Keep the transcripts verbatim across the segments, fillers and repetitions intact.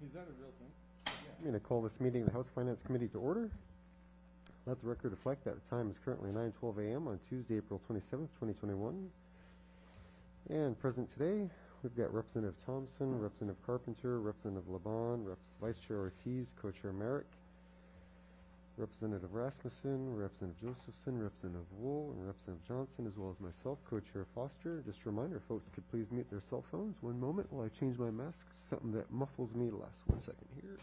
Is that a real thing? I'm going to call this meeting of the House Finance Committee to order. Let the record reflect that the time is currently nine twelve a m on Tuesday, April twenty-seventh, twenty twenty-one. And present today, we've got Representative Thompson, Representative Carpenter, Representative Laban, Rep Vice Chair Ortiz, Co-Chair Merrick, Representative Rasmussen, Representative Josephson, Representative Wool, and Representative Johnson, as well as myself, Co-Chair Foster. Just a reminder, folks could please mute their cell phones. One moment while I change my mask, something that muffles me less. One second here.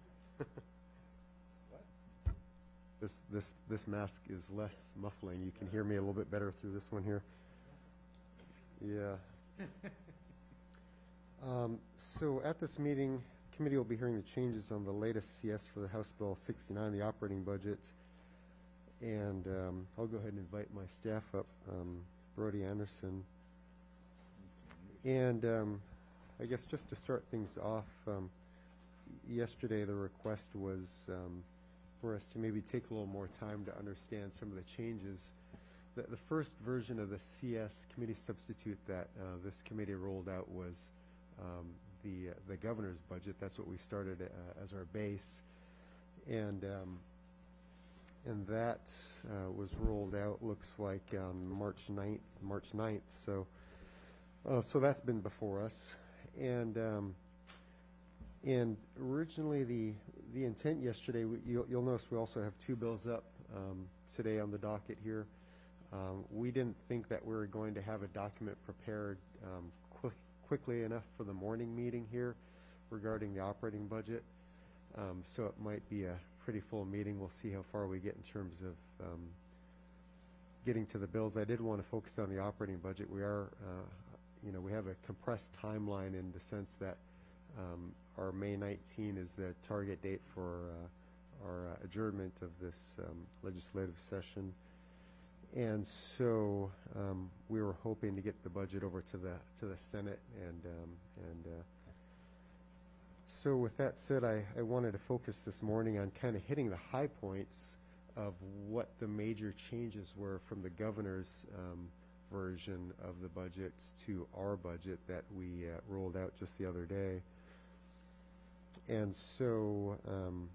This, this, this mask is less muffling. You can hear me a little bit better through this one here. Yeah. Um, so at this meeting, the committee will be hearing the changes on the latest C S for the House Bill sixty-nine, the operating budget. And um, I'll go ahead and invite my staff up, um, Brody Anderson. And um, I guess just to start things off, um, yesterday the request was um, for us to maybe take a little more time to understand some of the changes. The, the first version of the C S committee substitute that uh, this committee rolled out was um, the uh, the governor's budget. That's what we started uh, as our base, and um, and that uh, was rolled out. Looks like on March ninth. March ninth. So uh, so that's been before us, and. Um, And originally, the the intent yesterday, we, you'll, you'll notice we also have two bills up um, today on the docket here. Um, we didn't think that we were going to have a document prepared um, quick, quickly enough for the morning meeting here regarding the operating budget. Um, so it might be a pretty full meeting. We'll see how far we get in terms of um, getting to the bills. I did want to focus on the operating budget. We are, uh, you know, we have a compressed timeline in the sense that Um, our May nineteenth is the target date for uh, our uh, adjournment of this um, legislative session, and so um, we were hoping to get the budget over to the to the Senate, and um, and uh, so with that said, I, I wanted to focus this morning on kind of hitting the high points of what the major changes were from the governor's um, version of the budget to our budget that we uh, rolled out just the other day. And so, um,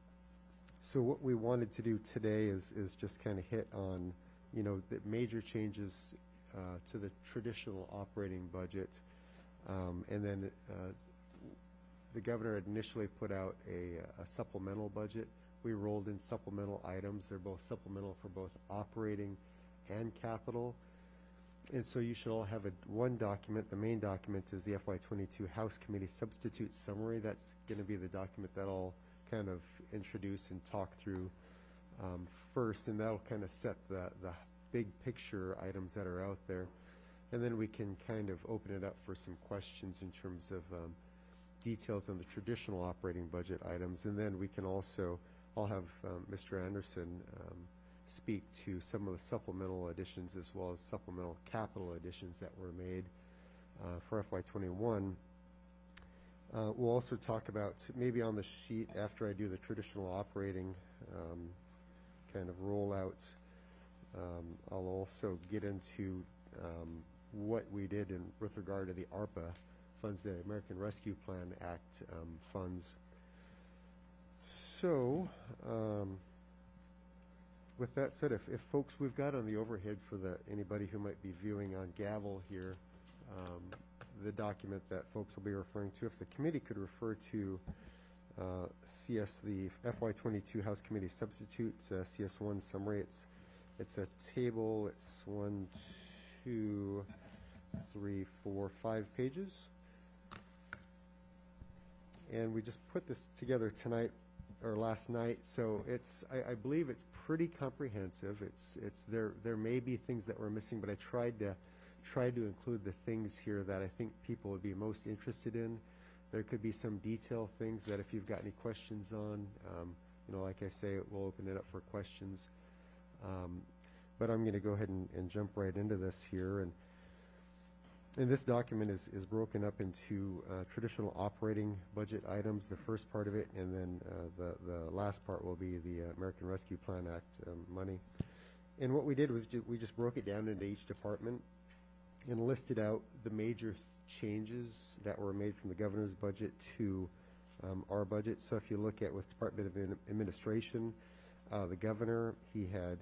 so what we wanted to do today is is just kind of hit on, you know, the major changes uh, to the traditional operating budget, um, and then uh, the governor had initially put out a, a supplemental budget. We rolled in supplemental items. They're both supplemental for both operating and capital. And so you should all have a one document. The main document is the F Y twenty-two House Committee Substitute Summary. That's going to be the document that I'll kind of introduce and talk through um, first, and that'll kind of set the, the big picture items that are out there. And then we can kind of open it up for some questions in terms of um, details on the traditional operating budget items. And then we can also, I'll have um, Mister Anderson um, speak to some of the supplemental additions as well as supplemental capital additions that were made uh, for F Y twenty-one. Uh, we'll also talk about, maybe on the sheet after I do the traditional operating um, kind of rollout, um, I'll also get into um, what we did in with regard to the ARPA funds, the American Rescue Plan Act um, funds. So, um, with that said, if, if folks, we've got on the overhead for the anybody who might be viewing on Gavel here, um, the document that folks will be referring to. If the committee could refer to uh, C S, the F Y twenty-two House Committee Substitutes, uh, C S one summary. It's it's a table. It's one, two, three, four, five pages, and we just put this together tonight or last night, so it's I, I believe it's pretty comprehensive. It's it's there there may be things that we're missing, but I tried to tried to include the things here that I think people would be most interested in. There could be some detail things that if you've got any questions on, um, you know, like I say, we'll open it up for questions. Um, but I'm going to go ahead and, and jump right into this here. And And this document is, is broken up into uh, traditional operating budget items, the first part of it, and then uh, the, the last part will be the uh, American Rescue Plan Act um, money. And what we did was ju we just broke it down into each department and listed out the major th changes that were made from the governor's budget to um, our budget. So if you look at with Department of Ad- Administration, uh, the governor, he had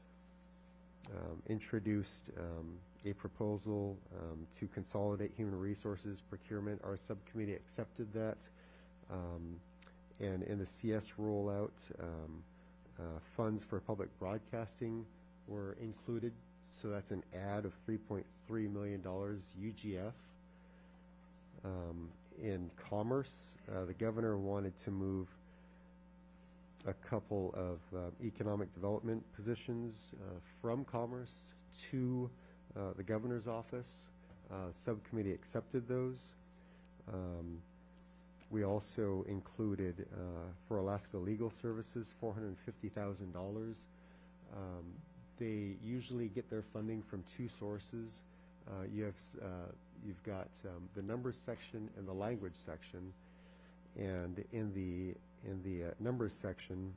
um, introduced um, a proposal um, to consolidate human resources procurement. Our subcommittee accepted that. Um, and in the C S rollout, um, uh, funds for public broadcasting were included. So that's an add of three point three million dollars U G F. Um, in commerce, uh, the governor wanted to move a couple of uh, economic development positions uh, from commerce to uh, the governor's office. Uh, subcommittee accepted those. Um, we also included uh, for Alaska Legal Services four hundred fifty thousand dollars. Um, they usually get their funding from two sources. Uh, you have uh, you've got um, the numbers section and the language section, and in the in the uh, numbers section,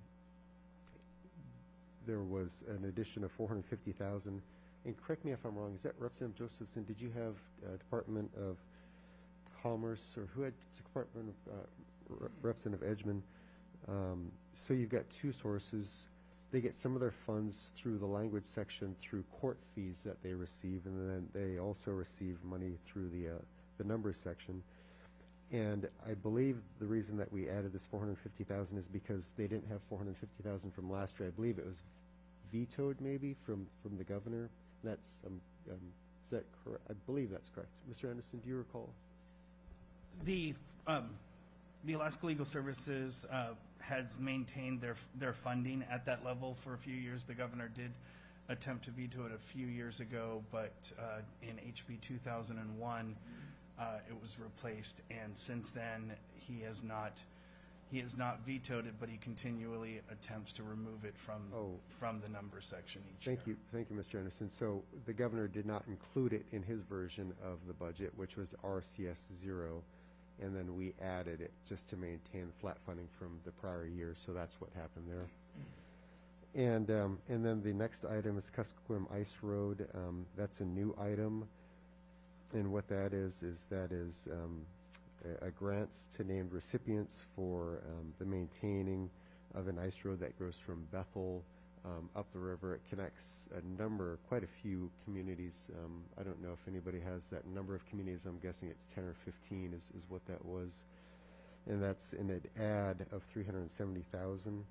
there was an addition of four hundred fifty thousand. And correct me if I'm wrong. Is that Representative Josephson? Did you have uh, Department of Commerce, or who had Department of uh, Representative Edgman? Um, so you've got two sources. They get some of their funds through the language section through court fees that they receive, and then they also receive money through the uh, the numbers section. And I believe the reason that we added this four hundred fifty thousand is because they didn't have four hundred fifty thousand from last year. I believe it was vetoed maybe from from the governor. That's um, um, is that correct? I believe that's correct. Mister Anderson, do you recall? The um, the Alaska Legal Services uh, has maintained their their funding at that level for a few years. The governor did attempt to veto it a few years ago, but uh, in H B two thousand one, uh, it was replaced, and since then he has not he has not vetoed it, but he continually attempts to remove it from Oh. from the number section each Thank year. you, thank you, Mister Anderson. So the governor did not include it in his version of the budget, which was R C S zero, and then we added it just to maintain flat funding from the prior year. So that's what happened there. And um, and then the next item is Kuskokwim Ice Road. Um, that's a new item, and what that is is that is um, a, a grants to named recipients for um, the maintaining of an ice road that goes from Bethel um, up the river. It connects a number, quite a few communities. Um, I don't know if anybody has that number of communities. I'm guessing it's ten or fifteen is, is what that was, and that's in an add of three hundred seventy thousand.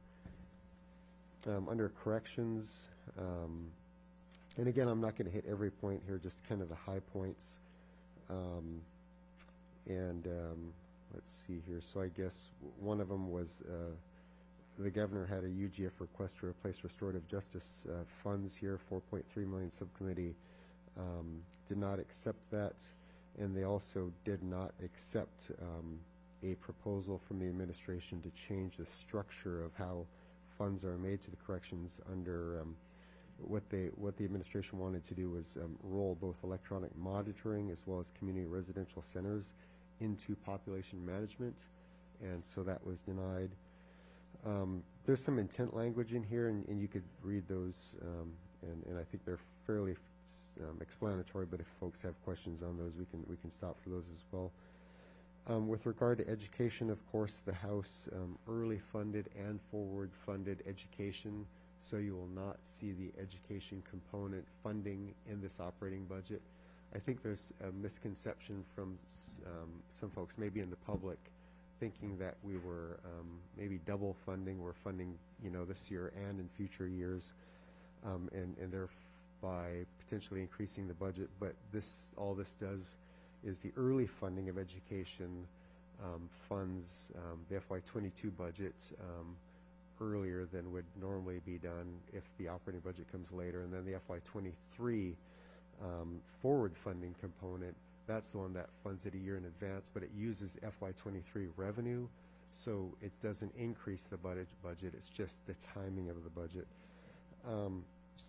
Um, under corrections, um, and again, I'm not going to hit every point here, just kind of the high points. Um, and um, let's see here. So I guess one of them was uh, the governor had a U G F request to replace restorative justice uh, funds here, four point three million. Subcommittee um, did not accept that, and they also did not accept um, a proposal from the administration to change the structure of how funds are made to the corrections under um, what they what the administration wanted to do was um, roll both electronic monitoring as well as community residential centers into population management, and so that was denied. Um, there's some intent language in here, and, and you could read those, um, and, and I think they're fairly um, explanatory, but if folks have questions on those, we can we can stop for those as well. Um, with regard to education, of course, the House um, early funded and forward funded education, so you will not see the education component funding in this operating budget. I think there's a misconception from um, some folks, maybe in the public, thinking that we were um, maybe double funding. We're funding, you know, this year and in future years, um, and, and thereby potentially increasing the budget. But this, all this does is the early funding of education um, funds um, the F Y twenty-two budget um, earlier than would normally be done if the operating budget comes later. And then the F Y twenty-three um, forward funding component, that's the one that funds it a year in advance, but it uses F Y twenty-three revenue, so it doesn't increase the budget, budget. It's just the timing of the budget. Um,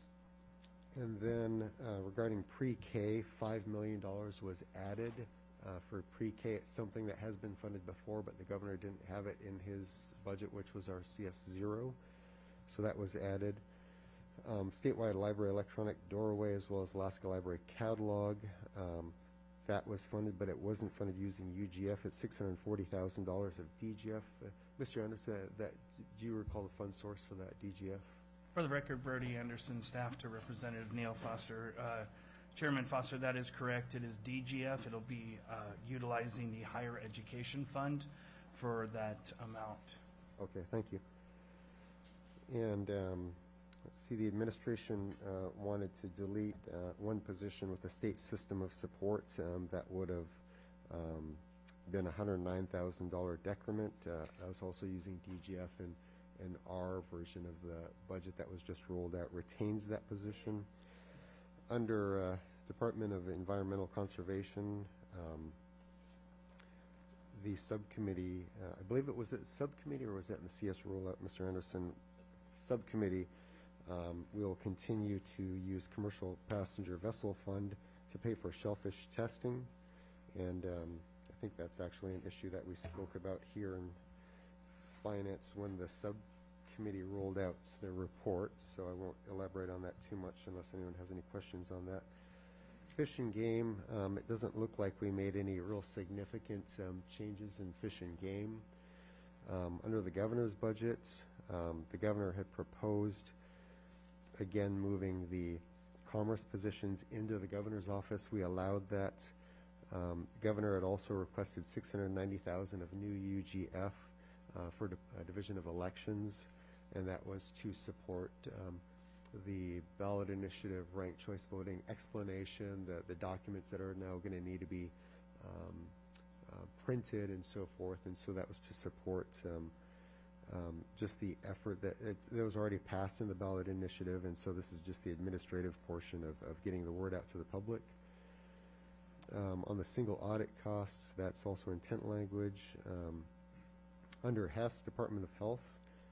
And then uh, regarding pre-K, five million dollars was added uh, for pre-K. It's something that has been funded before, but the governor didn't have it in his budget, which was our C S zero. So that was added. Um, statewide library electronic doorway, as well as Alaska Library catalog. Um, that was funded, but it wasn't funded using U G F. It's six hundred forty thousand dollars of D G F. Uh, Mister Anderson, that, do you recall the fund source for that D G F? For the record, Brody Anderson, staff to Representative Neil Foster. Uh, Chairman Foster, that is correct. It is D G F. It'll be uh, utilizing the Higher Education Fund for that amount. Okay, thank you. And um, let's see, the administration uh, wanted to delete uh, one position with the state system of support. Um, that would have um, been a one hundred nine thousand dollar decrement. Uh, I was also using D G F, and, and our version of the budget that was just rolled out retains that position. Under uh, Department of Environmental Conservation, um, the subcommittee, uh, I believe it was a subcommittee, or was that in the C S rollout, Mister Anderson? Subcommittee um, will continue to use Commercial Passenger Vessel Fund to pay for shellfish testing, and um, I think that's actually an issue that we spoke about here in Finance when the subcommittee rolled out their report, so I won't elaborate on that too much unless anyone has any questions on that. Fish and Game, um, it doesn't look like we made any real significant um, changes in Fish and Game. Um, under the governor's budget, um, the governor had proposed, again, moving the commerce positions into the governor's office. We allowed that. Um, the governor had also requested six hundred ninety thousand dollars of new U G F uh, for the uh, Division of Elections, and that was to support um, the ballot initiative, ranked choice voting explanation, the, the documents that are now going to need to be um, uh, printed and so forth. And so that was to support um, um, just the effort that it's, that was already passed in the ballot initiative. And so this is just the administrative portion of, of getting the word out to the public. Um, on the single audit costs, that's also intent language. Um, under Hess, Department of Health,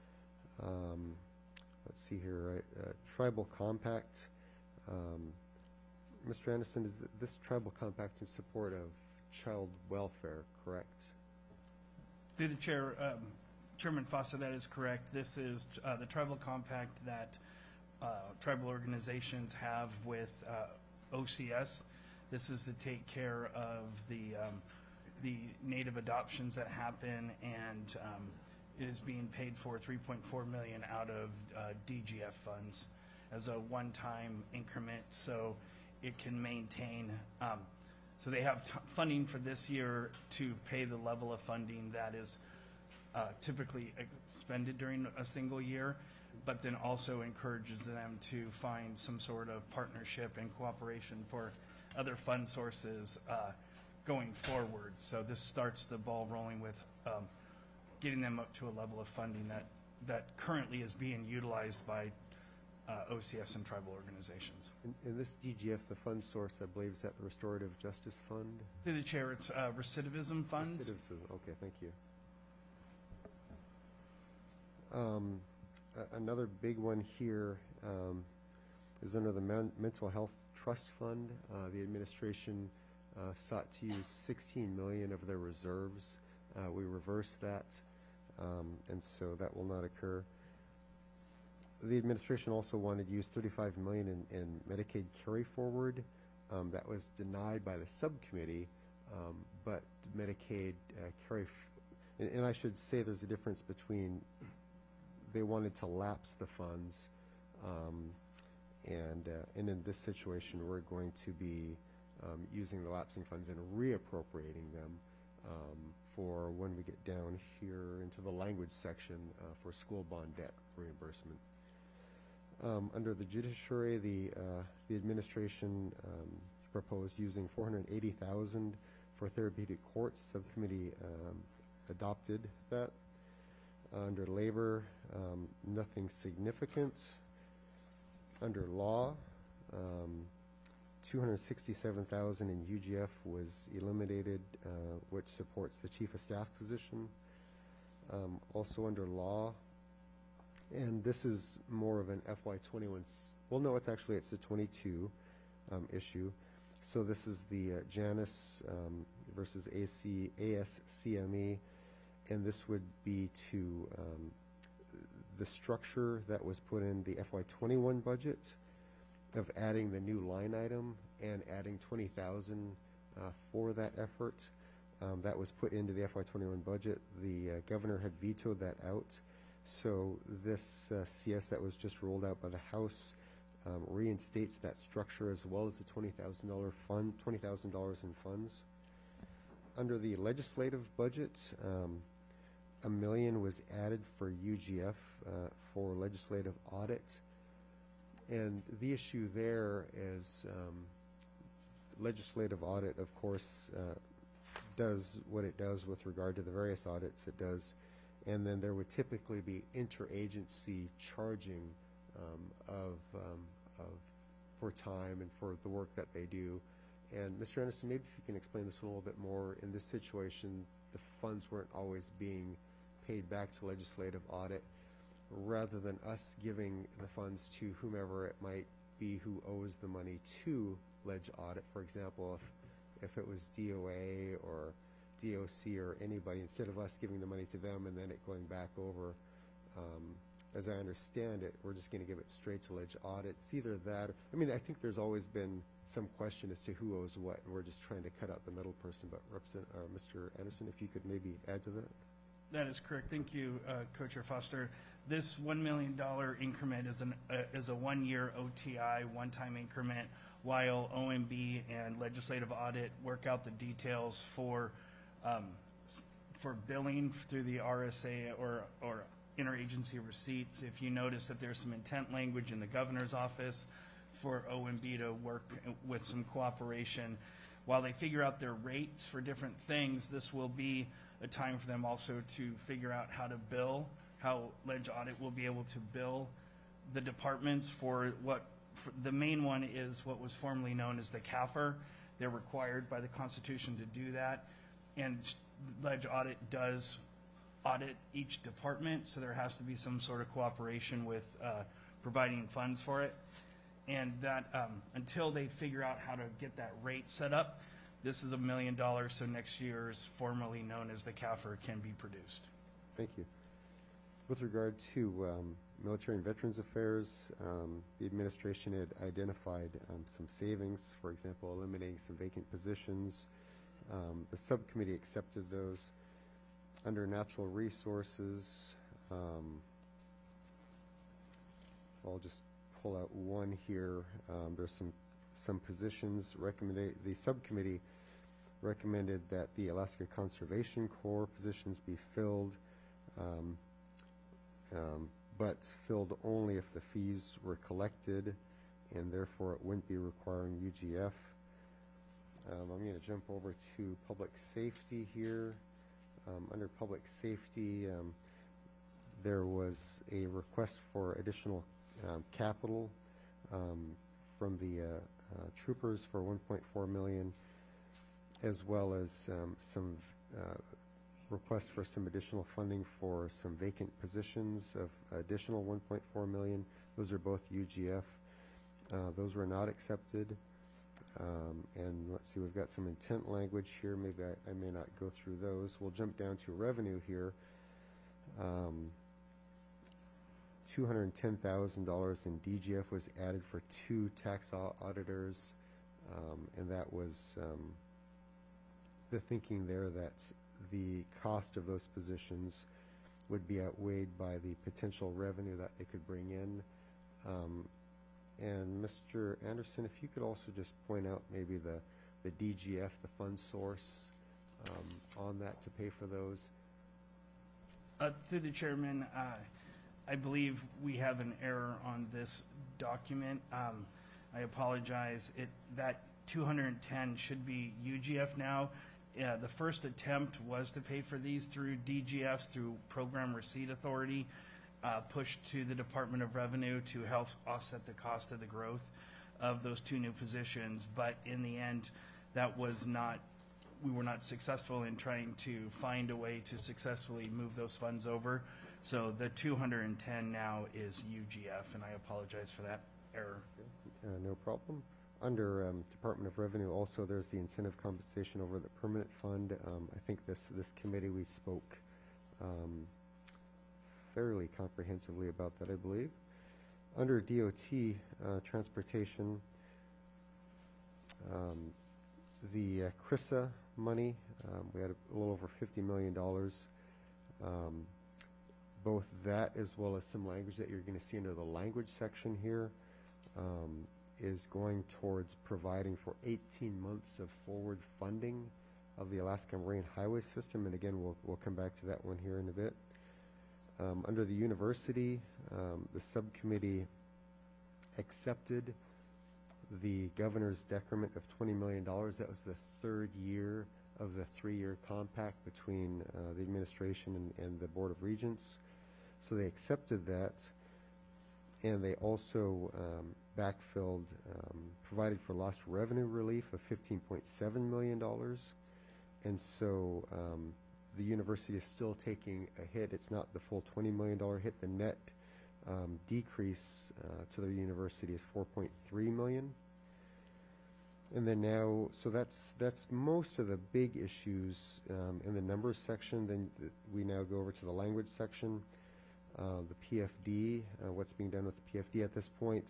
um, let's see here, right, uh, Tribal Compact. Um, Mister Anderson, is this Tribal Compact in support of child welfare, correct? Through the chair, um, Chairman Foster, that is correct. This is uh, the Tribal Compact that uh, tribal organizations have with uh, O C S. This is to take care of the um, the native adoptions that happen, and um, it is being paid for three point four million dollars out of uh, D G F funds as a one-time increment, so it can maintain. Um, so they have t funding for this year to pay the level of funding that is uh, typically expended during a single year, but then also encourages them to find some sort of partnership and cooperation for other fund sources uh, going forward. So this starts the ball rolling with um, getting them up to a level of funding that, that currently is being utilized by uh, O C S and tribal organizations. In, in this D G F, the fund source, I believe, is that the Restorative Justice Fund? Through the chair, it's uh, recidivism funds. Recidivism, okay, thank you. Um, a- another big one here um, is under the Men Mental Health Trust Fund. Uh, the administration uh, sought to use sixteen million dollars of their reserves. Uh, we reversed that, um, and so that will not occur. The administration also wanted to use thirty-five million dollars in, in Medicaid carry forward. Um, that was denied by the subcommittee, um, but Medicaid uh, carry, f and, and I should say there's a difference between they wanted to lapse the funds, um, and uh, and in this situation we're going to be um, using the lapsing funds and reappropriating them um, for when we get down here into the language section uh, for school bond debt reimbursement. Um, under the judiciary, the uh, the administration um, proposed using four hundred eighty thousand dollars for therapeutic courts. Subcommittee um, adopted that. Uh, under labor, um, nothing significant. Under law, um, two hundred sixty-seven thousand dollars in U G F was eliminated, uh, which supports the chief of staff position. Um, also under law, and this is more of an F Y twenty-one, well no, it's actually, it's a twenty-two um, issue. So this is the uh, Janus um, versus A C, A S C M E, and this would be to um, the structure that was put in the F Y twenty-one budget of adding the new line item and adding twenty thousand uh, for that effort. Um, That was put into the F Y twenty-one budget. The uh, governor had vetoed that out. So this uh, C S that was just rolled out by the House um, reinstates that structure as well as the twenty thousand dollars fund, twenty thousand dollars in funds. Under the legislative budget, um, a million was added for U G F uh, for legislative audit. And the issue there is um, legislative audit, of course, uh, does what it does with regard to the various audits it does. And then there would typically be interagency charging um, of, um, of for time and for the work that they do. And Mister Anderson, maybe if you can explain this a little bit more. In this situation, the funds weren't always being paid back to legislative audit, rather than us giving the funds to whomever it might be who owes the money to ledge audit. For example, if, if it was D O A or D O C or anybody, instead of us giving the money to them and then it going back over, um, as I understand it, we're just going to give it straight to ledge audit. It's either that, or, I mean, I think there's always been some question as to who owes what, and we're just trying to cut out the middle person. But Represent, uh, Mister Anderson, if you could maybe add to that. That is correct. Thank you, uh, Co-Chair Foster. This one million dollars increment is, an, uh, is a one-year O T I, one-time increment, while O M B and legislative audit work out the details for um, for billing through the R S A or, or interagency receipts. If you notice that there's some intent language in the governor's office for O M B to work with some cooperation, while they figure out their rates for different things, this will be a time for them also to figure out how to bill, how Ledge Audit will be able to bill the departments for what, for the main one is what was formerly known as the C A F R. They're required by the Constitution to do that, and Ledge Audit does audit each department, so there has to be some sort of cooperation with uh, providing funds for it. And that um, until they figure out how to get that rate set up, this is a million dollars, so next year's formerly known as the C A F R can be produced. Thank you. With regard to um, Military and Veterans Affairs, um, the administration had identified um, some savings, for example, eliminating some vacant positions. Um, the subcommittee accepted those. Under Natural Resources, um, I'll just pull out one here. Um, there's some some positions recommended. The subcommittee recommended that the Alaska Conservation Corps positions be filled, um, um, but filled only if the fees were collected, and therefore it wouldn't be requiring U G F. Um, I'm going to jump over to public safety here. Um, under public safety, um, there was a request for additional um, capital um, from the uh, uh, troopers for one point four million dollars, as well as um, some uh, request for some additional funding for some vacant positions of additional one point four million dollars. Those are both U G F. Uh, those were not accepted. Um, and let's see, we've got some intent language here. Maybe I, I may not go through those. We'll jump down to revenue here. Um, two hundred ten thousand dollars in D G F was added for two tax au- auditors, um, and that was um, the thinking there that the cost of those positions would be outweighed by the potential revenue that they could bring in. Um, And Mister Anderson, if you could also just point out maybe the, the D G F, the fund source um, on that to pay for those. Uh, through the chairman, uh, I believe we have an error on this document. Um, I apologize. It that two hundred ten should be U G F now. Uh, the first attempt was to pay for these through D G Fs, through Program Receipt Authority. Uh, pushed to the Department of Revenue to help offset the cost of the growth of those two new positions. But in the end, that was not, we were not successful in trying to find a way to successfully move those funds over. So the two hundred ten now is U G F, and I apologize for that error. Uh, no problem. Under um, Department of Revenue, also there's the incentive compensation over the permanent fund. Um, I think this, this committee, we spoke um, fairly comprehensively about that, I believe. Under D O T, uh, transportation, um, the uh, CRISA money, um, we had a little over fifty million dollars. Um, both that as well as some language that you're going to see under the language section here um, is going towards providing for eighteen months of forward funding of the Alaska Marine Highway System. And again, we'll, we'll come back to that one here in a bit. Um, under the university, um, the subcommittee accepted the governor's decrement of twenty million dollars. That was the third year of the three-year compact between uh, the administration and, and the Board of Regents. So they accepted that, and they also um, backfilled, um, provided for lost revenue relief of fifteen point seven million dollars. And so um, the university is still taking a hit. It's not the full twenty million dollars hit. The net um, decrease uh, to the university is four point three million dollars. And then now, so that's that's most of the big issues um, in the numbers section. Then th we now go over to the language section. Uh, the P F D, uh, what's being done with the P F D at this point.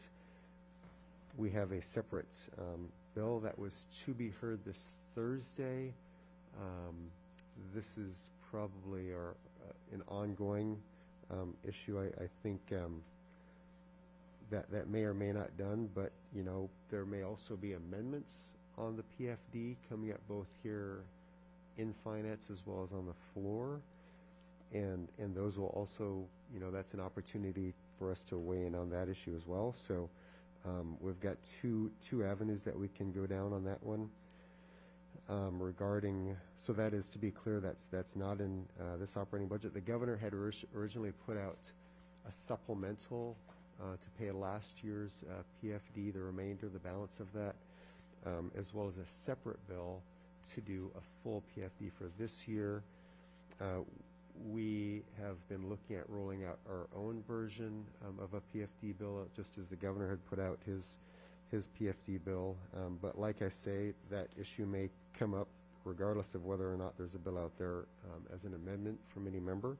We have a separate um, bill that was to be heard this Thursday. Um, this is probably our, uh, an ongoing um, issue. I, I think um, that that may or may not done, but you know there may also be amendments on the P F D coming up both here in finance as well as on the floor, and and those will also, you know, that's an opportunity for us to weigh in on that issue as well. So um, we've got two two avenues that we can go down on that one. Um, regarding, so that is, to be clear, that's that's not in uh, this operating budget. The governor had or originally put out a supplemental uh, to pay last year's uh, P F D, the remainder, the balance of that, um, as well as a separate bill to do a full P F D for this year. Uh, we have been looking at rolling out our own version um, of a P F D bill, just as the governor had put out his his P F D bill. Um, but like I say, that issue may come up regardless of whether or not there's a bill out there um, as an amendment from any member.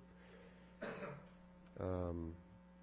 Um,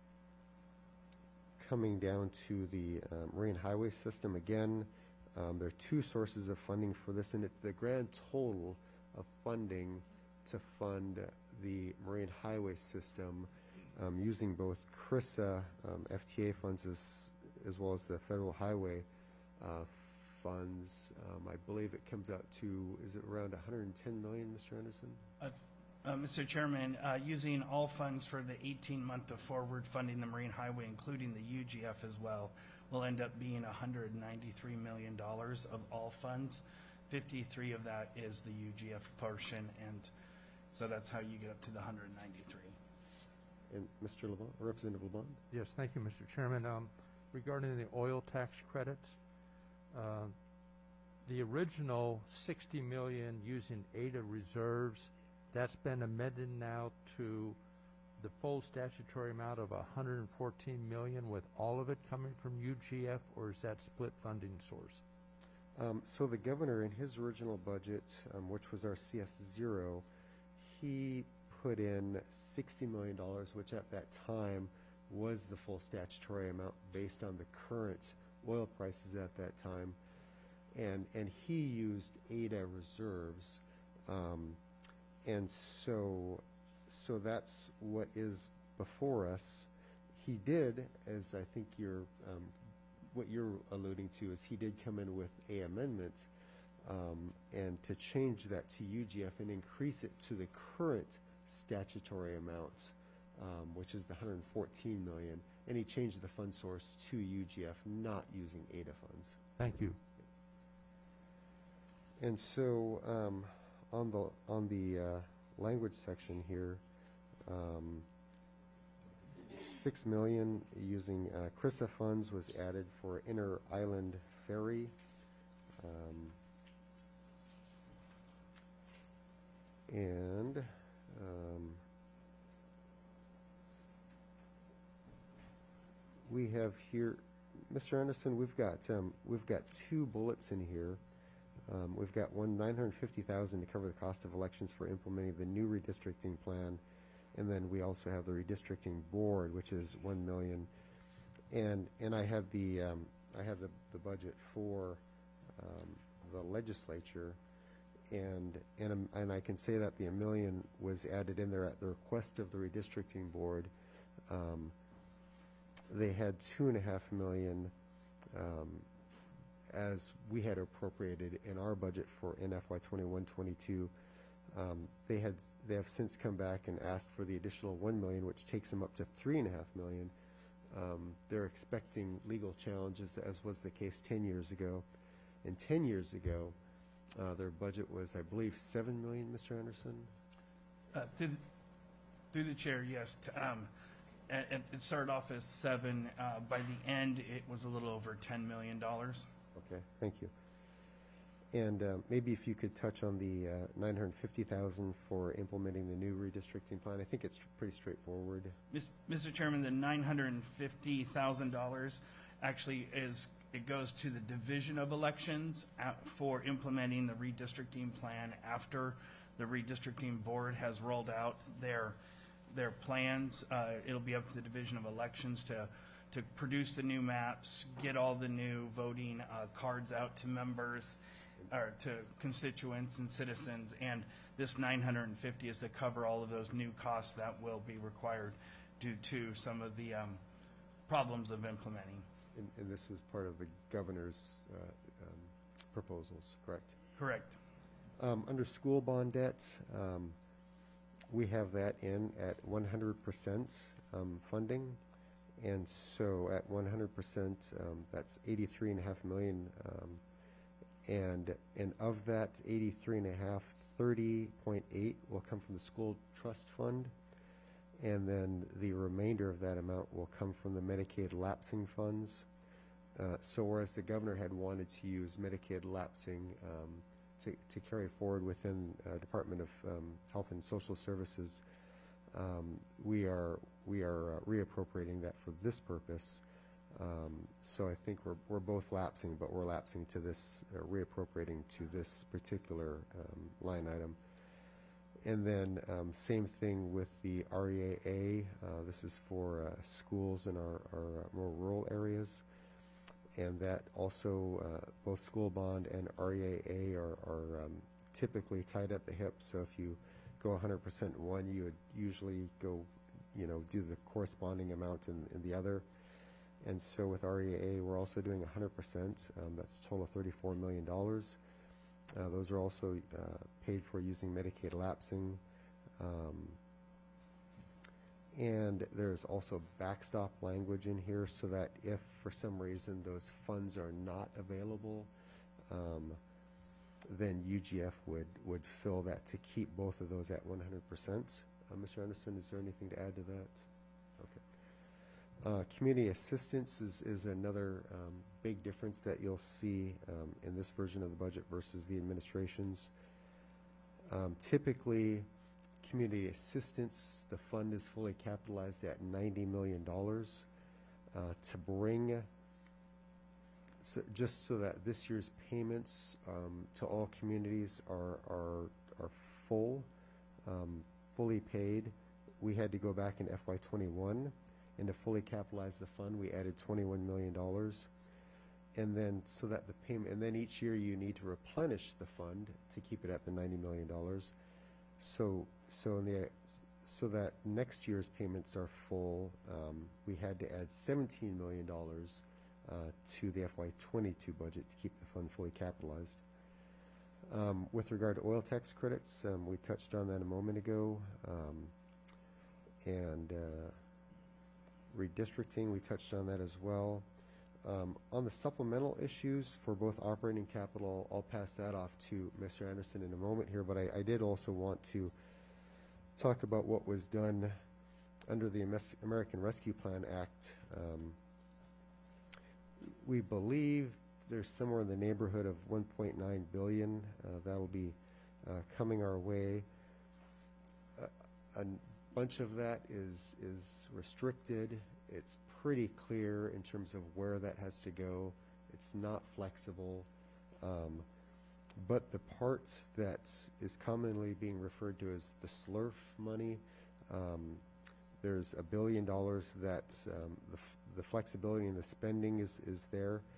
coming down to the uh, Marine Highway System, again, um, there are two sources of funding for this, and it, the grand total of funding to fund the Marine Highway System um, using both CRISA um, F T A funds as, as well as the Federal Highway uh, funds, um, I believe it comes out to, is it around one hundred ten million dollars, Mister Anderson? Uh, uh, Mister Chairman, uh, using all funds for the eighteen month of forward funding the Marine Highway, including the U G F as well, will end up being one hundred ninety-three million dollars of all funds. fifty-three of that is the U G F portion, and so that's how you get up to the one hundred ninety-three. And Mister LeBon, Representative LeBon? Yes, thank you, Mister Chairman. Um, regarding the oil tax credits, uh, the original sixty million dollars using A D A reserves, that's been amended now to the full statutory amount of one hundred fourteen million dollars, with all of it coming from U G F, or is that split funding source? Um, so the governor, in his original budget, um, which was our C S zero, he put in sixty million dollars, which at that time was the full statutory amount based on the current oil prices at that time. And, and he used A D A reserves. Um, and so, so that's what is before us. He did, as I think you're, um, what you're alluding to, is he did come in with a amendment um, and to change that to U G F and increase it to the current statutory amount, um, which is the one hundred fourteen million dollars, and he changed the fund source to U G F, not using A D A funds. Thank you. And so um, on the on the uh, language section here, um, six million using uh, CRISA funds was added for inner island ferry. Um, and um, we have here, Mister Anderson, we've got um, we've got two bullets in here. Um, we've got one nine hundred fifty thousand to cover the cost of elections for implementing the new redistricting plan, and then we also have the redistricting board, which is one million. And and I have the um, I have the the budget for um, the legislature. And, and, um, and I can say that the a million was added in there at the request of the redistricting board. Um, they had two and a half million um, as we had appropriated in our budget for in F Y twenty-one twenty-two. Um, they had they have since come back and asked for the additional one million, which takes them up to three and a half million. Um, they're expecting legal challenges, as was the case ten years ago. And ten years ago, uh, their budget was, I believe, seven million. Mister Anderson. Uh, Through through the chair, yes. t- um, and- and It started off as seven. Uh, By the end, it was a little over ten million dollars. Okay, thank you. And uh, maybe if you could touch on the uh, nine hundred fifty thousand for implementing the new redistricting plan. I think it's pretty straightforward. Mis- Mister Chairman, the nine hundred fifty thousand dollars actually is, it goes to the Division of Elections uh, for implementing the redistricting plan after the redistricting board has rolled out their, their plans. Uh, It'll be up to the Division of Elections to, to produce the new maps, get all the new voting uh, cards out to members, or to constituents and citizens, and this nine hundred fifty is to cover all of those new costs that will be required due to some of the um, problems of implementing. And, and this is part of the governor's uh, um, proposals, correct? Correct. Um, under school bond debt, um, we have that in at one hundred percent um, funding. And so at one hundred percent, um, that's eighty-three and a half million. Um, and and of that eighty-three and a half, thirty point eight will come from the school trust fund. And then the remainder of that amount will come from the Medicaid lapsing funds. Uh, so whereas the governor had wanted to use Medicaid lapsing um, to, to carry forward within uh, Department of um, Health and Social Services, um, we are we are uh, reappropriating that for this purpose. Um, so I think we're we're both lapsing, but we're lapsing to this, uh, reappropriating to this particular um, line item. And then um, same thing with the R E A A. Uh, this is for uh, schools in our, our uh, more rural areas. And that also, uh, both school bond and R E A A are, are um, typically tied at the hip. So if you go one hundred percent in one, you would usually go, you know, do the corresponding amount in, in the other. And so with R E A A, we're also doing one hundred percent. Um, that's a total of thirty-four million dollars. Uh, those are also uh, paid for using Medicaid lapsing. Um, and there's also backstop language in here so that if for some reason those funds are not available, um, then U G F would, would fill that to keep both of those at one hundred percent. Uh, Mister Anderson, is there anything to add to that? Okay. Uh, community assistance is, is another um, big difference that you'll see um, in this version of the budget versus the administration's. Um, typically, community assistance, the fund is fully capitalized at ninety million dollars. Uh, to bring, so just so that this year's payments um, to all communities are, are, are full, um, fully paid, we had to go back in F Y twenty-one. And to fully capitalize the fund, we added twenty-one million dollars. And then so that the payment, and then each year you need to replenish the fund to keep it at the ninety million dollars. So, so in the, so that next year's payments are full, um, we had to add seventeen million dollars uh, to the F Y twenty-two budget to keep the fund fully capitalized. Um, with regard to oil tax credits, um, we touched on that a moment ago. Um, and uh, redistricting, we touched on that as well. Um, on the supplemental issues for both operating capital, I'll pass that off to Mister Anderson in a moment here, but I, I did also want to talk about what was done under the American Rescue Plan Act. Um, we believe there's somewhere in the neighborhood of one point nine billion dollars uh, that will be uh, coming our way. Uh, a bunch of that is is restricted. It's pretty clear in terms of where that has to go. It's not flexible. Um, but the part that is commonly being referred to as the SLURF money, um, there's a billion dollars that um, the, f the flexibility in the spending is, is there.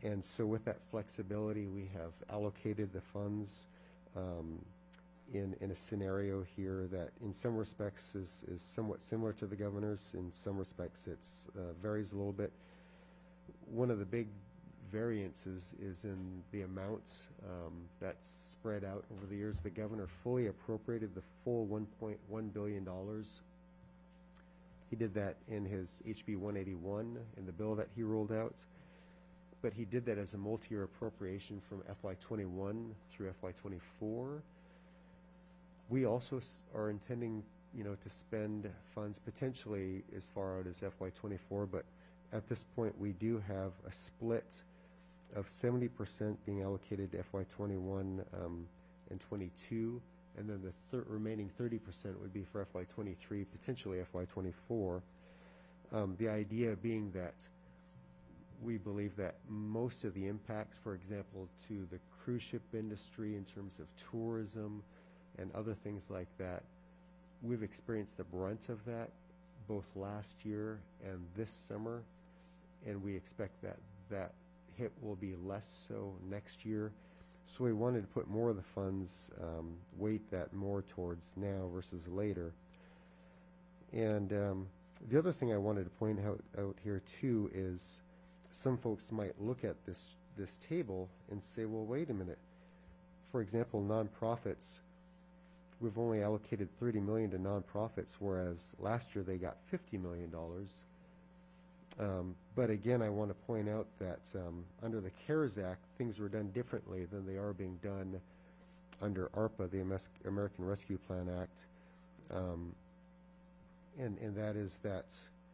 and so with that flexibility, we have allocated the funds um, in, in a scenario here that in some respects is, is somewhat similar to the governor's. In some respects, it uh, varies a little bit. One of the big variances is in the amounts um, that's spread out over the years. The governor fully appropriated the full one point one billion dollars. He did that in his H B one eighty-one, in the bill that he rolled out. But he did that as a multi-year appropriation from F Y twenty-one through F Y twenty-four. We also s- are intending, you know, to spend funds potentially as far out as F Y twenty-four, but at this point we do have a split of seventy percent being allocated to F Y twenty-one um, and twenty-two, and then the thir- remaining thirty percent would be for F Y twenty-three, potentially F Y twenty-four. Um, the idea being that we believe that most of the impacts, for example, to the cruise ship industry in terms of tourism and other things like that, we've experienced the brunt of that both last year and this summer, and we expect that that hit will be less so next year. So we wanted to put more of the funds, um, weight that more towards now versus later. And um, the other thing I wanted to point out, out here too is some folks might look at this this table and say, well, wait a minute. For example, nonprofits, we've only allocated thirty million dollars to nonprofits, whereas last year they got fifty million dollars. Um, but again, I want to point out that um, under the CARES Act, things were done differently than they are being done under ARPA, the Ames- American Rescue Plan Act. Um, and, and that is that,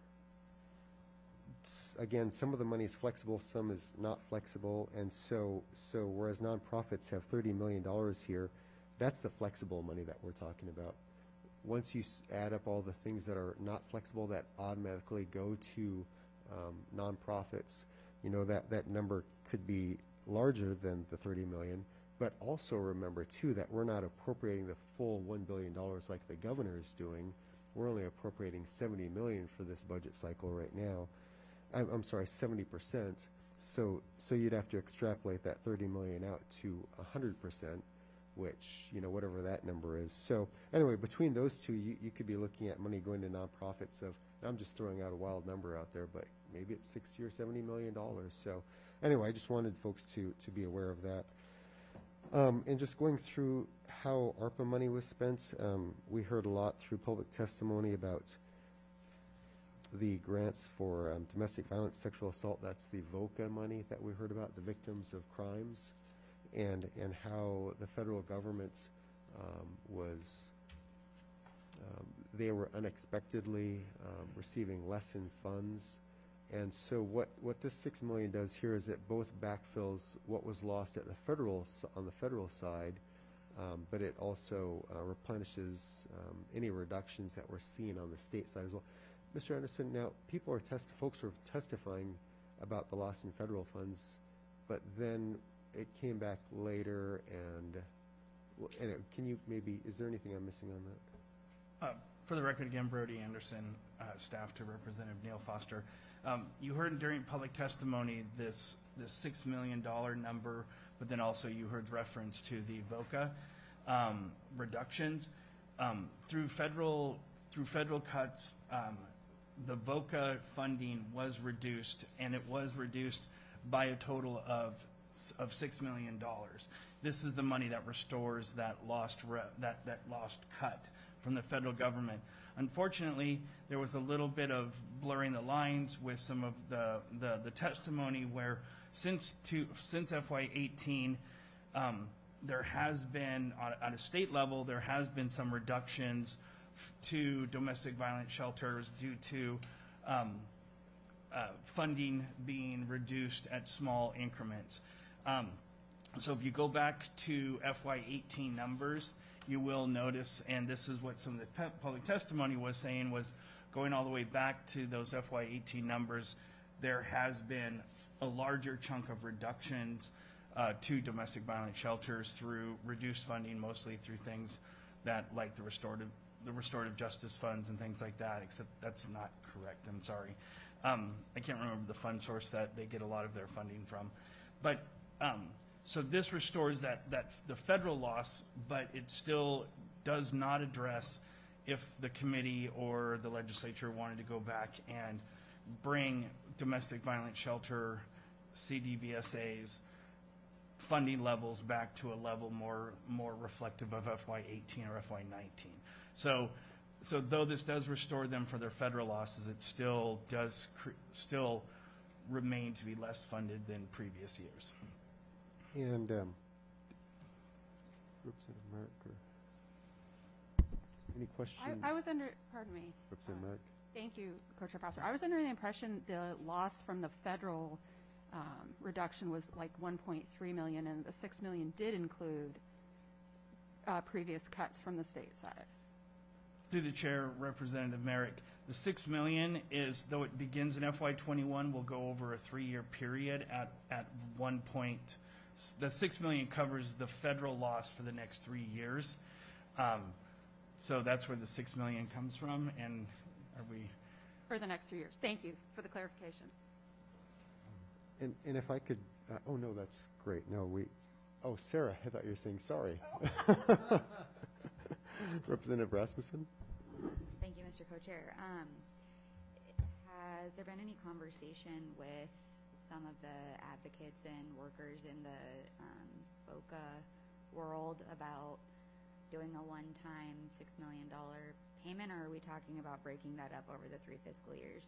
s- again, some of the money is flexible, some is not flexible. And so, so whereas nonprofits have thirty million dollars here, that's the flexible money that we're talking about. Once you s- add up all the things that are not flexible that automatically go to um, nonprofits, you know, that, that number could be larger than the thirty million. But also remember, too, that we're not appropriating the full one billion dollars like the governor is doing. We're only appropriating seventy million dollars for this budget cycle right now. I'm, I'm sorry, seventy percent. So, so you'd have to extrapolate that thirty million dollars out to one hundred percent, which, you know, whatever that number is. So anyway, between those two, you, you could be looking at money going to nonprofits of, I'm just throwing out a wild number out there, but maybe it's sixty or seventy million dollars. So anyway, I just wanted folks to, to be aware of that. Um, and just going through how ARPA money was spent, um, we heard a lot through public testimony about the grants for um, domestic violence, sexual assault. That's the VOCA money that we heard about, the victims of crimes, and and how the federal government um, was, um, they were unexpectedly um, receiving less in funds. And so what, what this six million dollars does here is it both backfills what was lost at the federal, s- on the federal side, um, but it also uh, replenishes um, any reductions that we're seeing on the state side as well. Mister Anderson, now people are test, folks are testifying about the loss in federal funds, but then it came back later, and, well, and it, can you maybe, is there anything I'm missing on that? Uh, For the record, again, Brody Anderson, uh, staff to Representative Neil Foster. Um, You heard during public testimony this, this six million dollars number, but then also you heard reference to the VOCA um, reductions. Um, Through federal, through federal cuts, um, the VOCA funding was reduced, and it was reduced by a total of, of six million dollars. This is the money that restores that lost, re- that, that lost cut from the federal government. Unfortunately, there was a little bit of blurring the lines with some of the, the, the testimony where since to, since F Y eighteen, um, there has been, on, on a state level, there has been some reductions f- to domestic violence shelters due to um, uh, funding being reduced at small increments. Um, so if you go back to F Y eighteen numbers, you will notice, and this is what some of the pe- public testimony was saying, was going all the way back to those F Y eighteen numbers, there has been a larger chunk of reductions uh, to domestic violence shelters through reduced funding, mostly through things that, like the restorative, the restorative justice funds and things like that, except that's not correct, I'm sorry. Um, I can't remember the fund source that they get a lot of their funding from. But, um, so this restores that, that, the federal loss, but it still does not address if the committee or the legislature wanted to go back and bring domestic violence shelter, C D V S As, funding levels back to a level more, more reflective of F Y eighteen or F Y nineteen. So, so though this does restore them for their federal losses, it still does, cr- still remain to be less funded than previous years. And, um, Representative Merrick, or any questions? I, I was under, pardon me. Representative Merrick? Thank you, Co-Chair Prosser. I was under the impression the loss from the federal um, reduction was like one point three million, and the six million did include uh, previous cuts from the state side. Through the chair, Representative Merrick, the six million is, though it begins in F Y twenty-one, will go over a three-year period at, at one point. The six million covers the federal loss for the next three years. Um, so that's where the six million comes from, and are we? For the next three years. Thank you for the clarification. And, and if I could, uh, oh, no, that's great. No, we, oh, Sarah, I thought you were saying sorry. Representative Rasmussen? Thank you, Mister Co-Chair. Um, has there been any conversation with some of the advocates and workers in the um, VOCA world about doing a one-time six million dollars payment, or are we talking about breaking that up over the three fiscal years?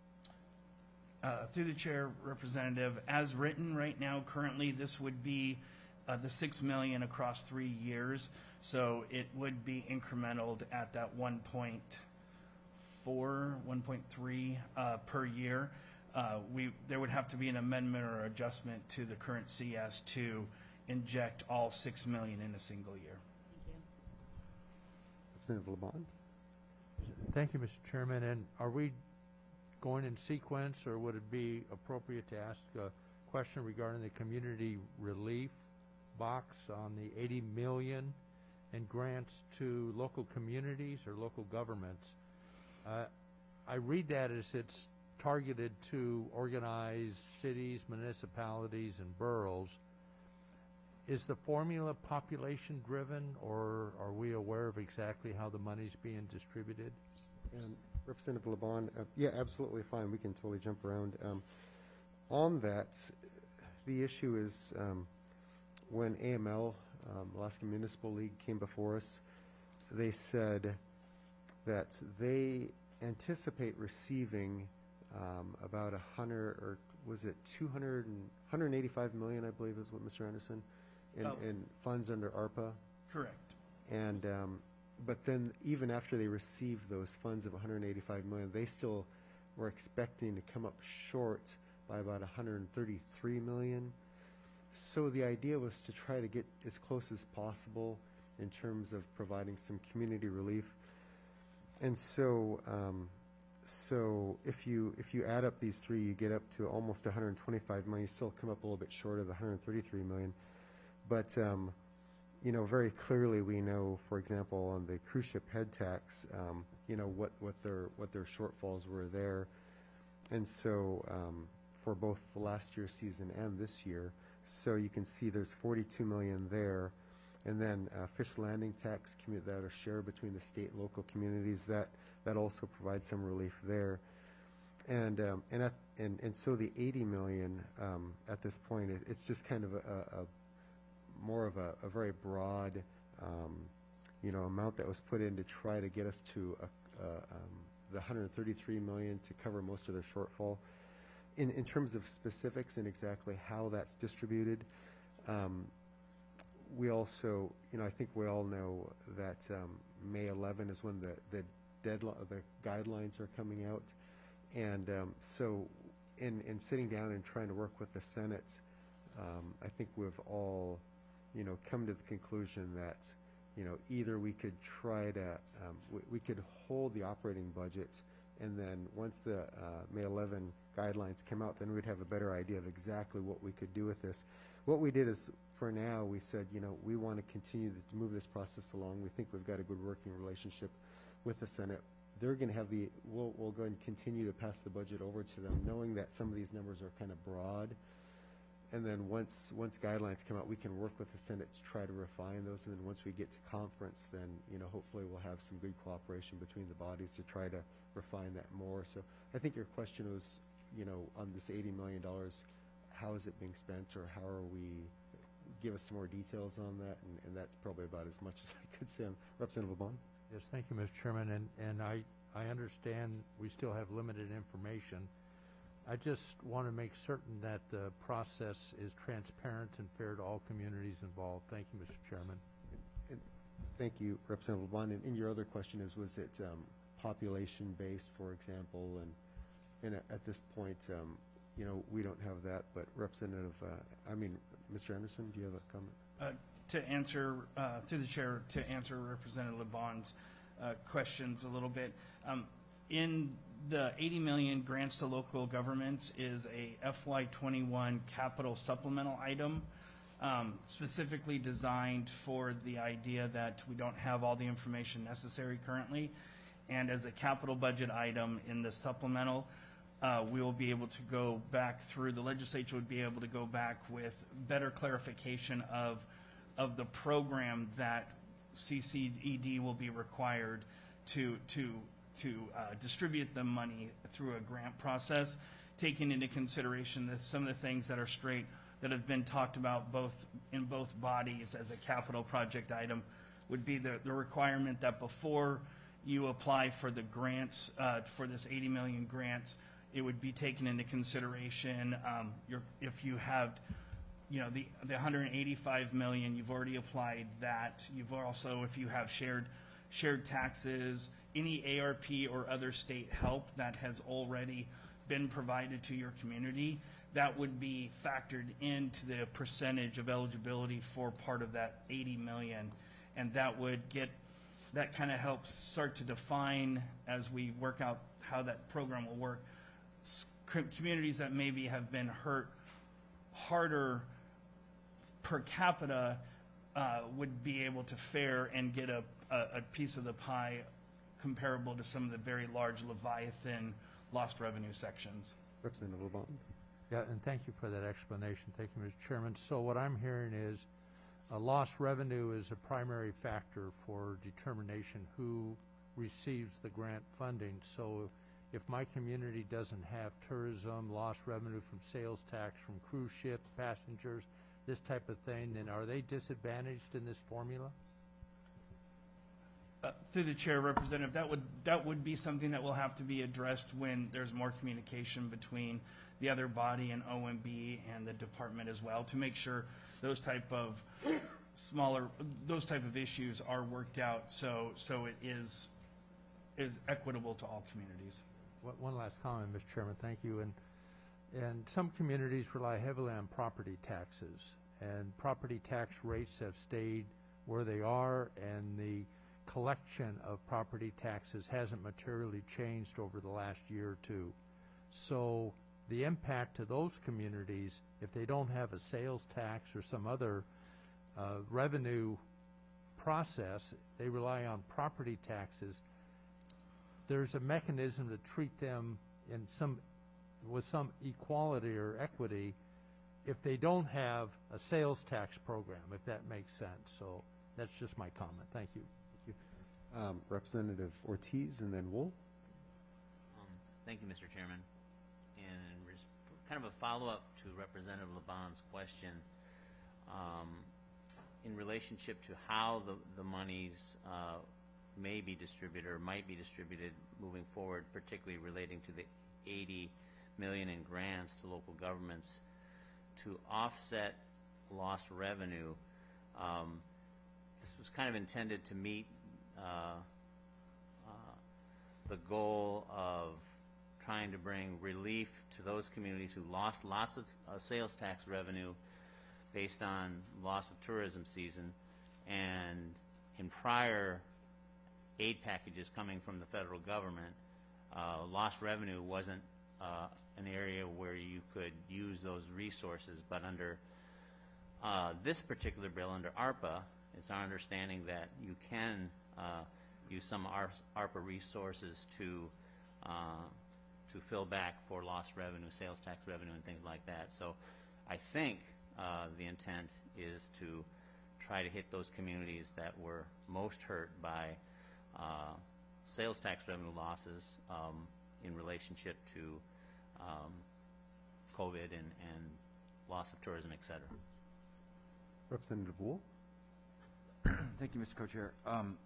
Uh, through the chair, Representative, as written right now, currently this would be uh, the six million across three years. So it would be incremental at that one point four, one point three uh, per year. Uh, we there would have to be an amendment or adjustment to the current C S to inject all six million in a single year. Thank you. Representative LeBon? Thank you, Mister Chairman. And are we going in sequence, or would it be appropriate to ask a question regarding the community relief box on the eighty million and grants to local communities or local governments? Uh, I read that as it's targeted to organized cities, municipalities, and boroughs. Is the formula population driven, or are we aware of exactly how the money's being distributed? Um, Representative LeBon, uh, yeah, absolutely fine. We can totally jump around. Um, on that, the issue is um, when A M L, um, Alaska Municipal League, came before us, they said that they anticipate receiving um, about a hundred, or was it two hundred and one hundred eighty-five million, I believe, is what Mister Anderson, in, Oh. in funds under ARPA. Correct. And um, but then even after they received those funds of one hundred eighty-five million, they still were expecting to come up short by about one hundred thirty-three million. So the idea was to try to get as close as possible in terms of providing some community relief. And so um, so if you if you add up these three, you get up to almost one hundred twenty-five million. You still come up a little bit short of the one hundred thirty-three million. But um, you know, very clearly we know, for example, on the cruise ship head tax, um, you know, what, what their what their shortfalls were there. And so um, for both the last year's season and this year, so you can see there's forty-two million there. And then uh, fish landing tax commu- that are shared between the state and local communities, that, that also provides some relief there. And um, and, at, and and so the eighty million um, at this point, it, it's just kind of a, a, a more of a, a very broad, um, you know, amount that was put in to try to get us to a, uh, um, the one hundred thirty-three million to cover most of their shortfall. In in terms of specifics and exactly how that's distributed, um, we also, you know, I think we all know that um, May eleventh is when the the deadline, the guidelines are coming out, and um, so in in sitting down and trying to work with the Senate, um, I think we've all, you know, come to the conclusion that, you know, either we could try to, um, we, we could hold the operating budget, and then once the uh, May eleventh guidelines come out, then we'd have a better idea of exactly what we could do with this. What we did is, for now, we said, you know, we want to continue to move this process along. We think we've got a good working relationship with the Senate. They're going to have the, we'll, we'll go and continue to pass the budget over to them, knowing that some of these numbers are kind of broad. and then once, once guidelines come out, we can work with the Senate to try to refine those, and then once we get to conference, then, you know, hopefully we'll have some good cooperation between the bodies to try to refine that more. So I think your question was, you know, on this eighty million dollars, how is it being spent, or how are we, give us some more details on that, and, and that's probably about as much as I could say. Representative LeBon? Yes, thank you, Mister Chairman, and, and I, I understand we still have limited information. I just want to make certain that the process is transparent and fair to all communities involved. Thank you, Mister Chairman. And thank you, Representative LeBon. And, and your other question is, was it um, population-based, for example? And, and at, at this point, um, you know, we don't have that, but Representative, uh, I mean, Mister Anderson, do you have a comment? Uh, to answer, uh, through the chair, to answer Representative LeBon's uh, questions a little bit, um, in the eighty million grants to local governments is a F Y twenty-one capital supplemental item, um, specifically designed for the idea that we don't have all the information necessary currently. And as a capital budget item in the supplemental, uh, we will be able to go back through, the legislature would be able to go back with better clarification of, of the program that C C E D will be required to, to to uh, distribute the money through a grant process, taking into consideration that some of the things that are straight, that have been talked about both in both bodies as a capital project item, would be the, the requirement that before you apply for the grants, uh, for this eighty million grants, it would be taken into consideration um, your, if you have, you know, the, the one hundred eighty-five million, you've already applied that. You've also, if you have shared shared taxes, any A R P or other state help that has already been provided to your community, that would be factored into the percentage of eligibility for part of that eighty million. And that would get, that kind of helps start to define, as we work out how that program will work, s- communities that maybe have been hurt harder per capita uh, would be able to fare and get a, a, a piece of the pie comparable to some of the very large Leviathan lost revenue sections. Representative LeBon? Yeah, and thank you for that explanation. Thank you, Mister Chairman. So what I'm hearing is uh, lost revenue is a primary factor for determination who receives the grant funding. So if my community doesn't have tourism, lost revenue from sales tax, from cruise ship passengers, this type of thing, then are they disadvantaged in this formula? Uh, through the chair, Representative, that would that would be something that will have to be addressed when there's more communication between the other body and O M B and the department as well, to make sure those type of smaller, those type of issues are worked out, so so it is is equitable to all communities. One- One last comment, Mister Chairman, thank you. And and some communities rely heavily on property taxes, and property tax rates have stayed where they are, and the collection of property taxes hasn't materially changed over the last year or two. So the impact to those communities, if they don't have a sales tax or some other uh, revenue process, they rely on property taxes. There's a mechanism to treat them in some with some equality or equity if they don't have a sales tax program, if that makes sense. So that's just my comment. Thank you. Um, Representative Ortiz and then Wool. Um, Thank you, Mister Chairman. And res- kind of a follow-up to Representative LeBon's question, um, in relationship to how the, the monies uh, may be distributed or might be distributed moving forward, particularly relating to the eighty million in grants to local governments to offset lost revenue. Um, this was kind of intended to meet Uh, uh, the goal of trying to bring relief to those communities who lost lots of uh, sales tax revenue based on loss of tourism season, and in prior aid packages coming from the federal government, uh, lost revenue wasn't uh, an area where you could use those resources. But under uh, this particular bill, under ARPA, it's our understanding that you can Uh, use some ARPA resources to uh, to fill back for lost revenue, sales tax revenue, and things like that. So I think uh, the intent is to try to hit those communities that were most hurt by uh, sales tax revenue losses um, in relationship to um, COVID and, and loss of tourism, et cetera. Representative Wool? Thank you, Mister Co-Chair. Um,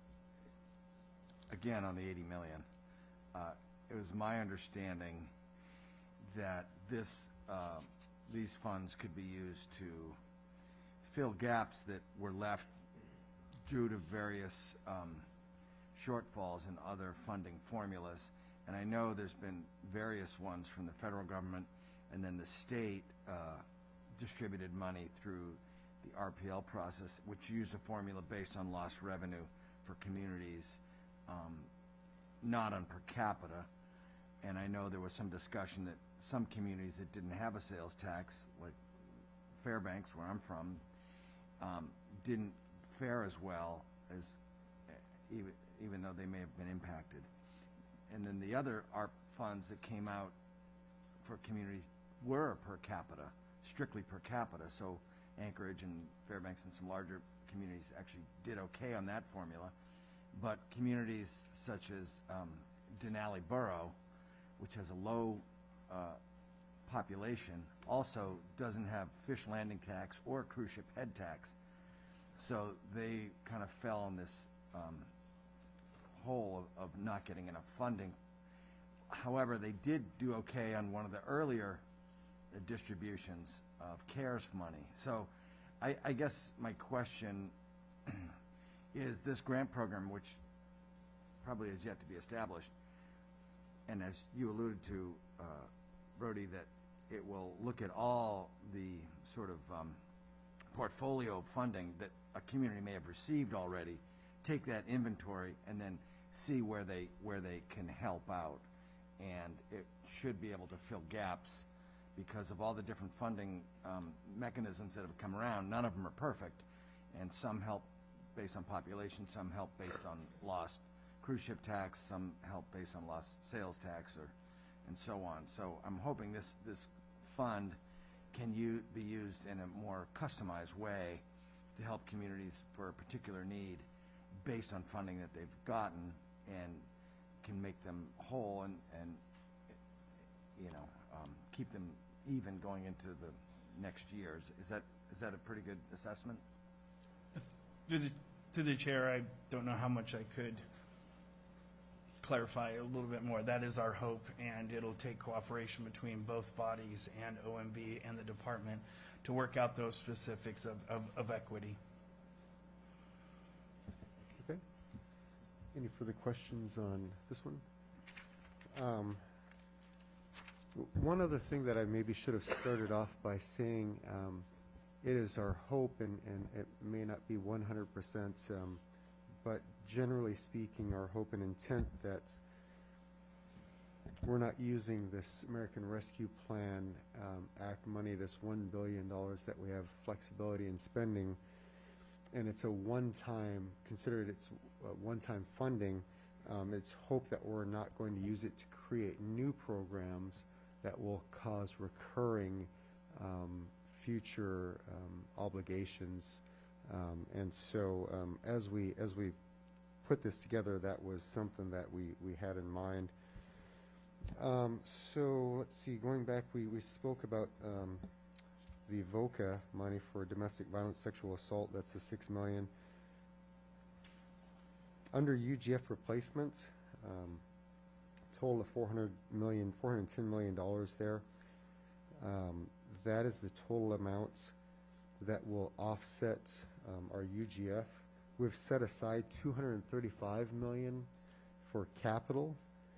again, on the eighty million, uh, it was my understanding that this, uh, these funds could be used to fill gaps that were left due to various um, shortfalls in other funding formulas. And I know there's been various ones from the federal government, and then the state uh, distributed money through the R P L process, which used a formula based on lost revenue for communities, um, not on per capita. And I know there was some discussion that some communities that didn't have a sales tax, like Fairbanks, where I'm from, um, didn't fare as well as uh, even, even though they may have been impacted. And then the other A R P funds that came out for communities were per capita, strictly per capita. So Anchorage and Fairbanks and some larger communities actually did okay on that formula. But communities such as um, Denali Borough, which has a low uh, population, also doesn't have fish landing tax or cruise ship head tax. So they kind of fell in this um, hole of, of not getting enough funding. However, they did do okay on one of the earlier uh, distributions of CARES money. So I, I guess my question is, this grant program, which probably is yet to be established, and as you alluded to, uh, Brody, that it will look at all the sort of um, portfolio funding that a community may have received already, take that inventory, and then see where they where they can help out. And it should be able to fill gaps because of all the different funding um, mechanisms that have come around. None of them are perfect, and some help based on population, some help based on lost cruise ship tax, some help based on lost sales tax, or and so on. So I'm hoping this this fund can u- be used in a more customized way to help communities for a particular need based on funding that they've gotten, and can make them whole and, and you know, um, keep them even going into the next years. Is that is that a pretty good assessment? Through the, through the chair, I don't know how much I could clarify a little bit more. That is our hope, and it'll take cooperation between both bodies and O M B and the department to work out those specifics of, of, of equity. Okay. Any further questions on this one? Um, w- one other thing that I maybe should have started off by saying, um, it is our hope, and, and it may not be one hundred percent, um, but generally speaking, our hope and intent that we're not using this American Rescue Plan um, Act money, this one billion dollars that we have flexibility in spending, and it's a one-time, considered it's a one-time funding. Um, it's hope that we're not going to use it to create new programs that will cause recurring um, future um, obligations. Um, and so um, as we as we put this together, that was something that we, we had in mind. Um, so let's see, going back, we, we spoke about um, the VOCA money for domestic violence, sexual assault. That's the six million. Under U G F replacement, um, total of four hundred million, four hundred ten million dollars there. Um, that is the total amount that will offset um, our U G F. We've set aside two hundred thirty-five million dollars for capital,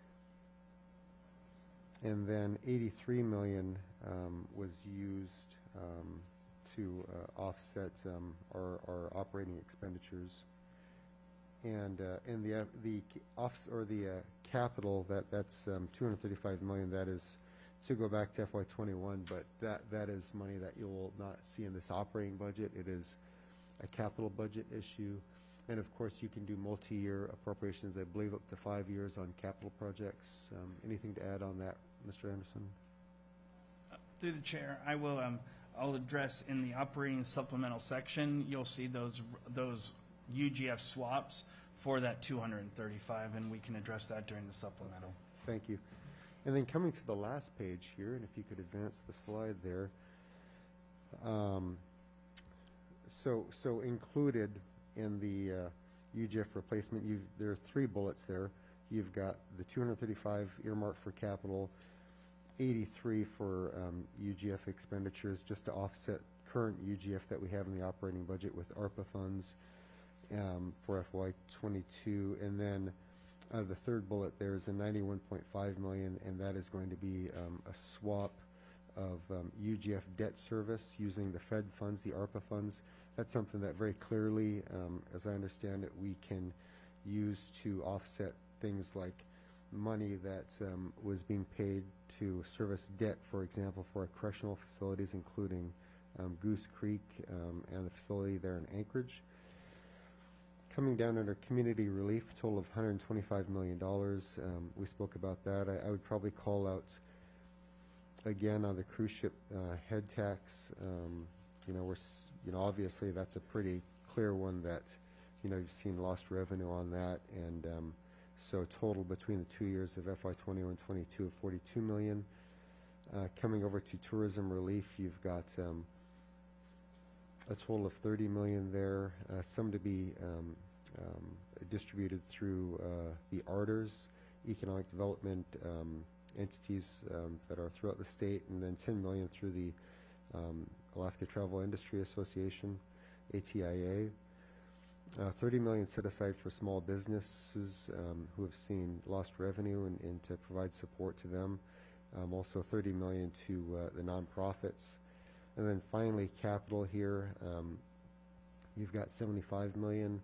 and then eighty-three million dollars um, was used um, to uh, offset um, our, our operating expenditures. And uh, and the uh, the off or the uh, capital, that that's um, two hundred thirty-five million dollars. That is to go back to F Y twenty-one, but that that is money that you will not see in this operating budget. It is a capital budget issue. And of course, you can do multi-year appropriations, I believe up to five years on capital projects. Um, anything to add on that, Mister Anderson? Through the chair, I will, um, I'll address in the operating supplemental section, you'll see those, those U G F swaps for that two hundred thirty-five, and we can address that during the supplemental. Thank you. And then coming to the last page here, and if you could advance the slide there. Um, so, so included in the uh, U G F replacement, you there are three bullets there. You've got the two hundred thirty-five earmarked for capital, eighty-three for um, U G F expenditures, just to offset current U G F that we have in the operating budget with ARPA funds um, for F Y twenty-two, and then uh, the third bullet there is the ninety-one point five million, and that is going to be um, a swap of um, U G F debt service using the Fed funds, the ARPA funds. That's something that very clearly, um, as I understand it, we can use to offset things like money that um, was being paid to service debt, for example, for our correctional facilities, including um, Goose Creek um, and the facility there in Anchorage. Coming down under community relief, total of one hundred twenty-five million dollars. Um, we spoke about that. I, I would probably call out, again, on the cruise ship uh, head tax. Um, you know, we're, s- you know, obviously that's a pretty clear one that, you know, you've seen lost revenue on that, and um, so total between the two years of F Y twenty-one twenty-two of forty-two million. Uh, coming over to tourism relief, you've got um, a total of thirty million there, uh, some to be um, um, distributed through uh, the A R D Rs, economic development um, entities um, that are throughout the state, and then ten million through the um, Alaska Travel Industry Association, A T I A. Uh, thirty million set aside for small businesses um, who have seen lost revenue, and, and to provide support to them. Um, also thirty million to uh, the nonprofits. And then finally, capital here, um, you've got seventy-five million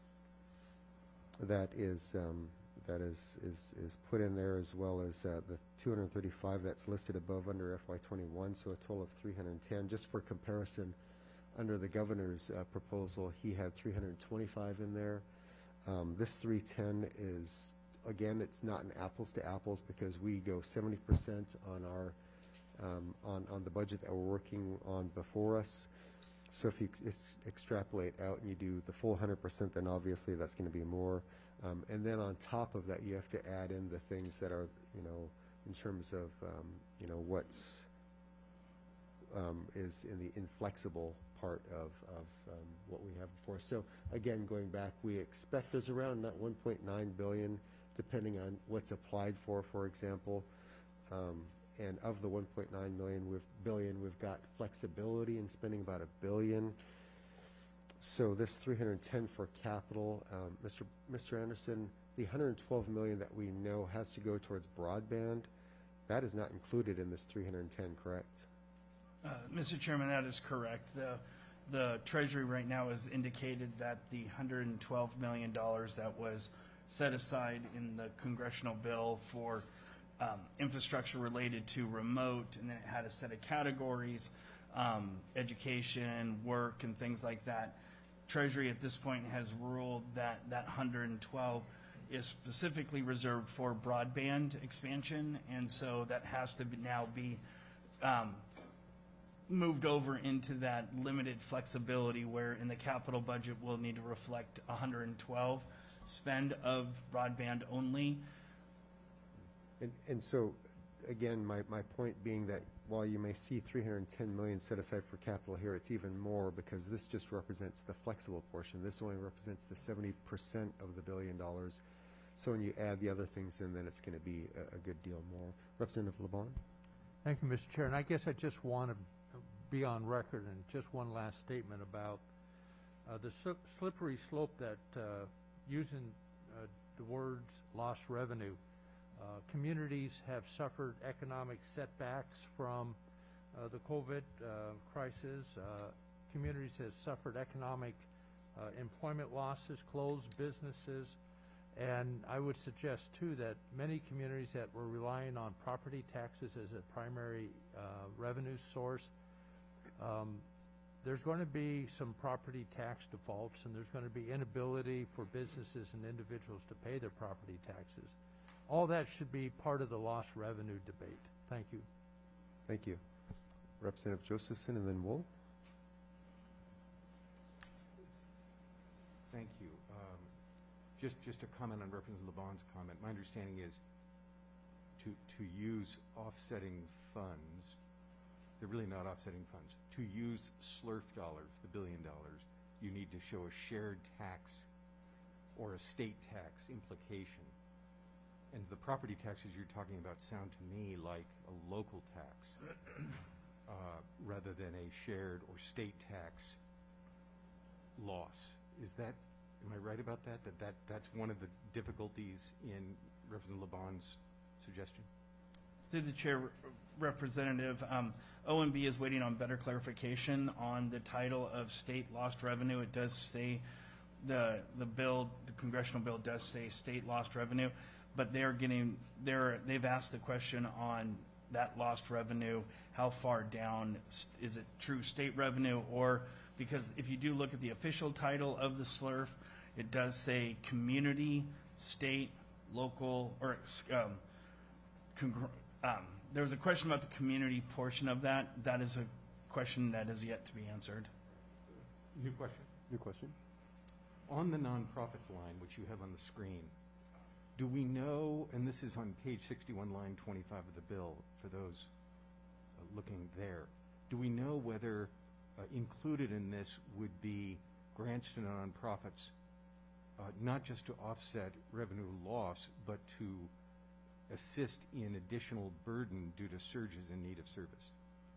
that is um, that is, is is put in there, as well as uh, the two hundred thirty-five that's listed above under F Y twenty-one, so a total of three hundred ten. Just for comparison, under the governor's uh, proposal, he had three hundred twenty-five in there. Um, this three ten is, again, it's not an apples to apples, because we go seventy percent on our um, on on the budget that we're working on before us. So if you ex extrapolate out and you do the full one hundred percent, then obviously that's going to be more. Um, and then on top of that, you have to add in the things that are, you know, in terms of, um, you know, what's um, is in the inflexible part of, of um, what we have before. So again, going back, we expect there's around that one point nine billion, depending on what's applied for, for example. Um, and of the one point nine million with billion, we've got flexibility in spending about a billion. So this three hundred ten for capital, um, Mister Mister Anderson, the one hundred twelve million that we know has to go towards broadband, that is not included in this three hundred ten, correct? Uh, Mister Chairman, that is correct. The, the Treasury right now has indicated that the one hundred twelve million dollars that was set aside in the congressional bill for um, infrastructure related to remote, and then it had a set of categories, um, education, work, and things like that. Treasury at this point has ruled that that one hundred twelve is specifically reserved for broadband expansion, and so that has to be now be um, moved over into that limited flexibility, where in the capital budget we'll need to reflect one hundred twelve spend of broadband only. And, and so, again, my, my point being that while you may see three hundred ten million set aside for capital here, it's even more, because this just represents the flexible portion. This only represents the seventy percent of the billion dollars. So when you add the other things in, then it's going to be a, a good deal more. Representative LeBon? Thank you, Mister Chair. And I guess I just want to be on record, and just one last statement about uh, the slip- slippery slope that uh, using uh, the words lost revenue. Uh, communities have suffered economic setbacks from uh, the COVID uh, crisis. Uh, communities have suffered economic uh, employment losses, closed businesses, and I would suggest too that many communities that were relying on property taxes as a primary uh, revenue source, um, there's going to be some property tax defaults, and there's going to be inability for businesses and individuals to pay their property taxes. All that should be part of the lost revenue debate. Thank you. Thank you. Representative Josephson and then Wool. Thank you. Um, Just, just a comment on Representative LeBon's comment. My understanding is to, to use offsetting funds, they're really not offsetting funds. To use SLURF dollars, the billion dollars, you need to show a shared tax or a state tax implication. And the property taxes you're talking about sound to me like a local tax uh, rather than a shared or state tax loss. Is that, am I right about that? That, that that's one of the difficulties in Representative LeBon's suggestion? Through the chair, Representative, um, O M B is waiting on better clarification on the title of state lost revenue. It does say, the the bill, the congressional bill does say state lost revenue, but they're getting, they're, they've asked the question on that lost revenue, how far down, s- is it true state revenue, or, because if you do look at the official title of the SLURF, it does say community, state, local, or um, congr- um, there was a question about the community portion of that. That is a question that is yet to be answered. New question. New question? On the nonprofits line, which you have on the screen, do we know, and this is on page sixty-one, line twenty-five of the bill, for those uh, looking there, do we know whether uh, included in this would be grants to nonprofits, uh, not just to offset revenue loss, but to assist in additional burden due to surges in need of service?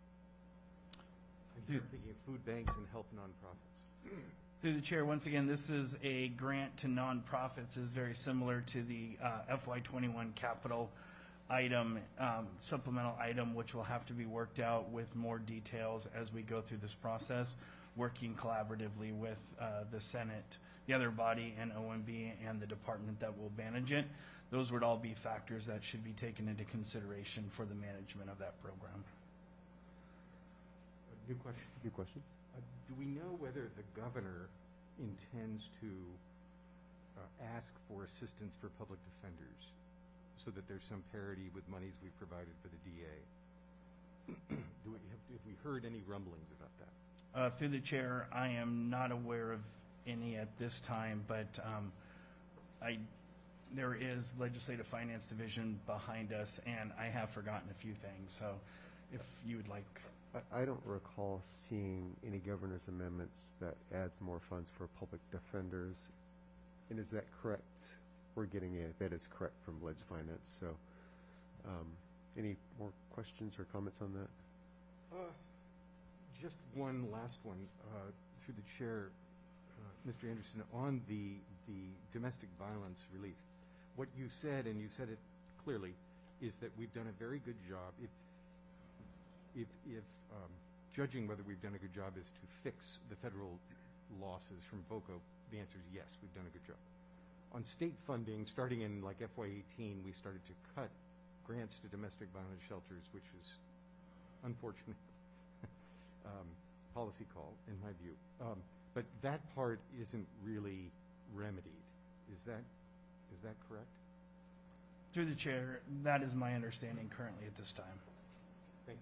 I'm Dude. thinking of food banks and health nonprofits. Through the chair, once again, this is a grant to nonprofits, is very similar to the uh, F Y twenty-one capital item, um, supplemental item, which will have to be worked out with more details as we go through this process, working collaboratively with uh, the Senate, the other body, and O M B, and the department that will manage it. Those would all be factors that should be taken into consideration for the management of that program. Uh, New question. New question? Uh, Do we know whether the governor intends to uh, ask for assistance for public defenders so that there's some parity with monies we've provided for the D A? Do we have, have we heard any rumblings about that? Uh, Through the chair, I am not aware of any at this time, but um, I, there is Legislative Finance Division behind us, and I have forgotten a few things. So if you would like. I, I don't recall seeing any governor's amendments that adds more funds for public defenders. And is that correct? We're getting a, that is correct from Ledge Finance. So um, any more questions or comments on that? Uh, Just one last one, uh, through the chair, uh, Mister Anderson, on the, the domestic violence relief. What you said, and you said it clearly, is that we've done a very good job. If, if, if um, judging whether we've done a good job is to fix the federal losses from VOCA, the answer is yes, we've done a good job. On state funding, starting in like F Y eighteen, we started to cut grants to domestic violence shelters, which is unfortunate. Um, policy call, in my view. Um, but that part isn't really remedied. Is that, is that correct? Through the chair, that is my understanding currently at this time. Thank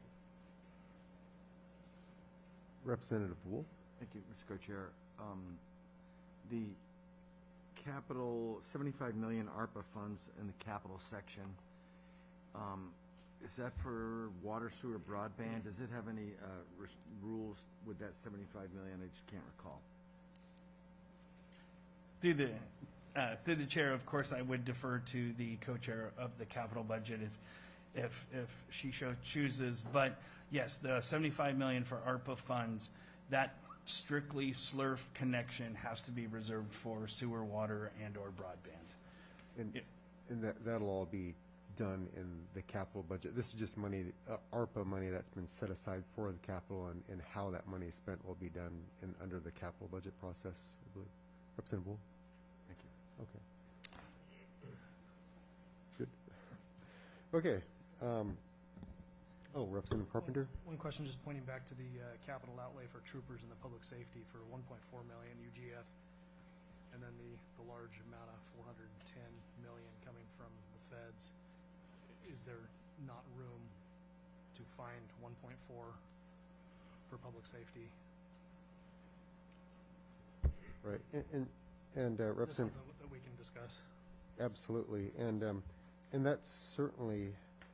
you. Representative Wool? Thank you, Mister Co-Chair. Um, the capital, seventy-five million ARPA funds in the capital section, um, is that for water, sewer, broadband? Does it have any uh, res- rules with that seventy-five million? I just can't recall. Through the, uh, through the chair, of course, I would defer to the co-chair of the capital budget if, if, if she so chooses. But yes, the seventy-five million for ARPA funds, that strictly SLURF connection has to be reserved for sewer, water, and or broadband. And, It- and that, that'll all be done in the capital budget. This is just money, uh, ARPA money that's been set aside for the capital, and, and how that money is spent will be done in, under the capital budget process, I believe. Representative Wool? Thank you. Okay. Good. Okay. Um, oh, Representative Carpenter? One question, just pointing back to the uh, capital outlay for troopers and the public safety for one point four million U G F, and then the, the large amount of four hundred ten million coming from the feds. Is there not room to find one point four for public safety. Right, and, and, and uh, Just Representative, something that we can discuss. absolutely, and, um, and that's certainly,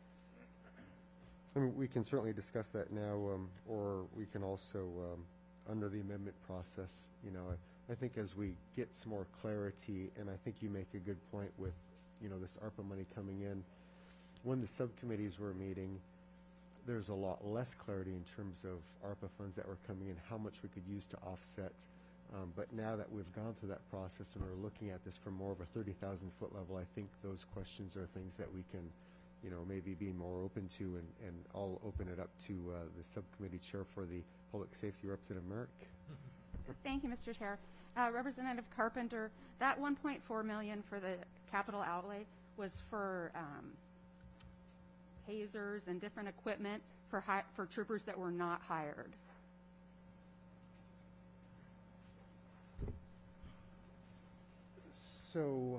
I mean, we can certainly discuss that now, um, or we can also, um, under the amendment process, you know, I, I think as we get some more clarity, and I think you make a good point with, you know, this ARPA money coming in, when the subcommittees were meeting, there's a lot less clarity in terms of ARPA funds that were coming in, how much we could use to offset. Um, but now that we've gone through that process and we're looking at this from more of a thirty thousand foot level, I think those questions are things that we can, you know, maybe be more open to, and, and I'll open it up to uh, the subcommittee chair for the Public Safety, Representative Merrick. Thank you, Mister Chair. Uh, Representative Carpenter, that one point four million dollars for the capital outlay was for um, tasers and different equipment for hi- for troopers that were not hired. So,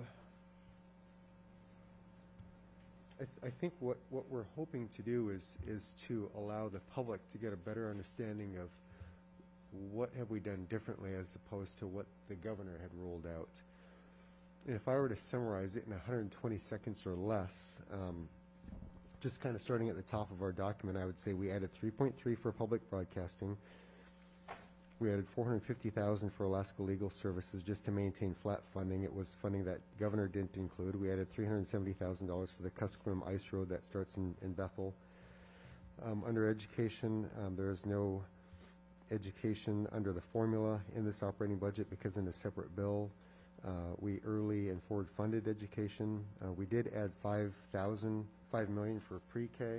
I, th I think what, what we're hoping to do is, is to allow the public to get a better understanding of what have we done differently as opposed to what the governor had rolled out. And if I were to summarize it in one hundred twenty seconds or less, um, just kind of starting at the top of our document, I would say we added three point three for public broadcasting. We added four hundred fifty thousand dollars for Alaska Legal Services just to maintain flat funding. It was funding that governor didn't include. We added three hundred seventy thousand dollars for the Kuskokwim Ice Road that starts in, in Bethel. Um, under education, um, there is no education under the formula in this operating budget because in a separate bill, uh, we early and forward funded education. Uh, we did add five thousand, five million for pre-K.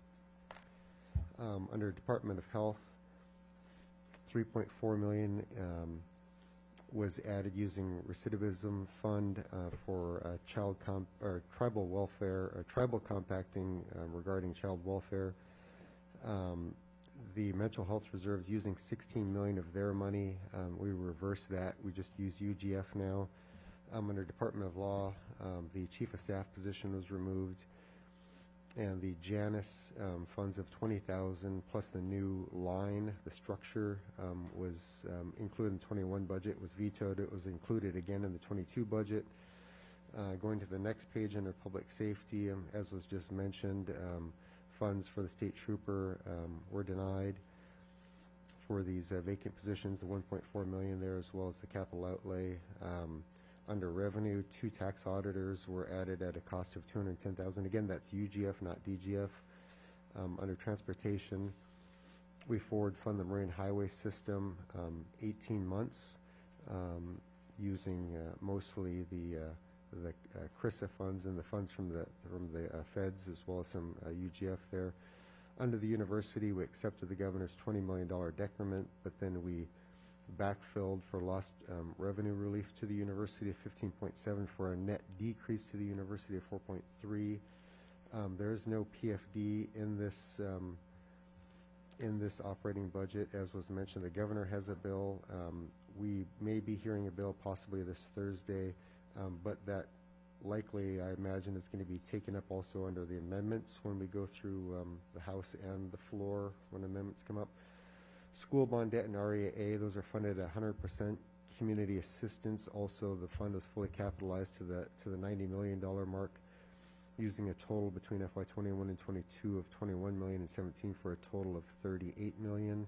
Um, under Department of Health, three point four million um, was added using recidivism fund uh, for uh, child comp or tribal welfare, uh, tribal compacting uh, regarding child welfare. Um, the mental health reserves using sixteen million of their money. Um, we reversed that. We just use U G F now. Um, under Department of Law, um, the chief of staff position was removed, and the Janus um, funds of twenty thousand plus the new line, the structure um, was um, included in the twenty-one budget, was vetoed. It was included again in the twenty-two budget. Uh, going to the next page under public safety, um, as was just mentioned, um, funds for the state trooper um, were denied for these uh, vacant positions, the one point four million there, as well as the capital outlay. Um, Under revenue, two tax auditors were added at a cost of two hundred ten thousand dollars. Again, that's U G F, not D G F. Um, under transportation, we forward fund the Marine Highway System um, eighteen months um, using uh, mostly the uh, the uh, C R I S A funds and the funds from the from the uh, feds, as well as some uh, U G F there. Under the university, we accepted the governor's twenty million dollars decrement, but then we backfilled for lost um, revenue relief to the university of fifteen point seven for a net decrease to the university of four point three. Um, there is no P F D in this um, in this operating budget, as was mentioned. The governor has a bill. Um, we may be hearing a bill possibly this Thursday, um, but that likely, I imagine, is going to be taken up also under the amendments when we go through um, the House and the floor when amendments come up. School bond debt and R E A, those are funded at one hundred percent. Community assistance, also the fund is fully capitalized to the to the ninety million dollars mark, using a total between F Y twenty-one and twenty-two of twenty-one million and seventeen for a total of thirty-eight million.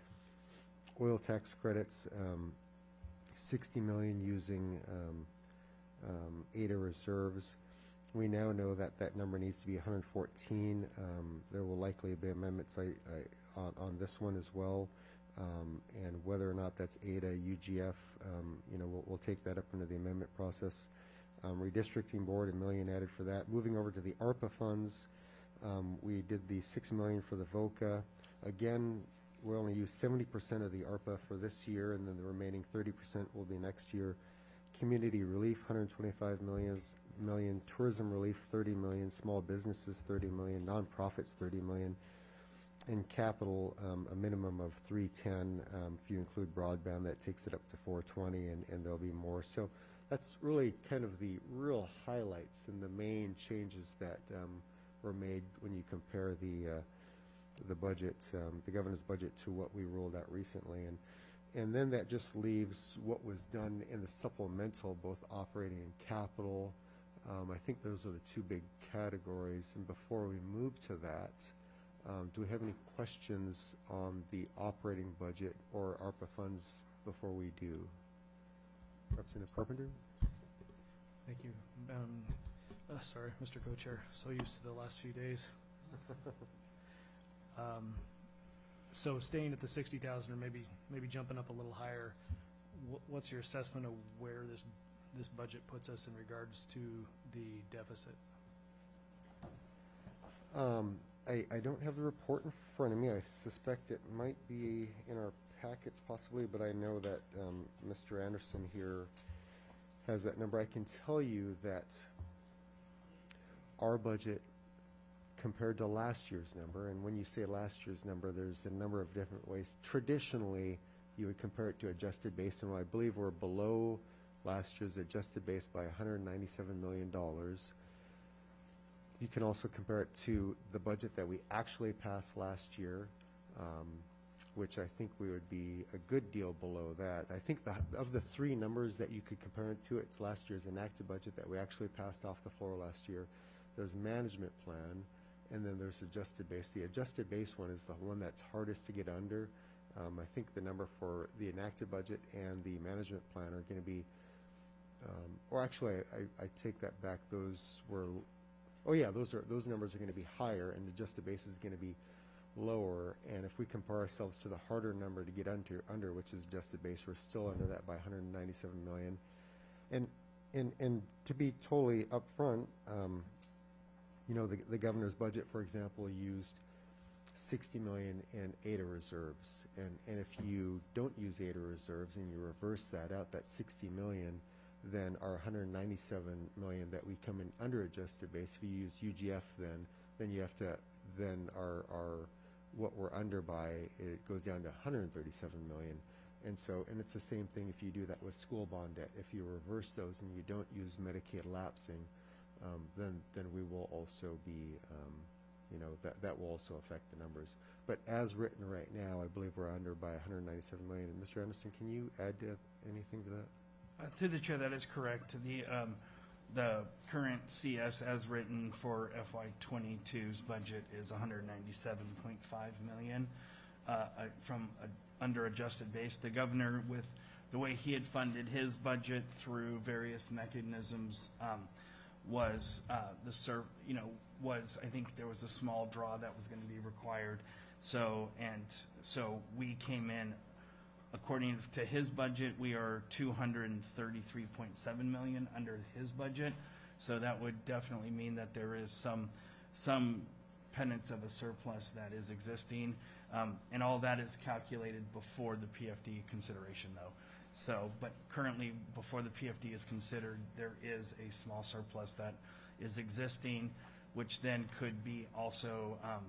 Oil tax credits, um, sixty million using um, um, A D A reserves. We now know that that number needs to be one hundred fourteen. Um, there will likely be amendments I, I, on, on this one as well. Um, and whether or not that's A D A, U G F, um, you know, we'll, we'll take that up into the amendment process. Um, redistricting board, a million added for that. Moving over to the ARPA funds, um, we did the six million for the VOCA. Again, we'll only use seventy percent of the ARPA for this year, and then the remaining thirty percent will be next year. Community relief, one hundred twenty-five million, million. Tourism relief, thirty million. Small businesses, thirty million. Nonprofits, thirty million. And capital, um, a minimum of three ten. Um, if you include broadband, that takes it up to four twenty, and, and there'll be more. So that's really kind of the real highlights and the main changes that um, were made when you compare the uh, the budget, um, the governor's budget to what we rolled out recently. And, and then that just leaves what was done in the supplemental, both operating and capital. Um, I think those are the two big categories. And before we move to that, um, do we have any questions on the operating budget or ARPA funds before we do? Representative Carpenter? Thank you. Um, uh, sorry, Mister Co-Chair, so used to the last few days. Um, so staying at the sixty thousand, or maybe maybe jumping up a little higher, wh- what's your assessment of where this this budget puts us in regards to the deficit? Um, I, I don't have the report in front of me. I suspect it might be in our packets possibly, but I know that um, Mister Anderson here has that number. I can tell you that our budget compared to last year's number, and when you say last year's number, there's a number of different ways. Traditionally, you would compare it to adjusted base, and I believe we're below last year's adjusted base by one hundred ninety-seven million dollars. You can also compare it to the budget that we actually passed last year, um, which I think we would be a good deal below that. I think the, of the three numbers that you could compare it to, it's last year's enacted budget that we actually passed off the floor last year. There's management plan, and then there's adjusted base. The adjusted base one is the one that's hardest to get under. Um, I think the number for the enacted budget and the management plan are going to be, um, or actually, I, I take that back. Those were, oh yeah, those are those numbers are going to be higher, and the adjusted base is going to be lower. And if we compare ourselves to the harder number to get under, under which is adjusted base, we're still under that by one hundred ninety-seven million. And and and to be totally upfront, um, you know, the the governor's budget, for example, used sixty million in A D A reserves, and and if you don't use A D A reserves and you reverse that out, that sixty million, then our one hundred ninety-seven million that we come in under adjusted base, if you use U G F, then then you have to then our our what we're under by, it goes down to one hundred thirty-seven million. And so, and it's the same thing if you do that with school bond debt. If you reverse those and you don't use Medicaid lapsing, um, then then we will also be, um, you know, that that will also affect the numbers. But as written right now, I believe we're under by one hundred ninety-seven million. And Mister Anderson, can you add to anything to that? Uh, Through the chair, that is correct. The um, the current C S as written for F Y twenty-two's budget is one hundred ninety-seven point five million uh, uh, from a, under adjusted base. The governor, with the way he had funded his budget through various mechanisms, um, was uh, the serv you know was I think there was a small draw that was going to be required. So and so we came in. According to his budget, we are two hundred thirty-three point seven million under his budget. So that would definitely mean that there is some some penance of a surplus that is existing. Um, and all that is calculated before the P F D consideration, though. So, but currently, before the P F D is considered, there is a small surplus that is existing, which then could be also um,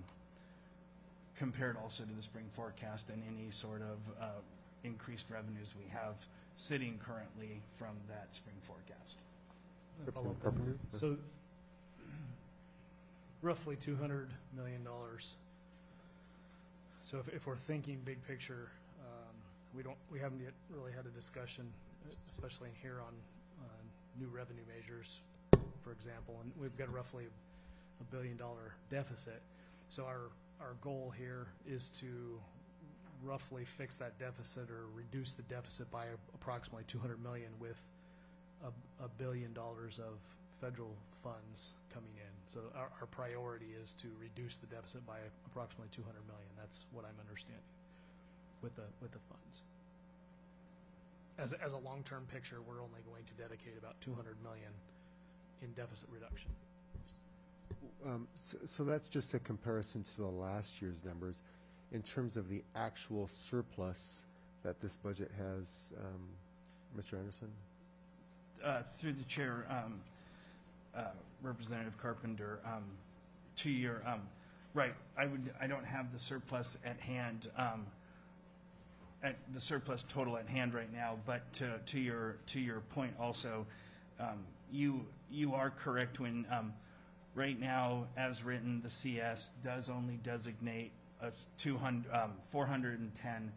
compared also to the spring forecast and any sort of uh, increased revenues we have sitting currently from that spring forecast. Representative Carpenter? So roughly two hundred million dollars. So if, if we're thinking big picture, um, we don't, we haven't yet really had a discussion, especially in here on uh, new revenue measures, for example, and we've got roughly a billion dollar deficit. So our, our goal here is to roughly fix that deficit or reduce the deficit by approximately two hundred million with a, a billion dollars of federal funds coming in. So our, our priority is to reduce the deficit by approximately two hundred million. That's what I'm understanding with the with the funds. As a, as a long-term picture, we're only going to dedicate about two hundred million in deficit reduction. Um, so, so that's just a comparison to the last year's numbers. In terms of the actual surplus that this budget has, um, Mister Anderson? Uh, through the chair, um, uh, Representative Carpenter, um, to your, um, right, I would, I don't have the surplus at hand, um, at the surplus total at hand right now, but to, to your, to your point also, um, you, you are correct when, um, right now, as written, the C S does only designate a s- two hundred, um, four hundred and ten,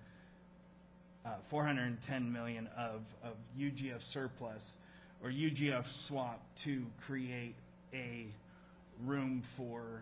uh, four hundred and ten million of, of U G F surplus or U G F swap to create a room for,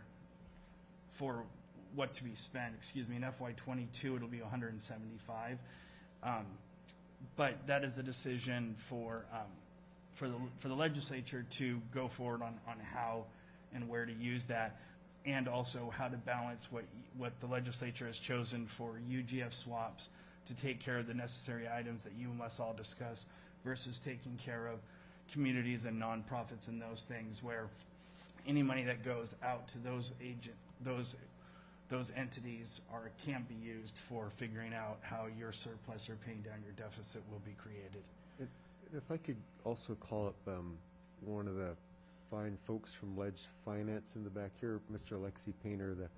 for what to be spent, excuse me, in F Y twenty-two, it'll be one hundred and seventy-five. Um, but that is a decision for, um, for the, for the legislature to go forward on, on how and where to use that, and also how to balance what, what the legislature has chosen for U G F swaps to take care of the necessary items that you must all discuss versus taking care of communities and nonprofits and those things where any money that goes out to those agent, those, those entities are, can't be used for figuring out how your surplus or paying down your deficit will be created. And if I could also call up um, one of the fine folks from Ledge Finance in the back here, Mister Alexi Painter, the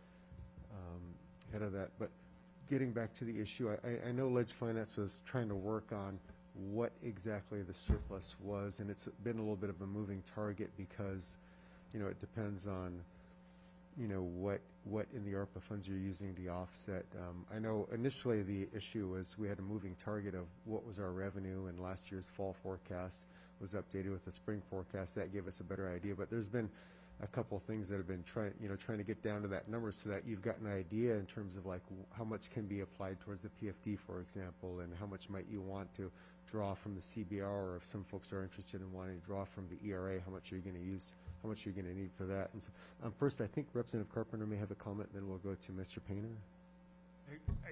um, head of that. But getting back to the issue, I, I- I know Ledge Finance was trying to work on what exactly the surplus was, and it's been a little bit of a moving target because, you know, it depends on, you know, what, what in the ARPA funds you're using to offset. Um, I know initially the issue was we had a moving target of what was our revenue, and last year's fall forecast was updated with the spring forecast. That gave us a better idea, but there's been a couple things that have been trying, you know, trying to get down to that number so that you've got an idea in terms of like w- how much can be applied towards the P F D, for example, and how much might you want to draw from the C B R, or if some folks are interested in wanting to draw from the E R A, how much are you going to use, how much are you going to need for that? And so, um, first, I think Representative Carpenter may have a comment, then we'll go to Mister Painter. I, I,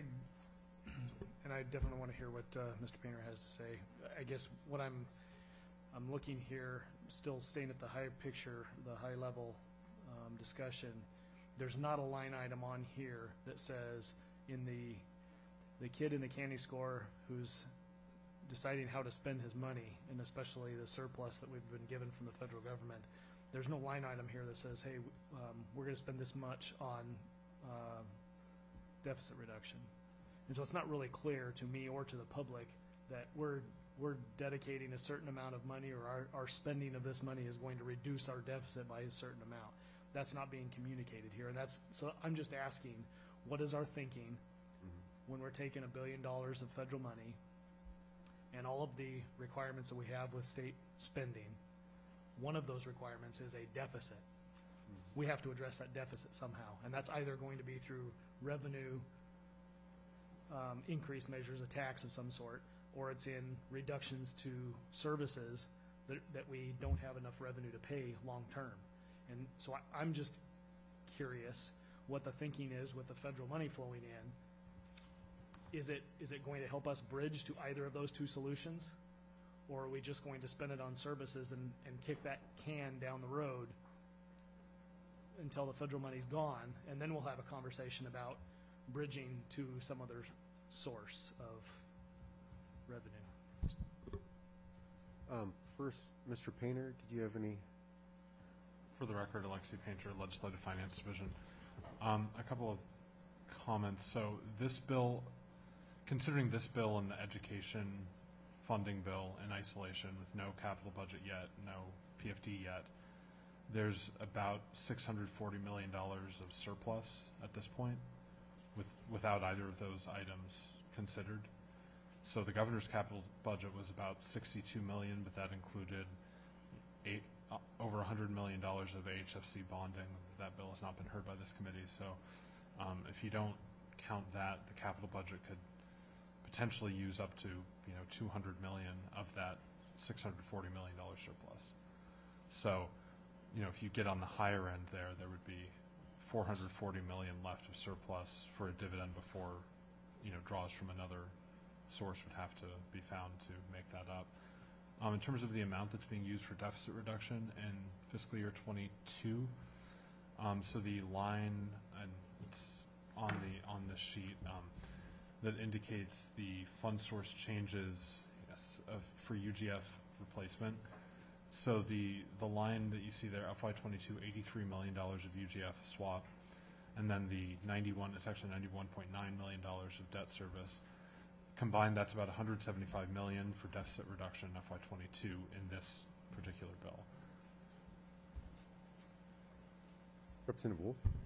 and I definitely want to hear what uh, Mister Painter has to say. I guess what I'm I'm looking here, still staying at the high picture, the high level um, discussion. There's not a line item on here that says in the the kid in the candy store who's deciding how to spend his money, and especially the surplus that we've been given from the federal government. There's no line item here that says, hey, um, we're going to spend this much on uh, deficit reduction. And so it's not really clear to me or to the public that we're we're dedicating a certain amount of money, or our, our spending of this money is going to reduce our deficit by a certain amount. That's not being communicated here. And that's, so I'm just asking, what is our thinking when we're taking a billion dollars of federal money and all of the requirements that we have with state spending? One of those requirements is a deficit. We have to address that deficit somehow. And that's either going to be through revenue um, increased measures, a tax of some sort, or it's in reductions to services that, that we don't have enough revenue to pay long-term. And so I, I'm just curious what the thinking is with the federal money flowing in. Is it, is it going to help us bridge to either of those two solutions? Or are we just going to spend it on services and, and kick that can down the road until the federal money's gone, and then we'll have a conversation about bridging to some other source of revenue? Um, first, Mister Painter, did you have any? For the record, Alexi Painter, Legislative Finance Division. Um, a couple of comments. So this bill, considering this bill and the education funding bill in isolation with no capital budget yet, no P F D yet, there's about six hundred forty million dollars of surplus at this point with, without either of those items considered. So the governor's capital budget was about sixty-two million dollars, but that included eight, uh, over one hundred million dollars of A H F C bonding. That bill has not been heard by this committee. So um, if you don't count that, the capital budget could potentially use up to, you know, two hundred million dollars of that six hundred forty million dollars surplus. So, you know, if you get on the higher end there, there would be four hundred forty million dollars left of surplus for a dividend before, you know, draws from another source would have to be found to make that up. Um, in terms of the amount that's being used for deficit reduction in fiscal year twenty-two, um, so the line, and it's on the on this sheet, um, that indicates the fund source changes, yes, of, for U G F replacement. So the the line that you see there, F Y twenty-two, eighty-three million dollars of U G F swap, and then the ninety-one, it's actually ninety-one point nine million dollars of debt service. Combined, that's about one hundred seventy-five million dollars for deficit reduction in F Y twenty-two in this particular bill. Representative Wolf?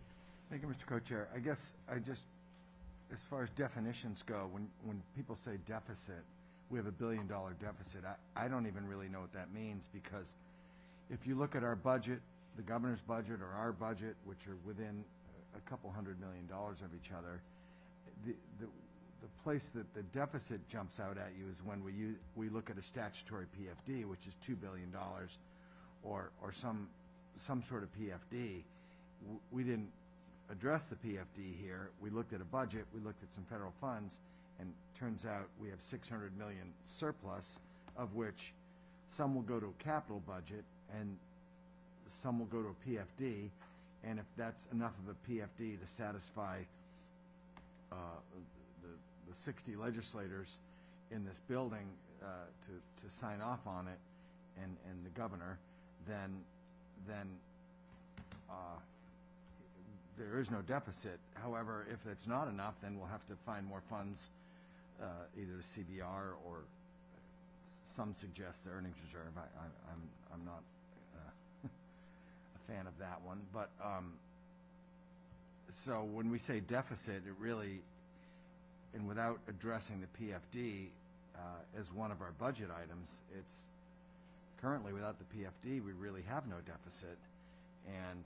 Thank you, Mister Co-Chair. I guess I just, as far as definitions go, when, when people say deficit, we have a billion dollar deficit, I, I don't even really know what that means, because if you look at our budget, the governor's budget or our budget, which are within a couple hundred million dollars of each other, the, the, the place that the deficit jumps out at you is when we use, we look at a statutory P F D, which is two billion dollars, or, or some, some sort of P F D. W- We didn't address the P F D here. We looked at a budget, we looked at some federal funds, and turns out we have six hundred million surplus, of which some will go to a capital budget and some will go to a P F D, and if that's enough of a P F D to satisfy uh, the, the sixty legislators in this building uh, to, to sign off on it, and, and the governor, then, then uh, there is no deficit. However, if it's not enough, then we'll have to find more funds, uh, either C B R or s- some suggest the earnings reserve. I, I, I'm, I'm not uh, a fan of that one. But um, so when we say deficit, it really, and without addressing the P F D uh, as one of our budget items, it's currently without the P F D, we really have no deficit. And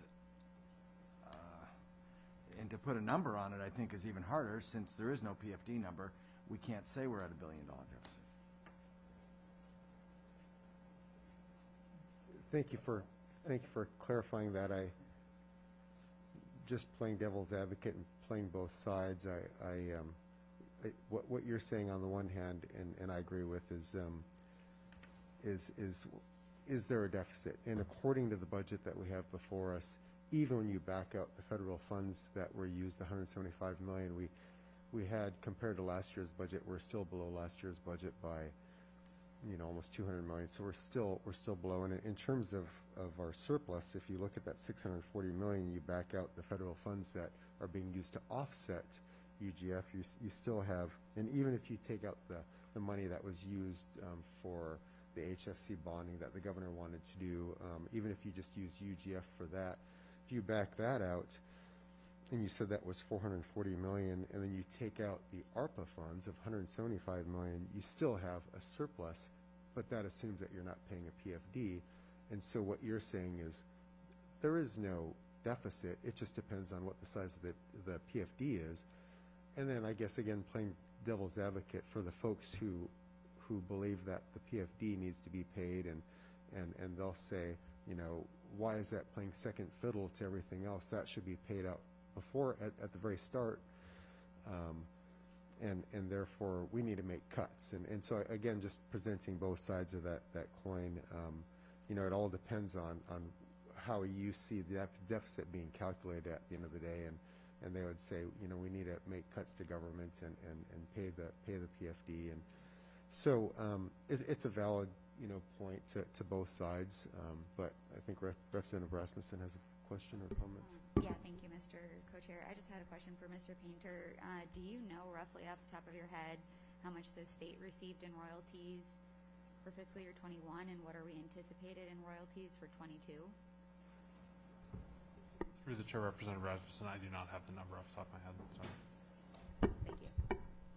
And to put a number on it, I think, is even harder, since there is no P F D number. We can't say we're at a billion dollar deficit. Thank you for, thank you for clarifying that. I, just playing devil's advocate and playing both sides, I, I, um, I what, what you're saying on the one hand, and, and I agree with, is, um, is, is, is there a deficit? And according to the budget that we have before us, even when you back out the federal funds that were used, the one hundred seventy-five million, we, we had, compared to last year's budget, we're still below last year's budget by, you know, almost two hundred million. So we're still, we're still below. And in terms of, of our surplus, if you look at that six hundred forty million, you back out the federal funds that are being used to offset U G F, you, s- you still have, and even if you take out the, the money that was used um, for the H F C bonding that the governor wanted to do, um, even if you just use U G F for that, if you back that out, and you said that was four hundred forty million, and then you take out the ARPA funds of one hundred seventy-five million, you still have a surplus, but that assumes that you're not paying a P F D. And so what you're saying is there is no deficit. It just depends on what the size of the, the P F D is. And then I guess, again, playing devil's advocate for the folks who who believe that the P F D needs to be paid, and, and, and they'll say, you know, why is that playing second fiddle to everything else? That should be paid out before, at, at the very start. Um, and, and therefore, we need to make cuts. And, and so, again, just presenting both sides of that, that coin, um, you know, it all depends on, on how you see the def- deficit being calculated at the end of the day. And, and they would say, you know, we need to make cuts to governments and, and, and pay the pay the P F D. And so um, it, it's a valid, you know, point to, to both sides. Um, but I think Rep- Representative Rasmussen has a question or comment. Yeah, thank you, Mister Co-Chair. I just had a question for Mister Painter. Uh, do you know roughly off the top of your head how much the state received in royalties for fiscal year twenty-one, and what are we anticipated in royalties for twenty-two? Through the chair, Representative Rasmussen, I do not have the number off the top of my head, sorry. Thank you.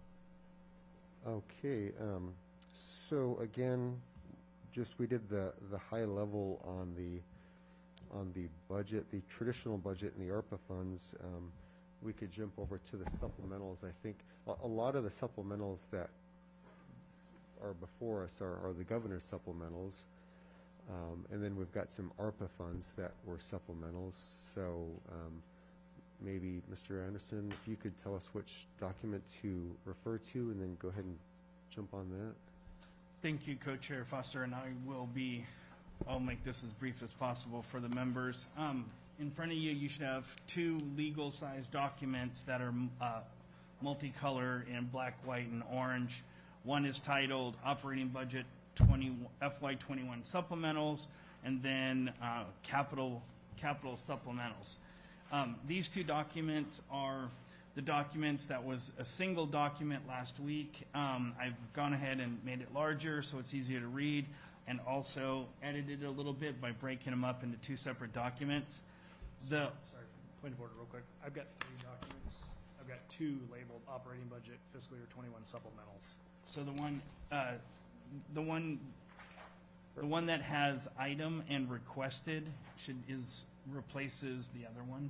Okay, um, so again, just we did the, the high level on the, on the budget, the traditional budget and the ARPA funds. Um, we could jump over to the supplementals. I think a, a lot of the supplementals that are before us are, are the governor's supplementals. Um, and then we've got some ARPA funds that were supplementals. So um, maybe, Mister Anderson, if you could tell us which document to refer to, and then go ahead and jump on that. Thank you, Co-Chair Foster, and I will be, I'll make this as brief as possible for the members. Um, in front of you, you should have two legal-sized documents that are uh, multicolor in black, white, and orange. One is titled Operating Budget twenty F Y twenty-one Supplementals, and then uh, Capital Capital Supplementals. Um, these two documents are the documents that was a single document last week. Um, I've gone ahead and made it larger so it's easier to read, and also edited it a little bit by breaking them up into two separate documents. The Sorry, Point of order real quick. I've got three documents. I've got two labeled operating budget fiscal year twenty-one supplementals. So the one, uh, the one, the one that has item and requested should, is, replaces the other one.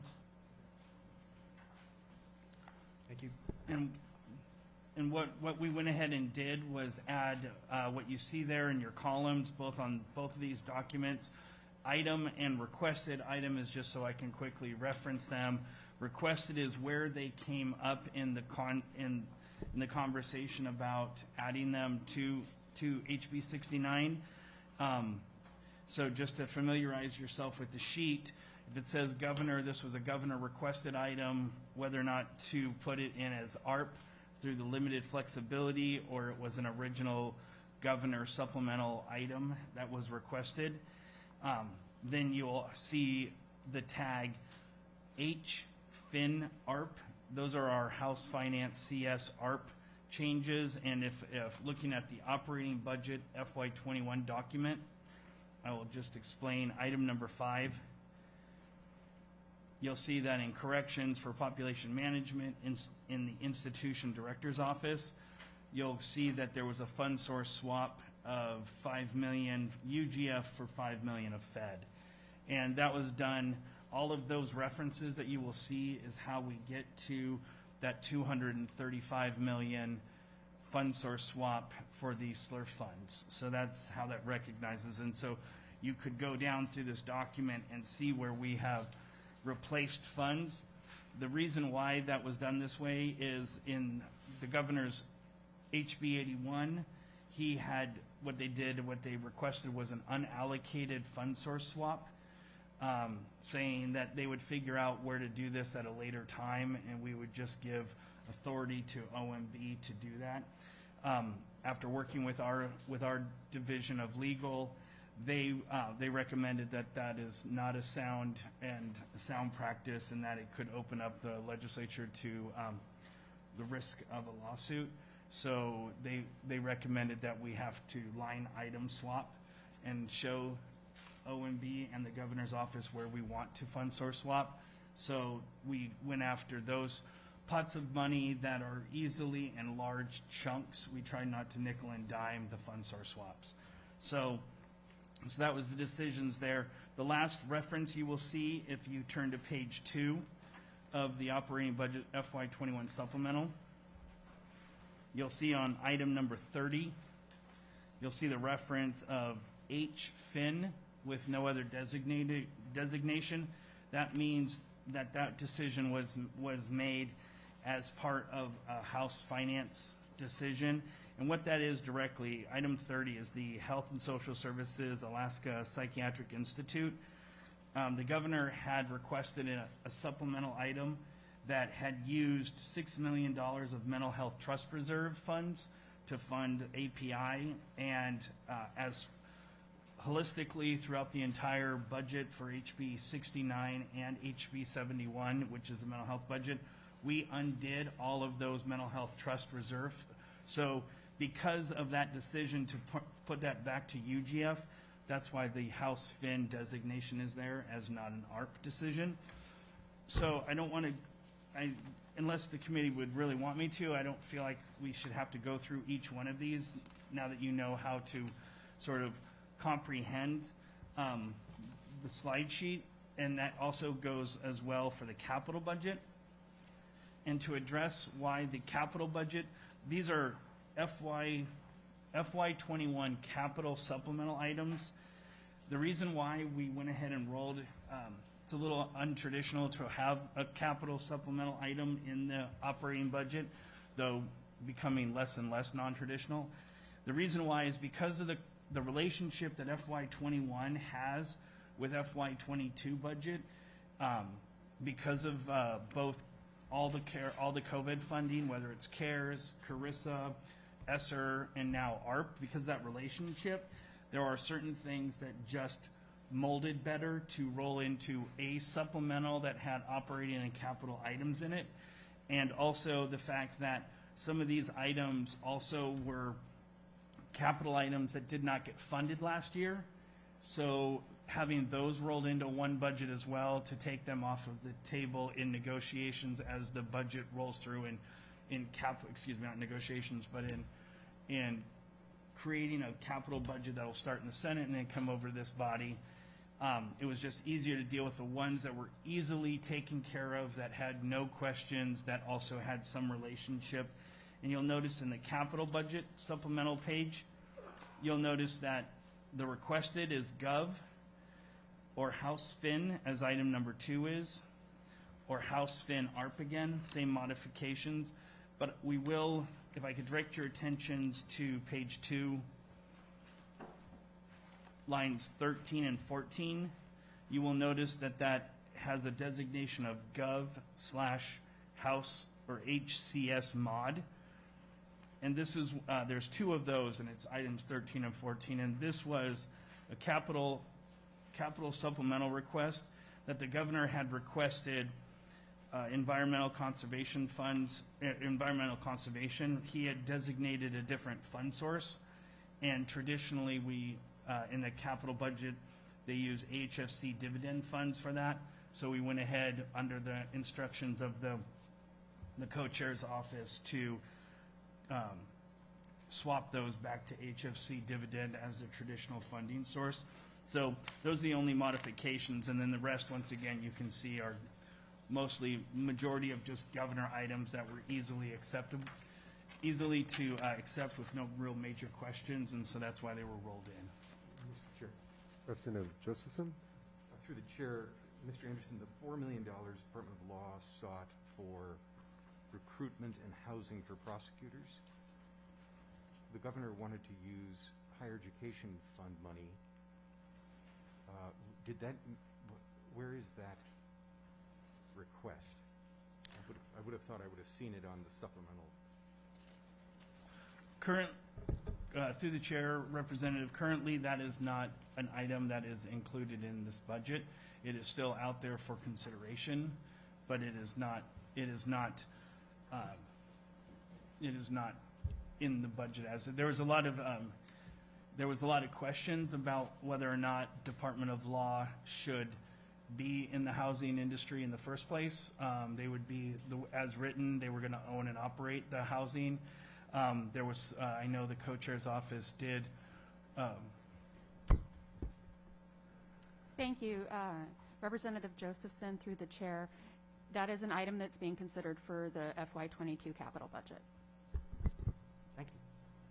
Thank you. And, and what, what we went ahead and did was add, uh, what you see there in your columns, both on both of these documents. Item and requested. Item is just so I can quickly reference them. Requested is where they came up in the con, in, in the conversation about adding them to, to H B sixty-nine. Um, so just to familiarize yourself with the sheet, if it says governor, this was a governor requested item, whether or not to put it in as A R P through the limited flexibility, or it was an original governor supplemental item that was requested. Um, then you'll see the tag H Fin A R P. Those are our House Finance C S A R P changes. And if, if looking at the operating budget F Y twenty-one document, I will just explain item number five. You'll see that in corrections for population management in, in the institution director's office, you'll see that there was a fund source swap of five million U G F for five million of Fed. And that was done, all of those references that you will see is how we get to that two hundred thirty-five million fund source swap for the S L R F funds. So that's how that recognizes. And so you could go down through this document and see where we have replaced funds. The reason why that was done this way is in the governor's H B eighty-one, he had, what they did, what they requested was an unallocated fund source swap, um, saying that they would figure out where to do this at a later time, and we would just give authority to O M B to do that. Um, after working with our with our division of legal, they uh, they recommended that that is not a sound and sound practice, and that it could open up the legislature to um, the risk of a lawsuit. So they they recommended that we have to line item swap and show O M B and the governor's office where we want to fund source swap. So we went after those pots of money that are easily in large chunks. We try not to nickel and dime the fund source swaps. So, so that was the decisions there. The last reference you will see if you turn to page two of the operating budget F Y twenty-one supplemental, you'll see on item number thirty, you'll see the reference of H Fin with no other designated designation. That means that that decision was was made as part of a House Finance decision. And what that is directly, item thirty is the Health and Social Services Alaska Psychiatric Institute. Um, the governor had requested a, a supplemental item that had used six million dollars of mental health trust reserve funds to fund A P I, and uh, as holistically throughout the entire budget for H B sixty-nine and H B seventy-one, which is the mental health budget, we undid all of those mental health trust reserve. So because of that decision to pu- put that back to U G F, that's why the House Fin designation is there as not an A R P decision. So I don't want to, I, unless the committee would really want me to, I don't feel like we should have to go through each one of these now that you know how to sort of comprehend um, the slide sheet, and that also goes as well for the capital budget. And to address why the capital budget, these are F Y F Y twenty-one capital supplemental items. The reason why we went ahead and rolled, um, it's a little untraditional to have a capital supplemental item in the operating budget, though becoming less and less non-traditional. The reason why is because of the the relationship that F Y twenty-one has with F Y twenty-two budget, um, because of uh, both all the care, all the COVID funding, whether it's CARES, CARISA, ESSER, and now A R P, because of that relationship, there are certain things that just molded better to roll into a supplemental that had operating and capital items in it. And also the fact that some of these items also were capital items that did not get funded last year. So having those rolled into one budget as well to take them off of the table in negotiations as the budget rolls through in, in cap, excuse me, not negotiations, but in, in creating a capital budget that will start in the Senate and then come over to this body. Um, it was just easier to deal with the ones that were easily taken care of, that had no questions, that also had some relationship. And you'll notice in the capital budget supplemental page, you'll notice that the requested is Gov, or House Fin, as item number two is, or House Fin A R P again, same modifications. But we will, if I could direct your attentions to page two, lines thirteen and fourteen, you will notice that that has a designation of Gov slash House or H C S mod. And this is, uh, there's two of those, and it's items thirteen and fourteen. And this was a capital, capital supplemental request that the governor had requested uh, environmental conservation funds, uh, environmental conservation. He had designated a different fund source, and traditionally we, uh, in the capital budget, they use A H F C dividend funds for that. So we went ahead under the instructions of the, the co-chair's office to um, swap those back to H F C dividend as the traditional funding source. So those are the only modifications, and then the rest, once again, you can see are mostly majority of just governor items that were easily acceptable, easily to uh, accept with no real major questions, and so that's why they were rolled in. Mister Chair, Representative Josephson? uh, through the chair, Mister Anderson, the four million dollars Department of Law sought for recruitment and housing for prosecutors. The governor wanted to use higher education fund money. Uh, Did that, wh- where is that request? I would, I would have thought I would have seen it on the supplemental. Current, uh, through the chair, Representative, currently that is not an item that is included in this budget. It is still out there for consideration, but it is not, it is not, um, it is not in the budget as, there was a lot of, um, there was a lot of questions about whether or not Department of Law should be in the housing industry in the first place. Um, they would be, the, as written, they were going to own and operate the housing. Um, there was, uh, I know the co-chair's office did. Um, Thank you, uh, Representative Josephson, through the chair. That is an item that's being considered for the F Y twenty-two capital budget. Thank you.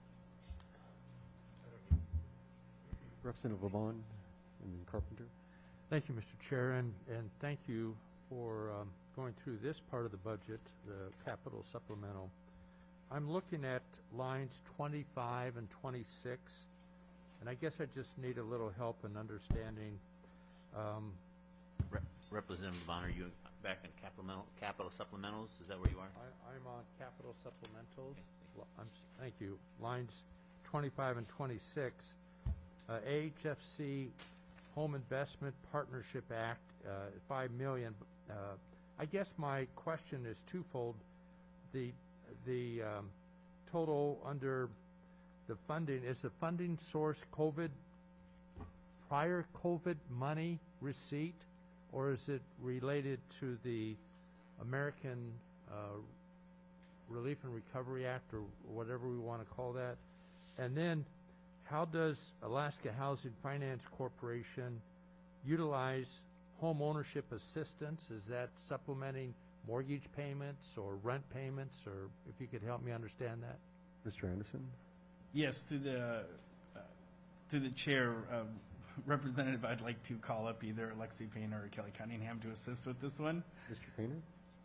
Representative Levon, and then Carpenter. Thank you, Mister Chair, and, and thank you for um, going through this part of the budget, the capital supplemental. I'm looking at lines twenty-five and twenty-six, and I guess I just need a little help in understanding. Um, Rep- Representative Levon, are you back in capital, capital supplementals? Is that where you are? I, I'm on capital supplementals. L- I'm, s- thank you. Lines twenty-five and twenty-six. Uh, A H F C Home Investment Partnership Act, uh, five million. Uh, I guess my question is twofold. The the um, total under the funding, is the funding source COVID, prior COVID money receipt, or is it related to the American uh, Relief and Recovery Act, or whatever we want to call that? And then, how does Alaska Housing Finance Corporation utilize home ownership assistance? Is that supplementing mortgage payments or rent payments, or if you could help me understand that? Mister Anderson? Yes, through the, uh, through the chair, um, Representative, I'd like to call up either Lexi Payne or Kelly Cunningham to assist with this one. Mister Painter?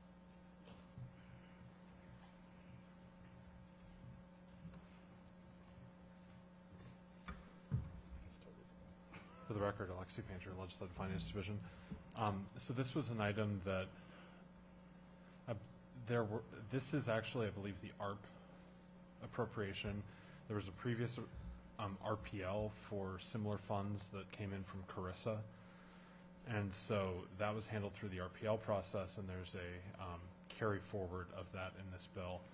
For the record, Alexi Painter, Legislative Finance Division. Um, so this was an item that uh, there were. This is actually, I believe, the A R P appropriation. There was a previous um, R P L for similar funds that came in from Carissa, and so that was handled through the R P L process. And there's a um, carry forward of that in this bill.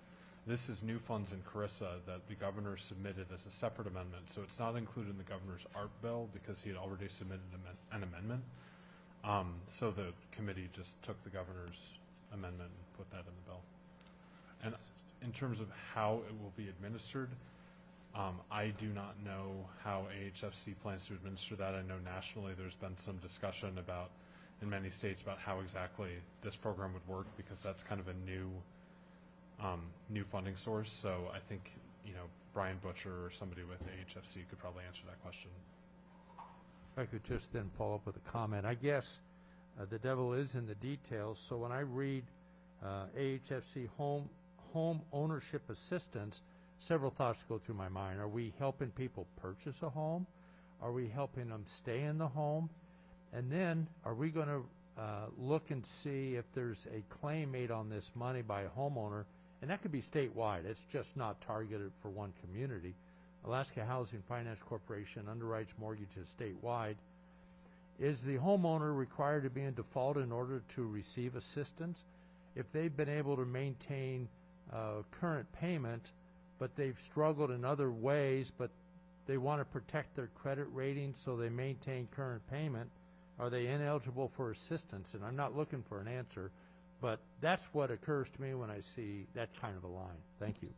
This is new funds in Carissa that the governor submitted as a separate amendment, so it's not included in the governor's A R P bill because he had already submitted amen- an amendment. Um, so the committee just took the governor's amendment and put that in the bill. And in terms of how it will be administered, um, I do not know how A H F C plans to administer that. I know nationally there's been some discussion about, in many states, about how exactly this program would work because that's kind of a new, um, new funding source. So I think, you know, Brian Butcher or somebody with A H F C could probably answer that question. If I could just then follow up with a comment. I guess uh, the devil is in the details, so when I read uh, A H F C home, home ownership assistance, several thoughts go through my mind. Are we helping people purchase a home? Are we helping them stay in the home? And then, are we going to uh, look and see if there's a claim made on this money by a homeowner? And that could be statewide. It's just not targeted for one community. Alaska Housing Finance Corporation underwrites mortgages statewide. Is the homeowner required to be in default in order to receive assistance? If they've been able to maintain uh, current payment, but they've struggled in other ways, but they want to protect their credit rating so they maintain current payment, are they ineligible for assistance? And I'm not looking for an answer, but that's what occurs to me when I see that kind of a line. Thank you.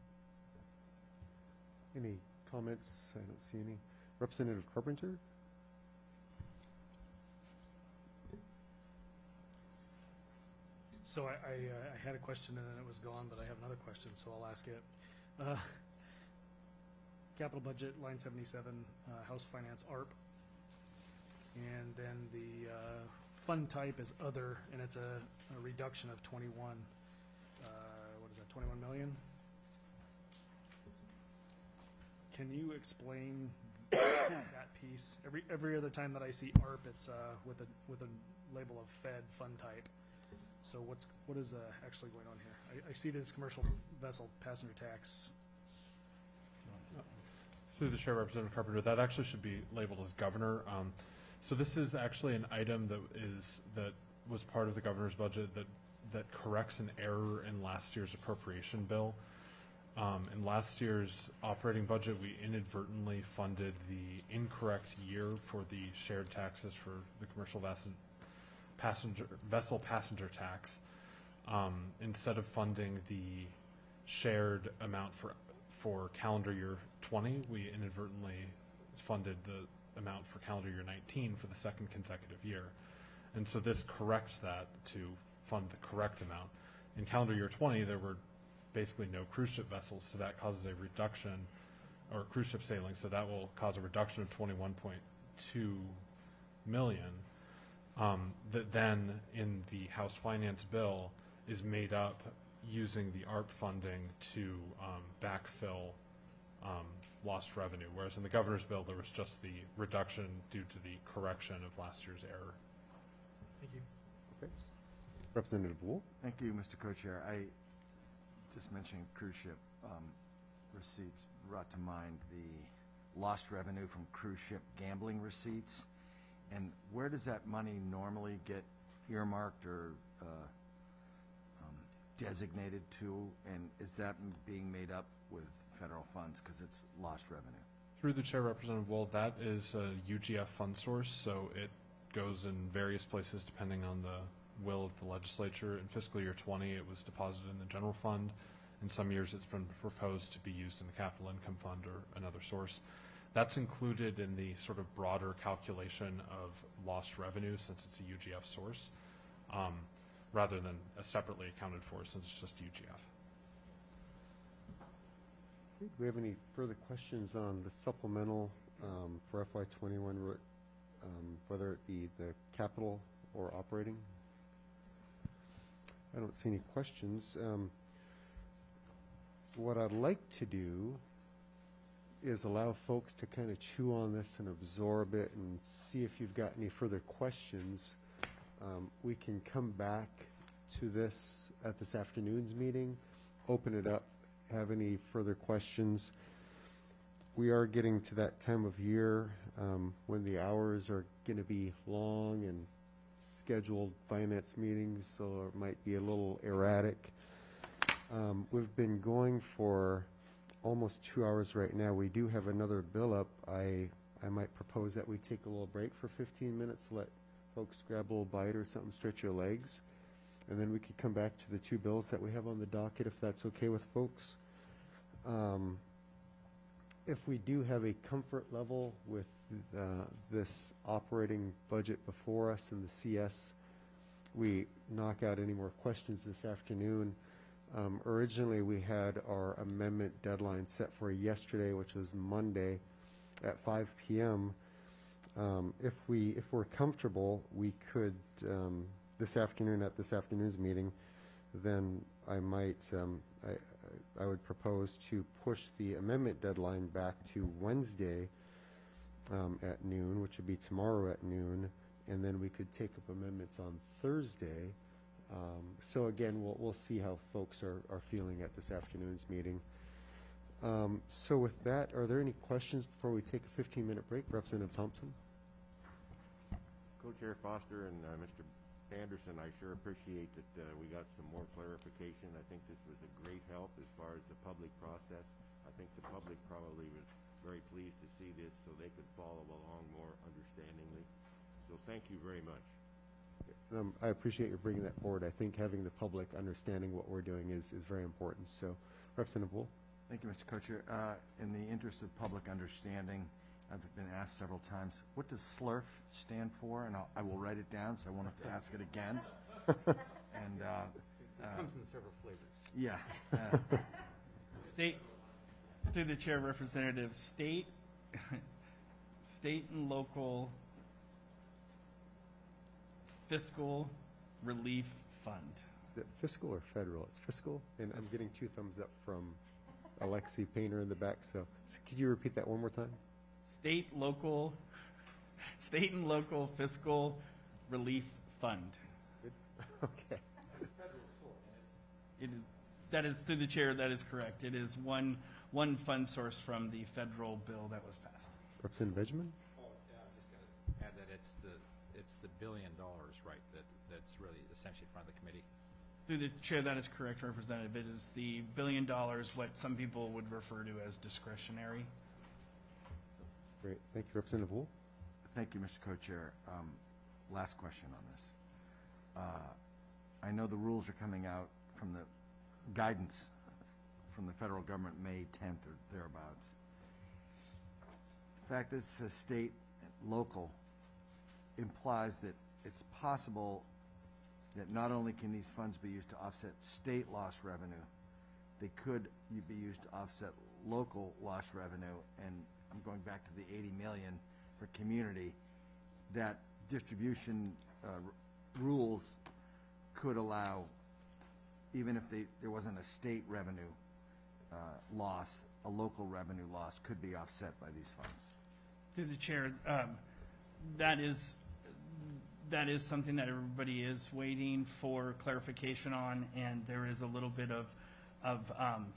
Any comments? I don't see any. Representative Carpenter? So I, I, uh, I had a question and then it was gone, but I have another question, so I'll ask it. Uh, Capital budget, line seventy-seven, uh, House Finance A R P. And then the uh, fund type is other, and it's a, a reduction of twenty-one, uh, what is that, twenty-one million? Can you explain that piece? Every, every other time that I see A R P, it's uh, with a, with a label of Fed fund type. So what's, what is uh, actually going on here? I, I see this commercial vessel passenger tax. Through the chair, Representative Carpenter, that actually should be labeled as governor. Um, so this is actually an item that is that was part of the governor's budget that that corrects an error in last year's appropriation bill. Um, in last year's operating budget, we inadvertently funded the incorrect year for the shared taxes for the commercial vessel passenger vessel passenger tax. Um, instead of funding the shared amount for for calendar year twenty, we inadvertently funded the amount for calendar year nineteen for the second consecutive year. And so this corrects that to fund the correct amount. In calendar year twenty, there were basically no cruise ship vessels, so that causes a reduction, or cruise ship sailing, so that will cause a reduction of twenty-one point two million. Um, that then in the House Finance bill is made up using the A R P funding to um, backfill um, lost revenue, whereas in the governor's bill there was just the reduction due to the correction of last year's error. Thank you. Okay. Representative Wool? Thank you, Mister Co-Chair. I just mentioning cruise ship um, receipts brought to mind the lost revenue from cruise ship gambling receipts. And where does that money normally get earmarked or uh, um, designated to? And is that m- being made up with federal funds because it's lost revenue? Through the chair, Representative Wool, that is a U G F fund source, so it goes in various places depending on the will of the legislature. In fiscal year twenty, it was deposited in the general fund. In some years, it's been proposed to be used in the capital income fund or another source. That's included in the sort of broader calculation of lost revenue since it's a U G F source, um, rather than a separately accounted for since it's just U G F. Do we have any further questions on the supplemental um, for F Y twenty-one, um, whether it be the capital or operating? I don't see any questions. Um, what I'd like to do is allow folks to kind of chew on this and absorb it and see if you've got any further questions. Um, we can come back to this at this afternoon's meeting, open it up, have any further questions. We are getting to that time of year um, when the hours are going to be long and scheduled finance meetings, so it might be a little erratic. Um, We've been going for almost two hours right now. We do have another bill up. I, I might propose that we take a little break for fifteen minutes, let folks grab a little bite or something, stretch your legs, and then we could come back to the two bills that we have on the docket, if that's okay with folks. Um, If we do have a comfort level with uh, this operating budget before us and the C S, we knock out any more questions this afternoon. Um, Originally, we had our amendment deadline set for yesterday, which was Monday at five P M Um, If we, if we're comfortable, we could, um, this afternoon, at this afternoon's meeting, then I might, um, I, I would propose to push the amendment deadline back to Wednesday um, at noon, which would be tomorrow at noon, and then we could take up amendments on Thursday. Um, so again, we'll, we'll see how folks are, are feeling at this afternoon's meeting. Um, so with that, are there any questions before we take a fifteen-minute break? Representative Thompson? Co-Chair Foster and uh, Mister Anderson, I sure appreciate that uh, we got some more clarification. I think this was a great help as far as the public process. I think the public probably was very pleased to see this so they could follow along more understandingly. So thank you very much. Um, I appreciate you bringing that forward. I think having the public understanding what we're doing is, is very important. So, Representative Wool? Thank you, Mister Co-Chair. Uh, In the interest of public understanding, I've been asked several times, what does SLURF stand for? And I'll, I will write it down, so I won't have to ask it again. And, uh, It comes in several flavors. yeah. uh, State, through the chair, Representative, state, state and local fiscal relief fund. Is it fiscal or federal? It's fiscal, and I'm getting two thumbs up from Alexi Painter in the back, so, so could you repeat that one more time? State, local, state and local fiscal relief fund. Good. Okay. It is, that is, through the chair, that is correct. It is one, one fund source from the federal bill that was passed. Representative Benjamin? Oh, yeah, I was just going to add that it's the, it's the billion dollars, right, that, that's really essentially in front of the committee. Through the chair, that is correct, Representative. It is the billion dollars, what some people would refer to as discretionary. Great. Thank you. Representative Wool? Thank you, Mister Co-Chair. Um, Last question on this. Uh, I know the rules are coming out from the guidance from the federal government May tenth or thereabouts. The fact that it says state and local implies that it's possible that not only can these funds be used to offset state loss revenue, they could be used to offset local loss revenue. And I'm going back to the eighty million for community, that distribution uh, r- rules could allow, even if they, there wasn't a state revenue uh, loss, a local revenue loss could be offset by these funds. Through the chair, um, that is, that is something that everybody is waiting for clarification on, and there is a little bit of, of um,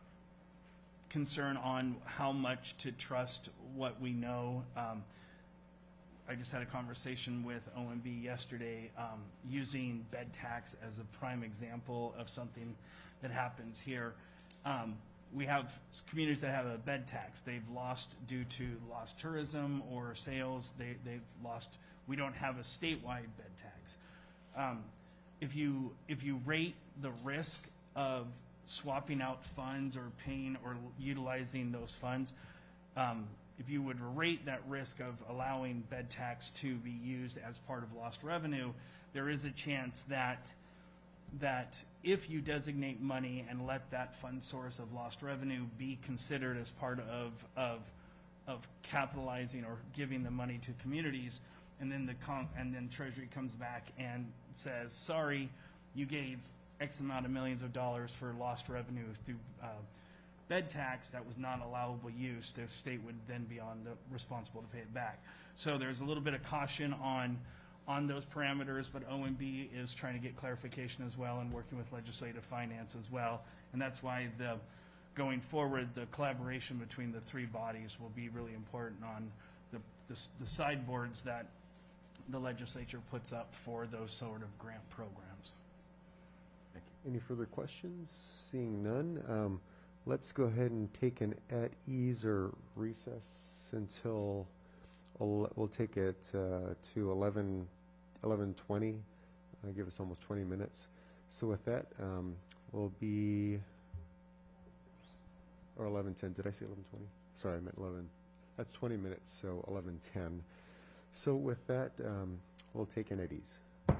concern on how much to trust what we know. Um, I just had a conversation with O M B yesterday, um, using bed tax as a prime example of something that happens here. Um, we have s- communities that have a bed tax. They've lost due to lost tourism or sales. They, they've lost, we don't have a statewide bed tax. Um, if you, if you rate the risk of swapping out funds or paying or utilizing those funds, um, if you would rate that risk of allowing bed tax to be used as part of lost revenue, there is a chance that that if you designate money and let that fund source of lost revenue be considered as part of of of capitalizing or giving the money to communities, and then the con- and then Treasury comes back and says, sorry, you gave X amount of millions of dollars for lost revenue through uh, bed tax that was not allowable use, the state would then be on the responsible to pay it back. So there's a little bit of caution on on those parameters, but O M B is trying to get clarification as well and working with legislative finance as well. And that's why the going forward, the collaboration between the three bodies will be really important on the, the, the sideboards that the legislature puts up for those sort of grant programs. Thank you. Any further questions? Seeing none, um, let's go ahead and take an at-ease or recess until, ele- we'll take it uh, to eleven, eleven twenty, uh, give us almost twenty minutes. So with that, um, we'll be, or eleven ten, did I say eleven twenty? Sorry, I meant eleven, that's twenty minutes, so eleven ten. So with that, um, we'll take an at-ease.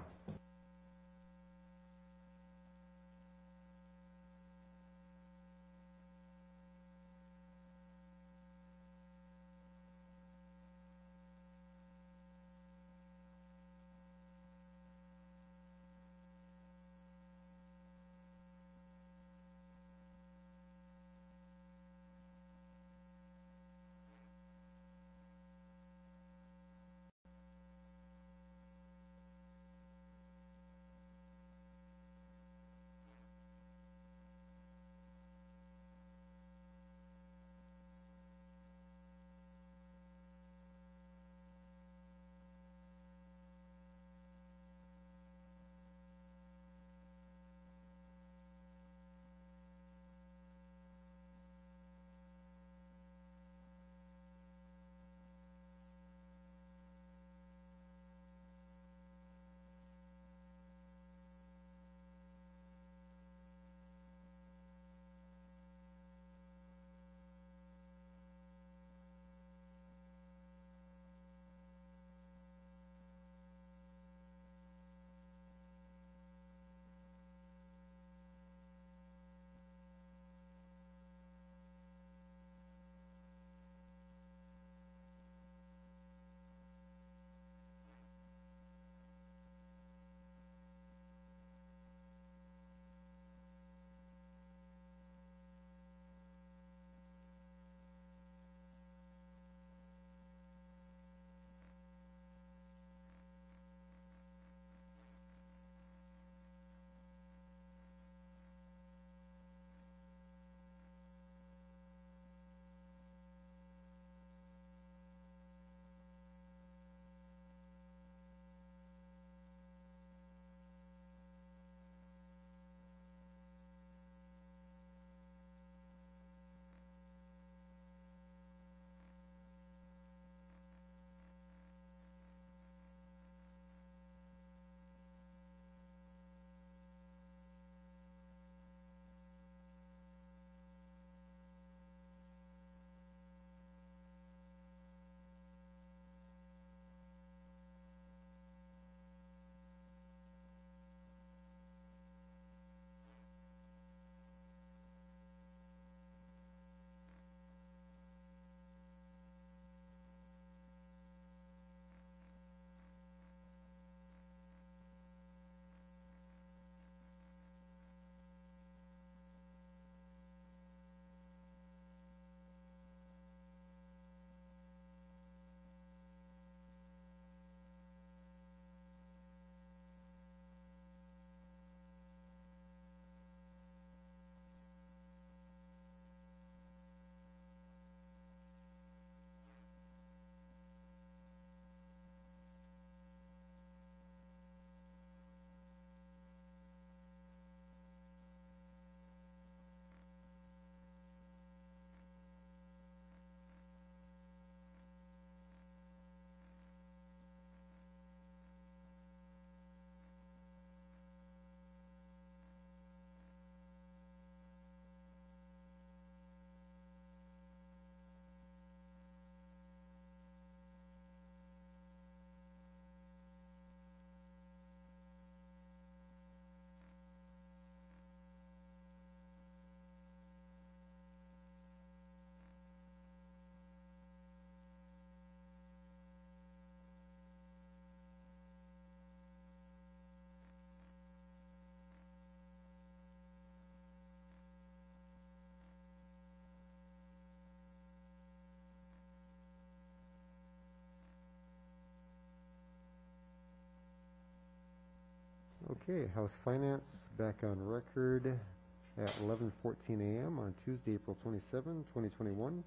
Okay, House Finance back on record at eleven fourteen a m on Tuesday, April twenty-seventh, twenty twenty-one.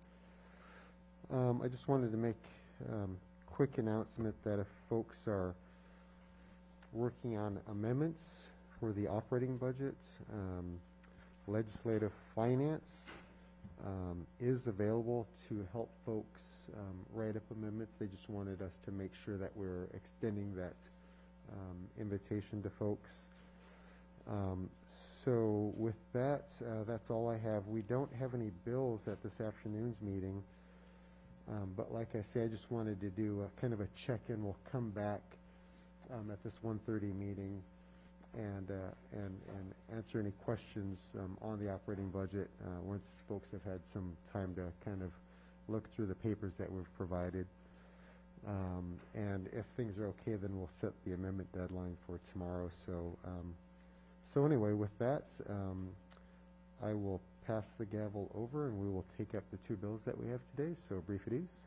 Um, I just wanted to make um, quick announcement that if folks are working on amendments for the operating budget. Um, legislative finance um, is available to help folks um, write up amendments. They just wanted us to make sure that we're extending that um, invitation to folks. Um, so with that, uh, that's all I have. We don't have any bills at this afternoon's meeting, um, but like I say, I just wanted to do a kind of a check-in. We'll come back um, at this one thirty meeting and, uh, and, and answer any questions um, on the operating budget uh, once folks have had some time to kind of look through the papers that we've provided. Um, and if things are okay, then we'll set the amendment deadline for tomorrow. So, um, so anyway, with that, um, I will pass the gavel over, and we will take up the two bills that we have today. So, brief at ease.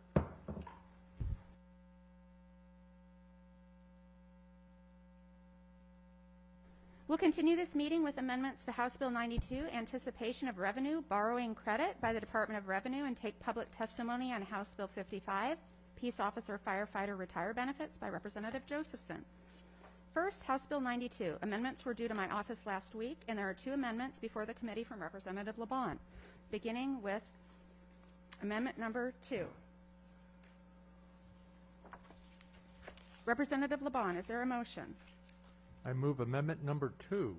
We'll continue this meeting with amendments to House Bill ninety-two, Anticipation of Revenue Borrowing Credit by the Department of Revenue, and take public testimony on House Bill fifty-five, Peace Officer Firefighter Retire Benefits by Representative Josephson. First, House Bill ninety-two. Amendments were due to my office last week, and there are two amendments before the committee from Representative LeBon, beginning with amendment number two. Representative LeBon, is there a motion? I move amendment number two.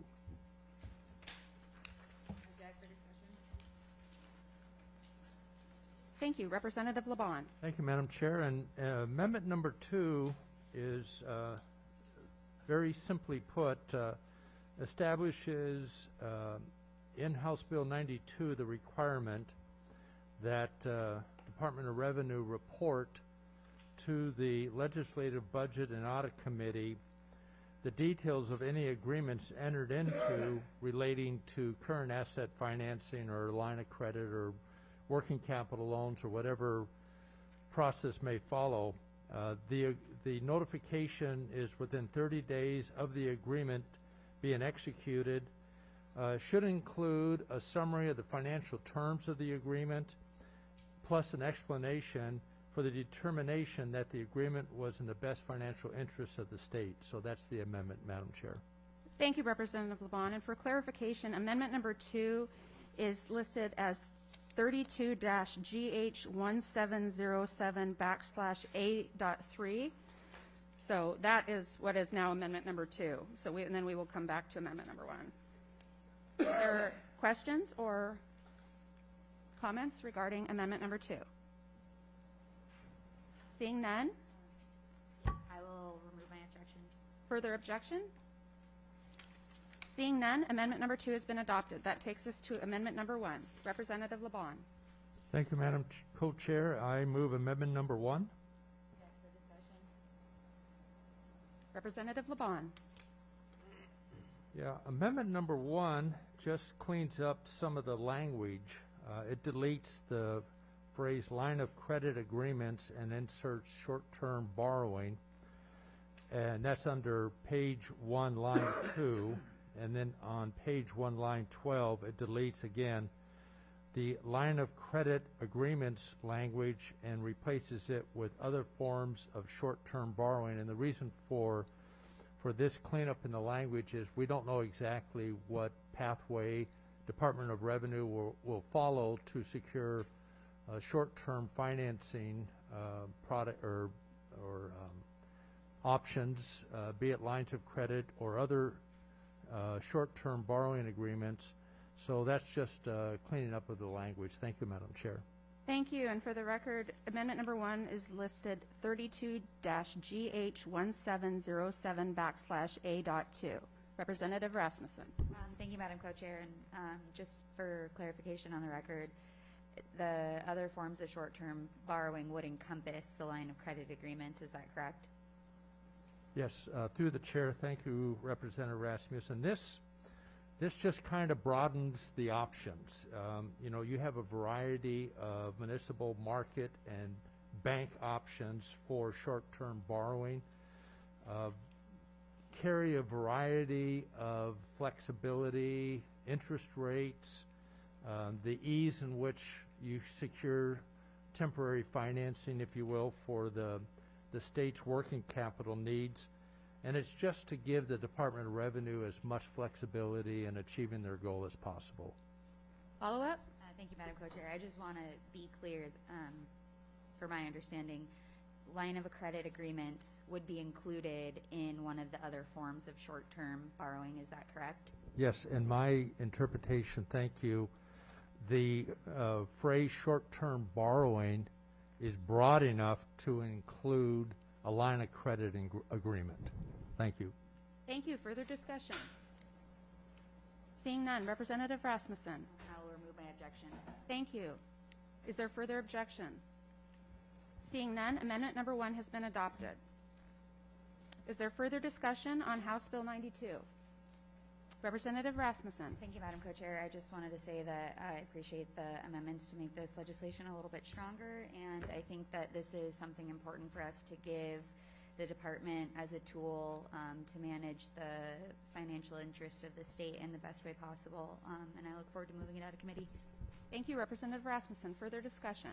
Object for discussion? Thank you. Representative LeBon. Thank you, Madam Chair. And uh, amendment number two is uh, very simply put, uh, establishes uh, in House Bill ninety-two the requirement that uh, Department of Revenue report to the Legislative Budget and Audit Committee the details of any agreements entered into relating to current asset financing or line of credit or working capital loans or whatever process may follow. Uh, the, the notification is within thirty days of the agreement being executed. Uh, should include a summary of the financial terms of the agreement, plus an explanation for the determination that the agreement was in the best financial interests of the state. So that's the amendment, Madam Chair. Thank you, Representative LeBon. And for clarification, amendment number two is listed as thirty-two G H one seven zero seven backslash A dot three. So that is what is now amendment number two. So we, and then we will come back to amendment number one. Are there questions or comments regarding amendment number two? Seeing none, I will remove my objection. further objection? Seeing none, amendment number two has been adopted. That takes us to amendment number one. Representative LeBon. Thank you, Madam Ch- Co-Chair. I move amendment number one. Object for discussion? Representative LeBon. Yeah, amendment number one just cleans up some of the language. Uh, it deletes the phrase line of credit agreements and inserts short-term borrowing. And that's under page one, line two. And then on page one, line twelve, it deletes again the line of credit agreements language and replaces it with other forms of short-term borrowing. And the reason for for this cleanup in the language is we don't know exactly what pathway Department of Revenue will, will follow to secure uh, short-term financing uh, product or or um, options, uh, be it lines of credit or other uh, short-term borrowing agreements. So that's just uh, cleaning up of the language. Thank you, Madam Chair. Thank you. And for the record, amendment number one is listed thirty-two G H one seven zero seven backslash A dot two. Representative Rasmussen. Um, thank you, Madam Co-Chair. And um, just for clarification on the record, the other forms of short-term borrowing would encompass the line of credit agreements. Is that correct? Yes, uh, through the chair, thank you, Representative Rasmussen. This, this just kind of broadens the options. Um, you know, you have a variety of municipal market and bank options for short-term borrowing. Uh, carry a variety of flexibility, interest rates, uh, the ease in which you secure temporary financing, if you will, for the the state's working capital needs. And it's just to give the Department of Revenue as much flexibility in achieving their goal as possible. Follow-up? Uh, Thank you, Madam Co-Chair. I just want to be clear, um, for my understanding, line of credit agreements would be included in one of the other forms of short-term borrowing. Is that correct? Yes, in my interpretation, thank you, the uh, phrase short-term borrowing is broad enough to include a line of credit ing- agreement. Thank you. Thank you. Further discussion? Seeing none. Representative Rasmussen. I will remove my objection. Thank you. Is there further objection? Seeing none, amendment number one has been adopted. Is there further discussion on House Bill ninety-two? Representative Rasmussen. Thank you, Madam Co-Chair. I just wanted to say that I appreciate the amendments to make this legislation a little bit stronger, and I think that this is something important for us to give the department as a tool um, to manage the financial interest of the state in the best way possible, um, and I look forward to moving it out of committee. Thank you, Representative Rasmussen. Further discussion?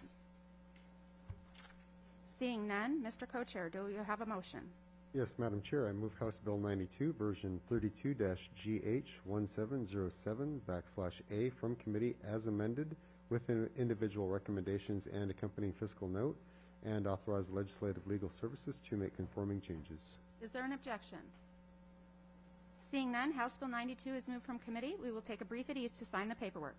Seeing none, Mister Co-Chair, do you have a motion? Yes, Madam Chair, I move House Bill ninety-two, version thirty-two G H one seven zero seven backslash A from committee as amended with in- individual recommendations and accompanying fiscal note, and authorize legislative legal services to make conforming changes. Is there an objection? Seeing none, House Bill ninety-two is moved from committee. We will take a brief at ease to sign the paperwork.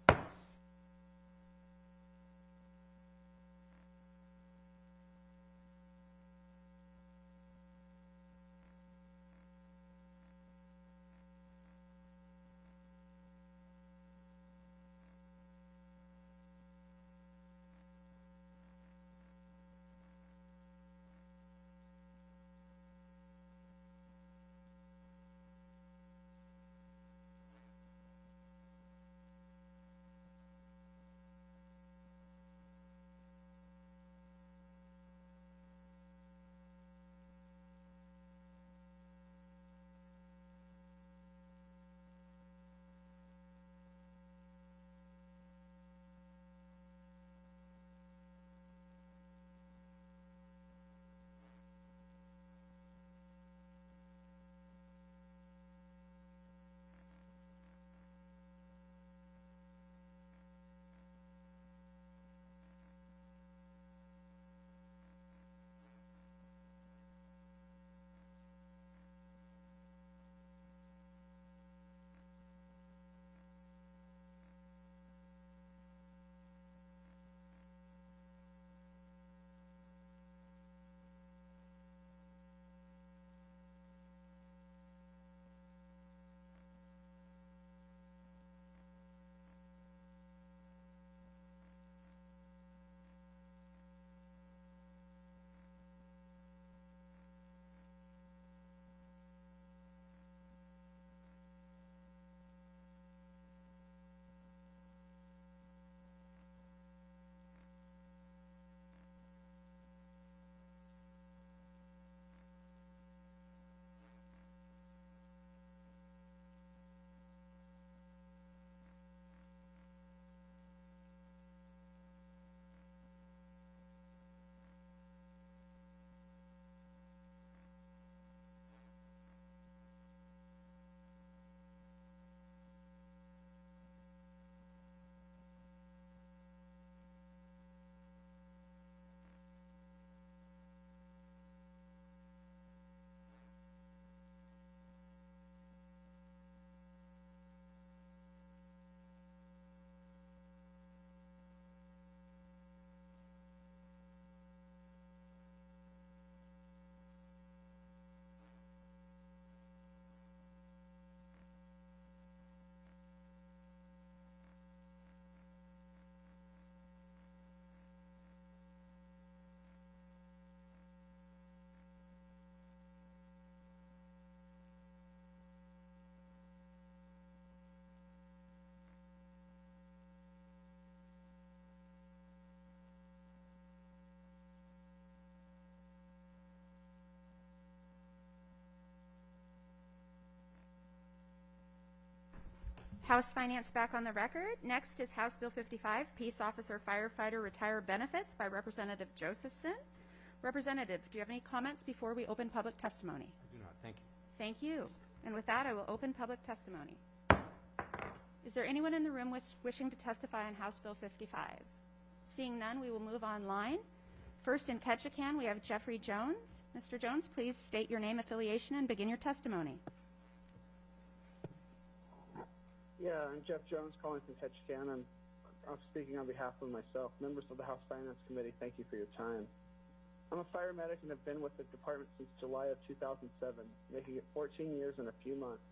House Finance back on the record. Next is House Bill fifty-five, Peace Officer Firefighter Retire Benefits by Representative Josephson. Representative, do you have any comments before we open public testimony? I do not. Thank you. Thank you. And with that, I will open public testimony. Is there anyone in the room wish, wishing to testify on House Bill fifty-five? Seeing none, we will move online. First in Ketchikan, we have Jeffrey Jones. Mister Jones, please state your name, affiliation, and begin your testimony. Yeah, I'm Jeff Jones calling from Ketchikan. I'm, I'm speaking on behalf of myself. Members of the House Finance Committee, thank you for your time. I'm a fire medic and have been with the department since July of two thousand seven, making it fourteen years and a few months.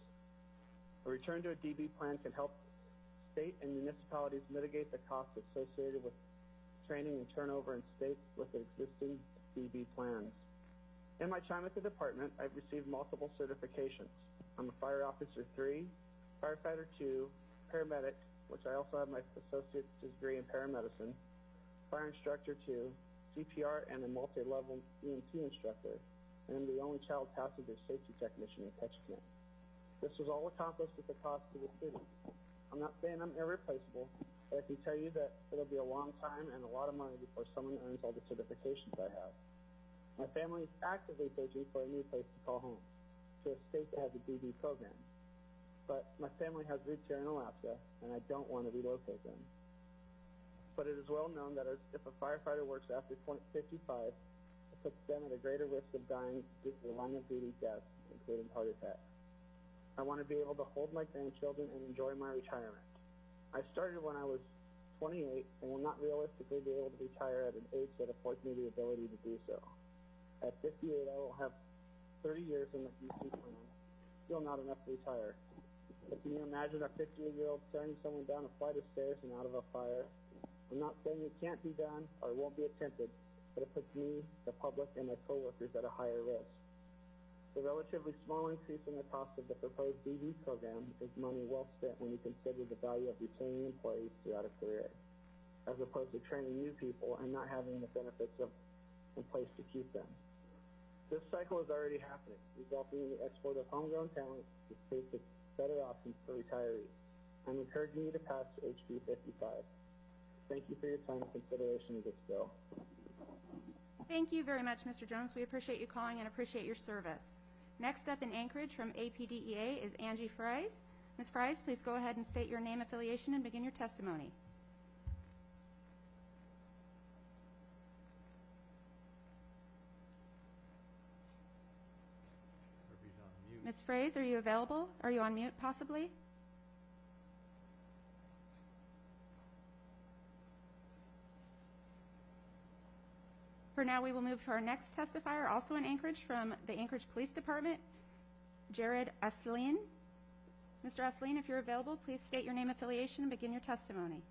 A return to a D B plan can help state and municipalities mitigate the costs associated with training and turnover in states with existing D B plans. In my time at the department, I've received multiple certifications. I'm a Fire Officer three, Firefighter two, Paramedic, which I also have my associate's degree in paramedicine, Fire Instructor two, C P R, and a multi-level E M T instructor, and I'm the only child passenger safety technician in Ketchikan. This was all accomplished at the cost to the city. I'm not saying I'm irreplaceable, but I can tell you that it'll be a long time and a lot of money before someone earns all the certifications I have. My family is actively searching for a new place to call home, to a state that has a D B program. But my family has roots here in Alaska, and I don't want to relocate them. But it is well known that if a firefighter works after fifty-five, it puts them at a greater risk of dying due to line of duty deaths, including heart attacks. I want to be able to hold my grandchildren and enjoy my retirement. I started when I was twenty-eight and will not realistically be able to retire at an age that affords me the ability to do so. At fifty-eight, I will have thirty years in the E C plan, still not enough to retire. But can you imagine a fifty-year-old staring someone down a flight of stairs and out of a fire? I'm not saying it can't be done or it won't be attempted, but it puts me, the public, and my coworkers at a higher risk. The relatively small increase in the cost of the proposed D B program is money well spent when you consider the value of retaining employees throughout a career, as opposed to training new people and not having the benefits of, in place to keep them. This cycle is already happening, resulting in the export of homegrown talent to states with better options for retirees. I'm encouraging you to pass H B fifty-five. Thank you for your time and consideration of this bill. Thank you very much, Mister Jones. We appreciate you calling and appreciate your service. Next up in Anchorage from A P D E A is Angie Fries. Miz Fries, please go ahead and state your name, affiliation, and begin your testimony. Miz Fries, are you available? Are you on mute, possibly? For now, we will move to our next testifier, also in Anchorage, from the Anchorage Police Department, Jared Asleen. Mister Asleen, if you're available, please state your name, affiliation, and begin your testimony.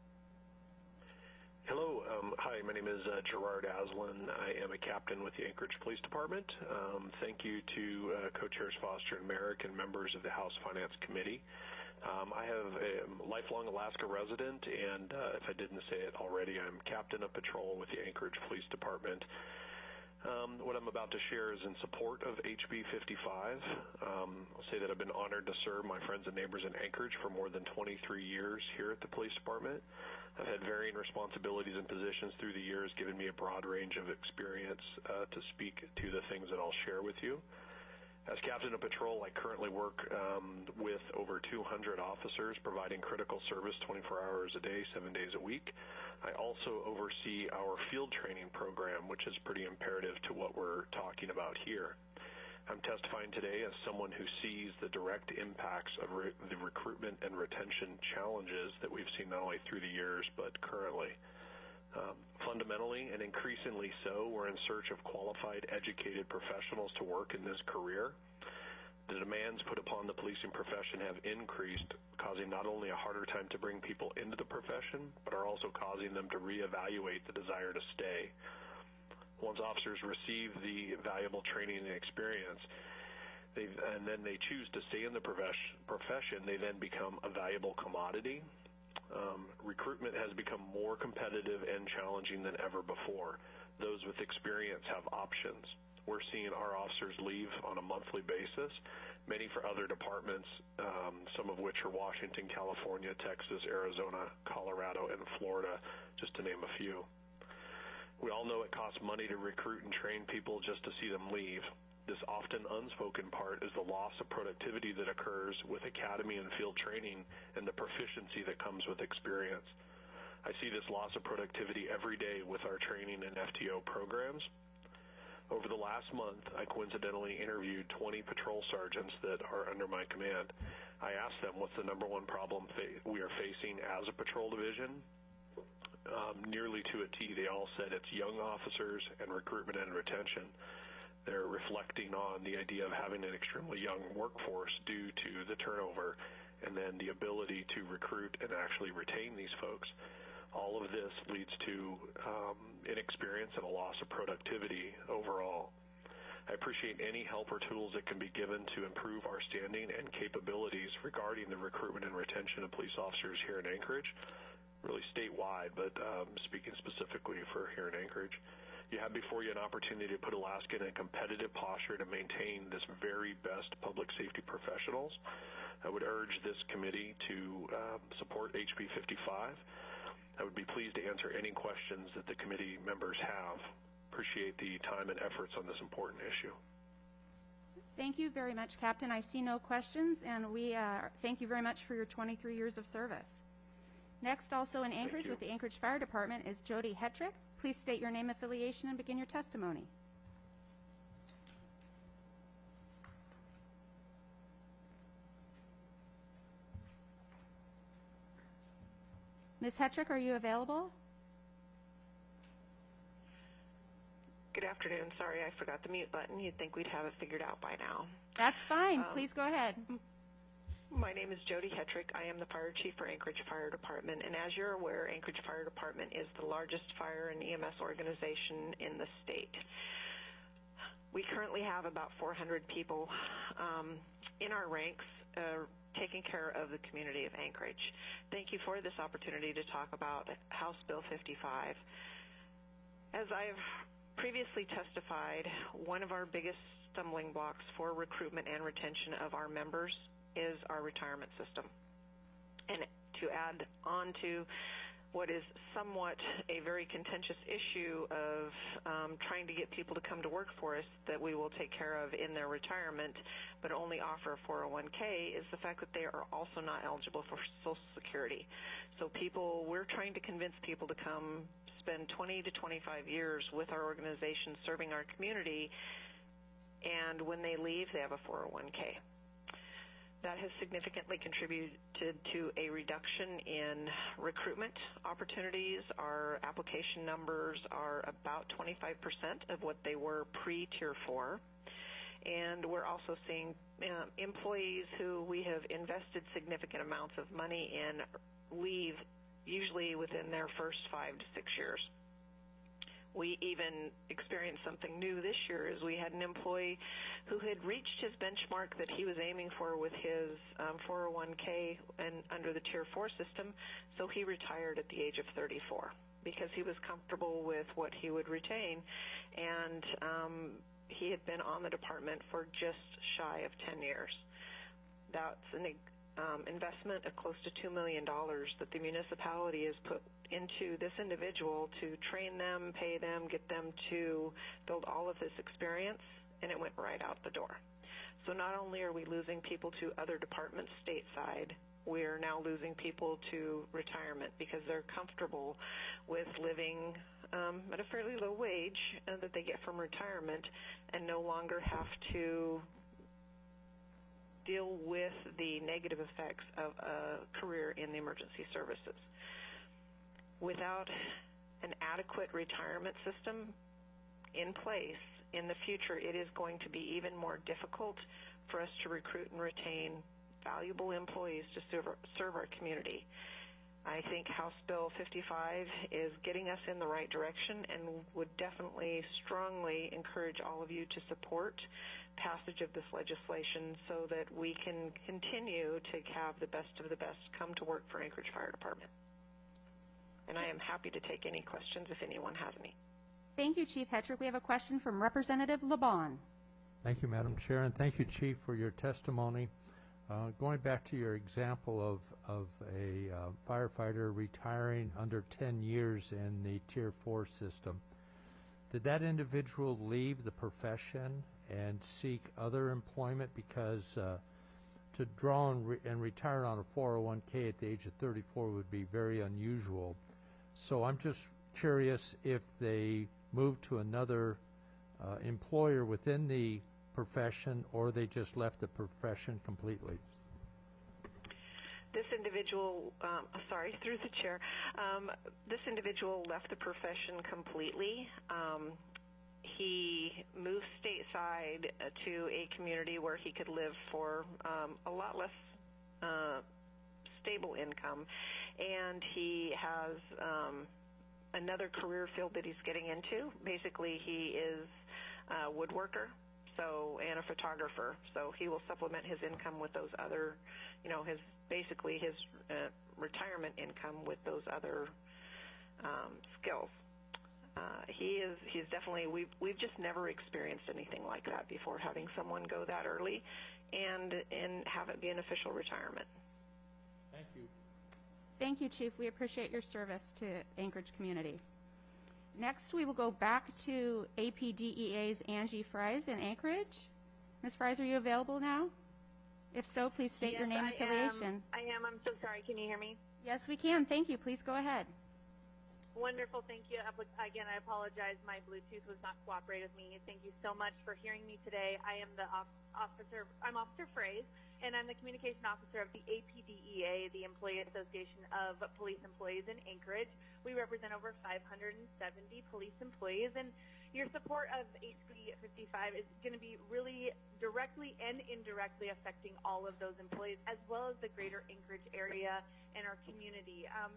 Hello. Um, hi, my name is uh, Gerard Aslan. I am a captain with the Anchorage Police Department. Um, thank you to uh, Co-Chairs Foster and Merrick and members of the House Finance Committee. Um, I have a lifelong Alaska resident, and uh, if I didn't say it already, I'm captain of patrol with the Anchorage Police Department. Um, what I'm about to share is in support of H B fifty-five. Um, I'll say that I've been honored to serve my friends and neighbors in Anchorage for more than twenty-three years here at the police department. I've had varying responsibilities and positions through the years, giving me a broad range of experience uh, to speak to the things that I'll share with you. As captain of patrol, I currently work um, with over two hundred officers providing critical service twenty-four hours a day, seven days a week. I also oversee our field training program, which is pretty imperative to what we're talking about here. I'm testifying today as someone who sees the direct impacts of re- the recruitment and retention challenges that we've seen not only through the years, but currently. Um, fundamentally and increasingly so, we're in search of qualified, educated professionals to work in this career. The demands put upon the policing profession have increased, causing not only a harder time to bring people into the profession, but are also causing them to reevaluate the desire to stay. Once officers receive the valuable training and experience, they, and then they choose to stay in the profession, they then become a valuable commodity. Um, recruitment has become more competitive and challenging than ever before. Those with experience have options. We're seeing our officers leave on a monthly basis, many for other departments, um, some of which are Washington, California, Texas, Arizona, Colorado, and Florida, just to name a few. We all know it costs money to recruit and train people just to see them leave. this often unspoken part is the loss of productivity that occurs with academy and field training and the proficiency that comes with experience. I see this loss of productivity every day with our training and F T O programs. Over the last month, I coincidentally interviewed twenty patrol sergeants that are under my command. I asked them what's the number one problem fa- we are facing as a patrol division. Um, nearly to a T, they all said it's young officers and recruitment and retention. They're reflecting on the idea of having an extremely young workforce due to the turnover and then the ability to recruit and actually retain these folks. All of this leads to um, inexperience and a loss of productivity overall. I appreciate any help or tools that can be given to improve our standing and capabilities regarding the recruitment and retention of police officers here in Anchorage, really statewide, but um, speaking specifically for here in Anchorage. You have before you an opportunity to put Alaska in a competitive posture to maintain this very best public safety professionals. I would urge this committee to um, support H B fifty-five. I would be pleased to answer any questions that the committee members have. Appreciate the time and efforts on this important issue. Thank you very much, Captain. I see no questions, and we uh, thank you very much for your twenty-three years of service. Next, also in Anchorage with the Anchorage Fire Department is Jody Hetrick. Please state your name, affiliation, and begin your testimony. Miz Hetrick, are you available? Good afternoon. Sorry, I forgot the mute button. You'd think we'd have it figured out by now. That's fine. Um, Please go ahead. My name is Jody Hetrick. I am the Fire Chief for Anchorage Fire Department. And as you're aware, Anchorage Fire Department is the largest fire and E M S organization in the state. We currently have about four hundred people um, in our ranks uh, taking care of the community of Anchorage. Thank you for this opportunity to talk about House Bill fifty-five. As I've previously testified, one of our biggest stumbling blocks for recruitment and retention of our members is our retirement system. And to add on to what is somewhat a very contentious issue of um, trying to get people to come to work for us that we will take care of in their retirement but only offer a four oh one K is the fact that they are also not eligible for Social Security. So people, we're trying to convince people to come spend twenty to twenty-five years with our organization serving our community, and when they leave, they have a four oh one K. That has significantly contributed to a reduction in recruitment opportunities. Our application numbers are about twenty-five percent of what they were pre-Tier four. And we're also seeing uh, employees who we have invested significant amounts of money in leave usually within their first five to six years. We even experienced something new this year as we had an employee who had reached his benchmark that he was aiming for with his um, four oh one K and under the Tier four system, so he retired at the age of thirty-four because he was comfortable with what he would retain, and um, he had been on the department for just shy of ten years. That's an um, investment of close to two million dollars that the municipality has put into this individual to train them, pay them, get them to build all of this experience, and it went right out the door. So not only are we losing people to other departments stateside, we're now losing people to retirement because they're comfortable with living um, at a fairly low wage uh, that they get from retirement and no longer have to deal with the negative effects of a career in the emergency services. Without an adequate retirement system in place, in the future it is going to be even more difficult for us to recruit and retain valuable employees to serve our, serve our community. I think House Bill fifty-five is getting us in the right direction and would definitely strongly encourage all of you to support passage of this legislation so that we can continue to have the best of the best come to work for Anchorage Fire Department. And I am happy to take any questions if anyone has any. Thank you, Chief Hetrick. We have a question from Representative LeBon. Thank you, Madam Chair, and thank you, Chief, for your testimony. Uh, going back to your example of, of a uh, firefighter retiring under ten years in the Tier four system, did that individual leave the profession and seek other employment? Because uh, to draw and, re- and retire on a four oh one K at the age of thirty-four would be very unusual. So I'm just curious if they moved to another uh, employer within the profession, or they just left the profession completely. This individual, um, sorry, through the chair, um, this individual left the profession completely. Um, he moved stateside uh, to a community where he could live for um, a lot less uh, stable income, and he has um, another career field that he's getting into. Basically, he is a woodworker, so and a photographer. So he will supplement his income with those other, you know, his basically his uh, retirement income with those other um, skills. Uh, he is he's definitely we've we've just never experienced anything like that before, having someone go that early and and have it be an official retirement. Thank you. Thank you, Chief. We appreciate your service to Anchorage community. Next, we will go back to A P D E A's Angie Fries in Anchorage. Miz Fries, are you available now? If so, please state yes, your name and I affiliation. Am. I am. I'm so sorry. Can you hear me? Yes, we can. Thank you. Please go ahead. Wonderful. Thank you. Again, I apologize. My Bluetooth was not cooperating with me. Thank you so much for hearing me today. I am the officer. I'm Officer Fraze, and I'm the communication officer of the A P D E A, the Employee Association of Police Employees in Anchorage. We represent over five hundred seventy police employees, and your support of H B fifty-five is going to be really directly and indirectly affecting all of those employees, as well as the greater Anchorage area and our community. Um,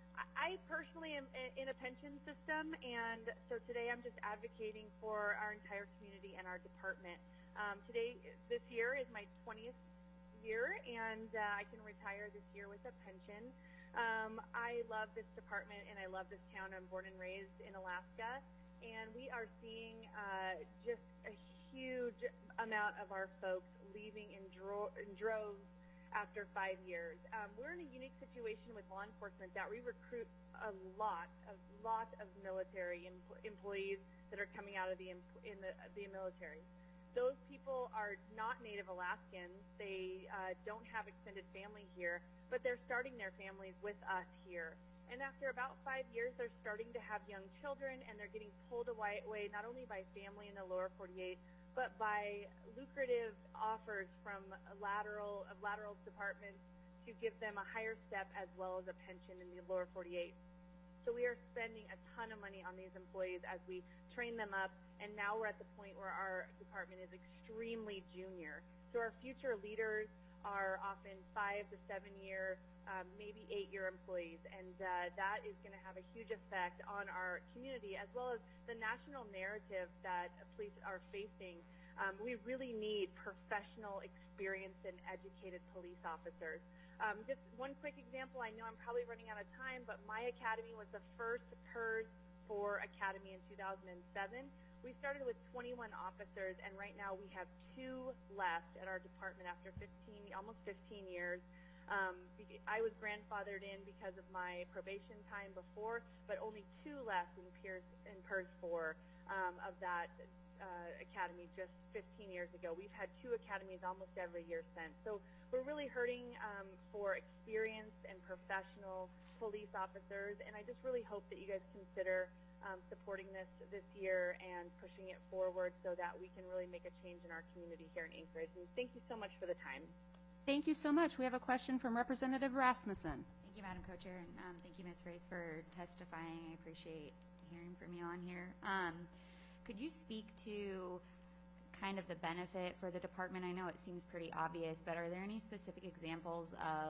I personally am in a pension system, and so today I'm just advocating for our entire community and our department. Um, today, this year is my twentieth year, and uh, I can retire this year with a pension. Um, I love this department, and I love this town. I'm born and raised in Alaska, and we are seeing uh, just a huge amount of our folks leaving in, dro- in droves after five years. Um, we're in a unique situation with law enforcement that we recruit a lot, a lot of military em- employees that are coming out of the em- in the, the military. Those people are not Native Alaskans. They uh, don't have extended family here, but they're starting their families with us here. And after about five years, they're starting to have young children, and they're getting pulled away not only by family in the lower forty-eight, but by lucrative offers from lateral of lateral departments to give them a higher step as well as a pension in the lower forty-eight. So we are spending a ton of money on these employees as we train them up, and now we're at the point where our department is extremely junior. So our future leaders are often five to seven year, um, maybe eight year employees, and uh, that is going to have a huge effect on our community as well as the national narrative that police are facing. Um, we really need professional, experienced, and educated police officers. Um, just one quick example. I know I'm probably running out of time, but my academy was the first P E R S four academy in two thousand seven. We started with twenty-one officers, and right now we have two left at our department after fifteen, almost fifteen years. Um, I was grandfathered in because of my probation time before, but only two left in P E R S in P E R S four um, of that uh, academy just fifteen years ago. We've had two academies almost every year since. So we're really hurting um, for experienced and professional police officers, and I just really hope that you guys consider um, supporting this this year and pushing it forward so that we can really make a change in our community here in Anchorage. And thank you so much for the time. Thank you so much. We have a question from Representative Rasmussen. Thank you, Madam Co-Chair, and um, thank you, Miz Fraze, for testifying. I appreciate hearing from you on here. Um, could you speak to kind of the benefit for the department? I know it seems pretty obvious, but are there any specific examples of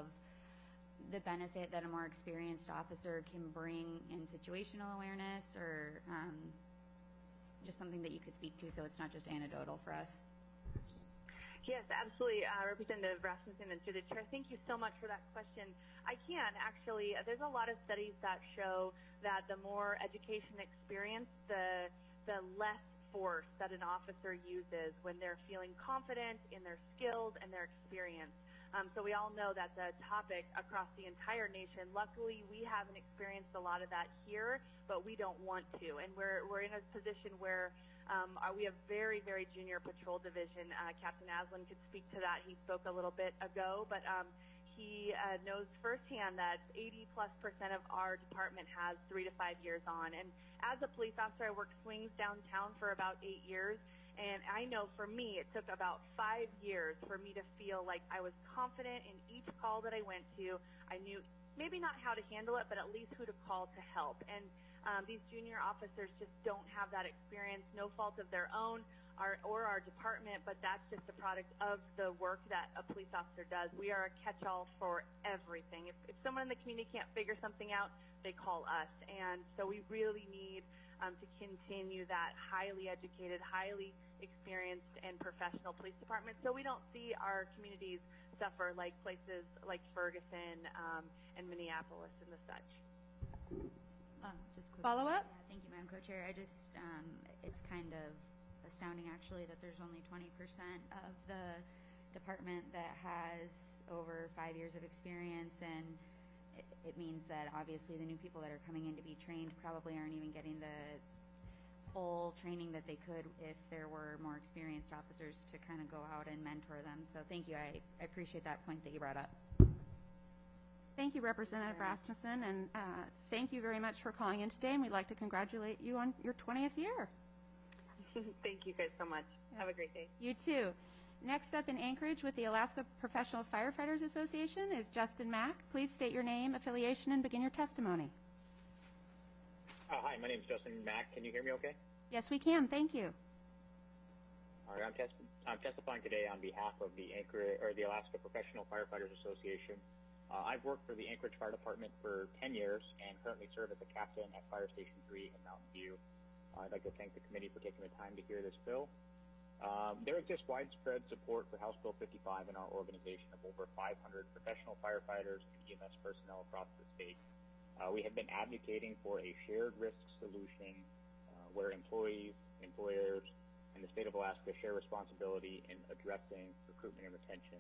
the benefit that a more experienced officer can bring in situational awareness, or um, just something that you could speak to so it's not just anecdotal for us? Yes, absolutely, uh, Representative Rasmussen, and through the chair, thank you so much for that question. I can, actually. There's a lot of studies that show that the more education experience, the, the less force that an officer uses when they're feeling confident in their skills and their experience. Um, so we all know that's a topic across the entire nation. Luckily, we haven't experienced a lot of that here, but we don't want to. And we're, we're in a position where Um, uh, we have very, very junior patrol division. Uh, Captain Aslan could speak to that. He spoke a little bit ago, but um, he uh, knows firsthand that eighty plus percent of our department has three to five years on. And as a police officer, I worked swings downtown for about eight years. And I know for me, it took about five years for me to feel like I was confident in each call that I went to. I knew maybe not how to handle it, but at least who to call to help. And um, these junior officers just don't have that experience, no fault of their own our, or our department, but that's just a product of the work that a police officer does. We are a catch-all for everything. If, if someone in the community can't figure something out, they call us. And so we really need um, to continue that highly educated, highly experienced, and professional police department so we don't see our communities suffer like places like Ferguson um, and Minneapolis and the such. Uh, just quickly. Follow up? Yeah, thank you, Madam Co-Chair. I just, um, it's kind of astounding actually that there's only twenty percent of the department that has over five years of experience, and it, it means that obviously the new people that are coming in to be trained probably aren't even getting the full training that they could if there were more experienced officers to kind of go out and mentor them. So thank you. I, I appreciate that point that you brought up. Thank you, Representative Rasmussen, and uh, thank you very much for calling in today, and we'd like to congratulate you on your twentieth year. Thank you guys so much. Have a great day. You too. Next up in Anchorage with the Alaska Professional Firefighters Association is Justin Mack. Please state your name, affiliation, and begin your testimony. Uh, hi, my name is Justin Mack. Can you hear me okay? Yes, we can. Thank you. All right, I'm, tes- I'm testifying today on behalf of the Anchorage or the Alaska Professional Firefighters Association. Uh, I've worked for the Anchorage Fire Department for ten years and currently serve as a captain at Fire Station three in Mountain View. Uh, I'd like to thank the committee for taking the time to hear this bill. Um, there exists widespread support for House Bill fifty-five in our organization of over five hundred professional firefighters and E M S personnel across the state. Uh, we have been advocating for a shared risk solution uh, where employees, employers, and the state of Alaska share responsibility in addressing recruitment and retention.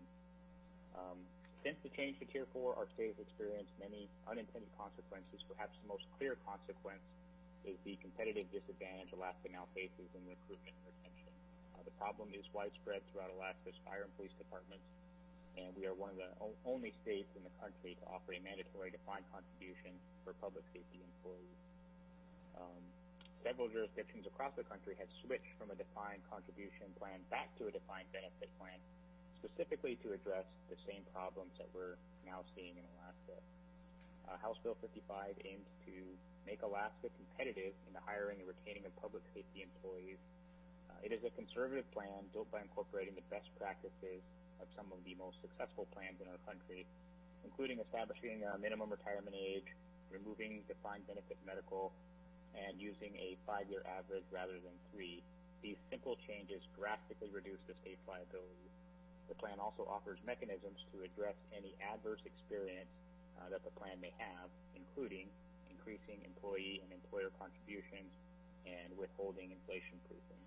Um, since the change to Tier four, our state has experienced many unintended consequences. Perhaps the most clear consequence is the competitive disadvantage Alaska now faces in recruitment and retention. Uh, the problem is widespread throughout Alaska's fire and police departments, and we are one of the o- only states in the country to offer a mandatory defined contribution for public safety employees. Um, several jurisdictions across the country have switched from a defined contribution plan back to a defined benefit plan, specifically to address the same problems that we're now seeing in Alaska. Uh, House Bill fifty-five aims to make Alaska competitive in the hiring and retaining of public safety employees. Uh, it is a conservative plan built by incorporating the best practices of some of the most successful plans in our country, including establishing a minimum retirement age, removing defined benefit medical, and using a five-year average rather than three. These simple changes drastically reduce the state's liability. The plan also offers mechanisms to address any adverse experience uh, that the plan may have, including increasing employee and employer contributions and withholding inflation proofing.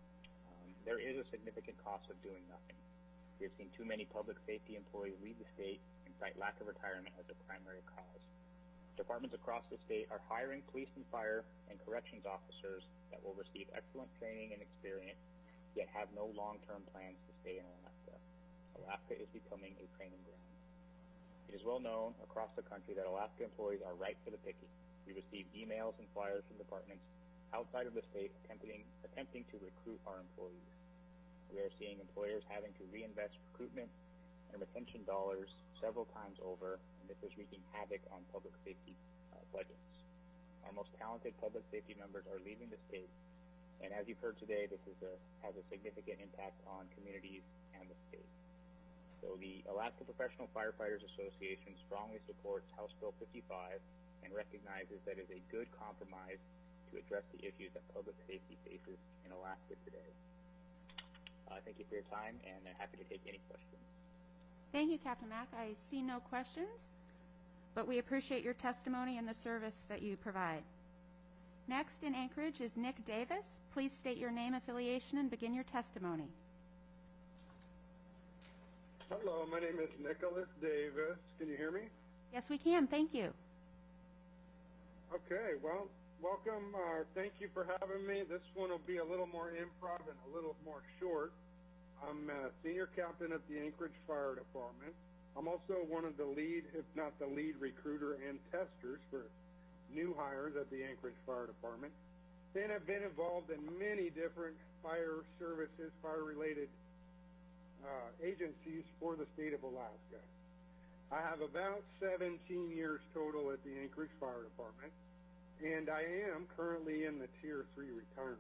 Um, there is a significant cost of doing nothing. We have seen too many public safety employees leave the state and cite lack of retirement as a primary cause. Departments across the state are hiring police and fire and corrections officers that will receive excellent training and experience, yet have no long-term plans to stay in Alaska. Alaska is becoming a training ground. It is well known across the country that Alaska employees are ripe for the picking. We receive emails and flyers from departments outside of the state attempting, attempting to recruit our employees. We are seeing employers having to reinvest recruitment and retention dollars several times over, and this is wreaking havoc on public safety uh, budgets. Our most talented public safety members are leaving the state, and as you've heard today, this is a, has a significant impact on communities and the state. So the Alaska Professional Firefighters Association strongly supports House Bill fifty-five and recognizes that it is a good compromise to address the issues that public safety faces in Alaska today. Uh, thank you for your time, and I'm happy to take any questions. Thank you, Captain Mack. I see no questions, but we appreciate your testimony and the service that you provide. Next in Anchorage is Nick Davis. Please state your name, affiliation, and begin your testimony. Hello, my name is Nicholas Davis. Can you hear me? Yes, we can. Thank you. Okay, well, welcome. Uh, thank you for having me. This one will be a little more improv and a little more short. I'm a senior captain at the Anchorage Fire Department. I'm also one of the lead, if not the lead recruiter and testers for new hires at the Anchorage Fire Department. And I've been involved in many different fire services, fire-related uh, agencies for the state of Alaska. I have about seventeen years total at the Anchorage Fire Department, and I am currently in the Tier three retirement.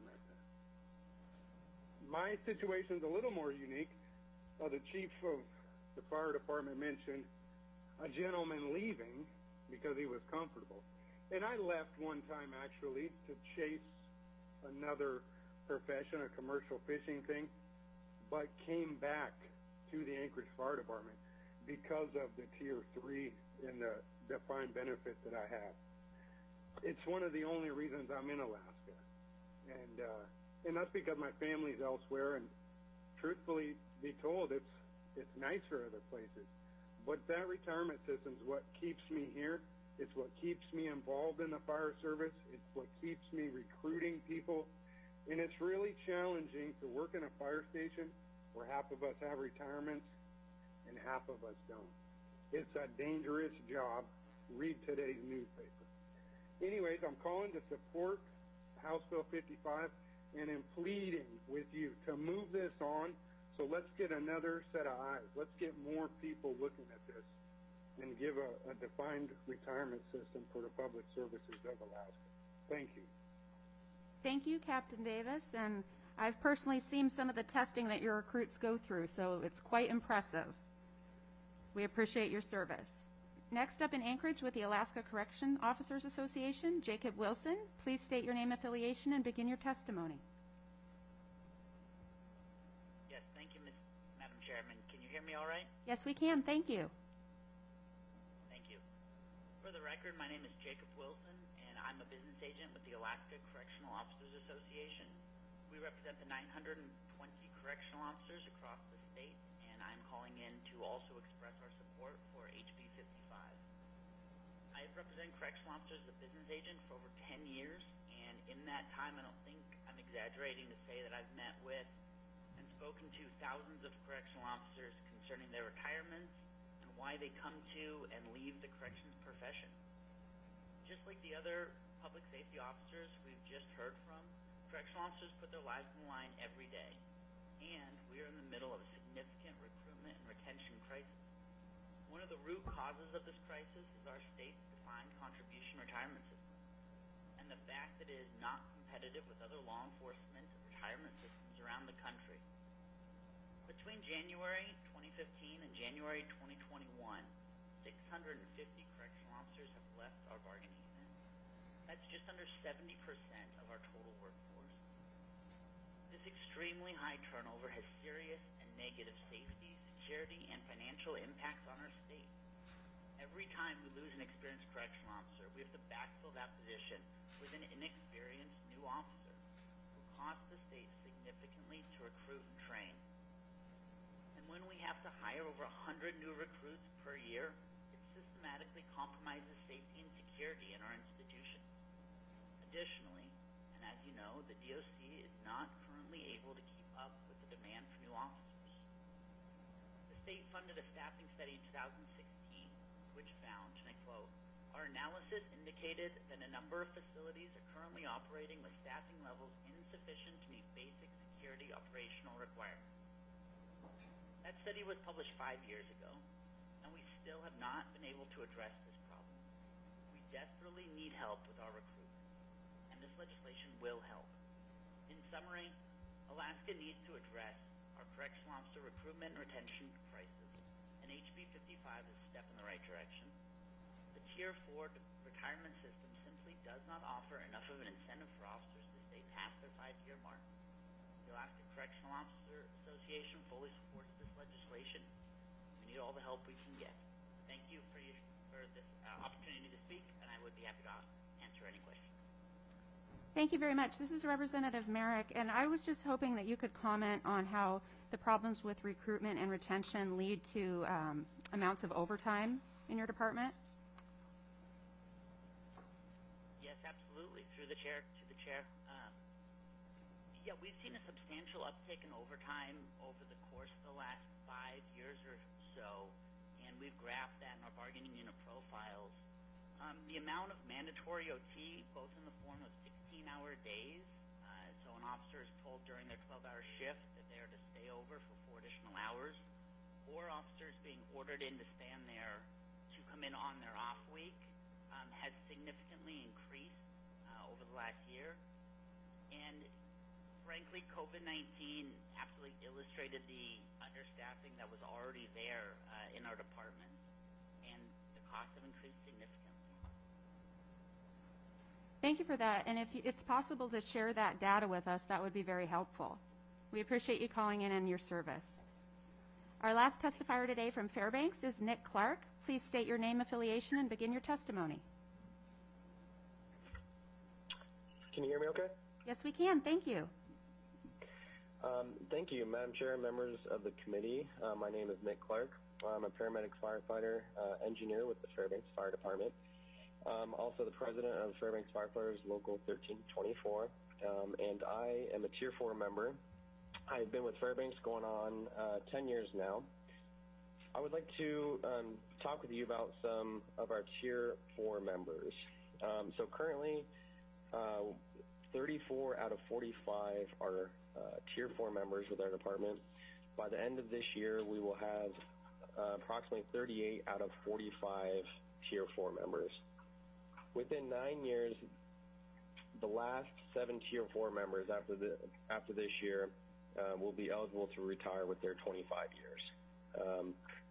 My situation's a little more unique. Uh, the chief of the fire department mentioned a gentleman leaving because he was comfortable. And I left one time, actually, to chase another profession, a commercial fishing thing, but came back to the Anchorage Fire Department because of the Tier three and the defined benefit that I have. It's one of the only reasons I'm in Alaska. And, uh, and that's because my family's elsewhere, and truthfully be told, it's, it's nicer other places. But that retirement system's what keeps me here. It's what keeps me involved in the fire service. It's what keeps me recruiting people. And it's really challenging to work in a fire station where half of us have retirements and half of us don't. It's a dangerous job. Read today's newspaper. Anyways, I'm calling to support House Bill fifty-five, and am pleading with you to move this on. So let's get another set of eyes. Let's get more people looking at this and give a, a defined retirement system for the public services of Alaska. Thank you. Thank you, Captain Davis. And I've personally seen some of the testing that your recruits go through, so it's quite impressive. We appreciate your service. Next up in Anchorage with the Alaska Correction Officers Association, Jacob Wilson. Please state your name, affiliation, and begin your testimony. Yes, thank you, Miz Madam Chairman. Can you hear me all right? Yes, we can. Thank you. Thank you. For the record, my name is Jacob Wilson, and I'm a business agent with the Alaska Correctional Officers Association. We represent the nine hundred twenty correctional officers across the state, and I'm calling in to also express our support for H B fifty-five. I've represented correctional officers as a business agent for over ten years, and in that time, I don't think I'm exaggerating to say that I've met with and spoken to thousands of correctional officers concerning their retirements and why they come to and leave the corrections profession. Just like the other public safety officers we've just heard from, correctional officers put their lives on the line every day, and we are in the middle of a significant recruitment and retention crisis. One of the root causes of this crisis is our state's defined contribution retirement system, and the fact that it is not competitive with other law enforcement retirement systems around the country. Between January twenty fifteen and January twenty twenty-one, six hundred fifty correctional officers have left our bargaining unit. That's just under seventy percent of our total workforce. This extremely high turnover has serious and negative safety, security, and financial impacts on our state. Every time we lose an experienced correctional officer, we have to backfill that position with an inexperienced new officer who costs the state significantly to recruit and train. And when we have to hire over one hundred new recruits per year, it systematically compromises safety and security in our institution. Additionally, and as you know, the D O C is not currently able to keep up with the demand for new officers. The state funded a staffing study in two thousand sixteen, which found, and I quote, "Our analysis indicated that a number of facilities are currently operating with staffing levels insufficient to meet basic security operational requirements." That study was published five years ago, and we still have not been able to address this problem. We desperately need help with our recruitment, and this legislation will help. In summary, Alaska needs to address our correctional officer recruitment and retention crisis, and H B fifty-five is a step in the right direction. The Tier four retirement system simply does not offer enough of an incentive for officers to stay past their five-year mark. The Alaska Correctional Officer Association fully supports this legislation. We need all the help we can get. Thank you for, your, for this uh, opportunity to speak, and I would be happy to answer any questions. Thank you very much. This is Representative Merrick, and I was just hoping that you could comment on how the problems with recruitment and retention lead to um, amounts of overtime in your department. Yes, absolutely. through the chair to the chair. Um, yeah, we've seen a substantial uptick in overtime over the course of the last five years or so, and we've graphed that in our bargaining unit profiles. Um, the amount of mandatory O T, both in the form of sixteen-hour days, uh, so an officer is told during their twelve-hour shift that they are to stay over for four additional hours, or officers being ordered in to stand there to come in on their off week, um, has significantly increased uh, over the last year. And frankly, COVID nineteen absolutely illustrated the understaffing that was already there uh, in our departments, and the costs have increased significantly. Thank you for that. And if it's possible to share that data with us, that would be very helpful. We appreciate you calling in and your service. Our last testifier today from Fairbanks is Nick Clark. Please state your name, affiliation, and begin your testimony. Can you hear me okay? Yes, we can. Thank you. Um, thank you, Madam Chair, members of the committee. Uh, my name is Nick Clark. I'm a paramedic firefighter uh, engineer with the Fairbanks Fire Department. Um, also the president of Fairbanks Firefighters Local thirteen twenty-four, um, and I am a Tier four member. I've been with Fairbanks going on uh, ten years now. I would like to um, talk with you about some of our Tier four members. Um, so currently, uh, thirty-four out of forty-five are uh, Tier four members with our department. By the end of this year, we will have uh, approximately thirty-eight out of forty-five Tier four members. Within nine years, the last seven Tier four members after the after this year uh, will be eligible to retire with their twenty-five years. Um,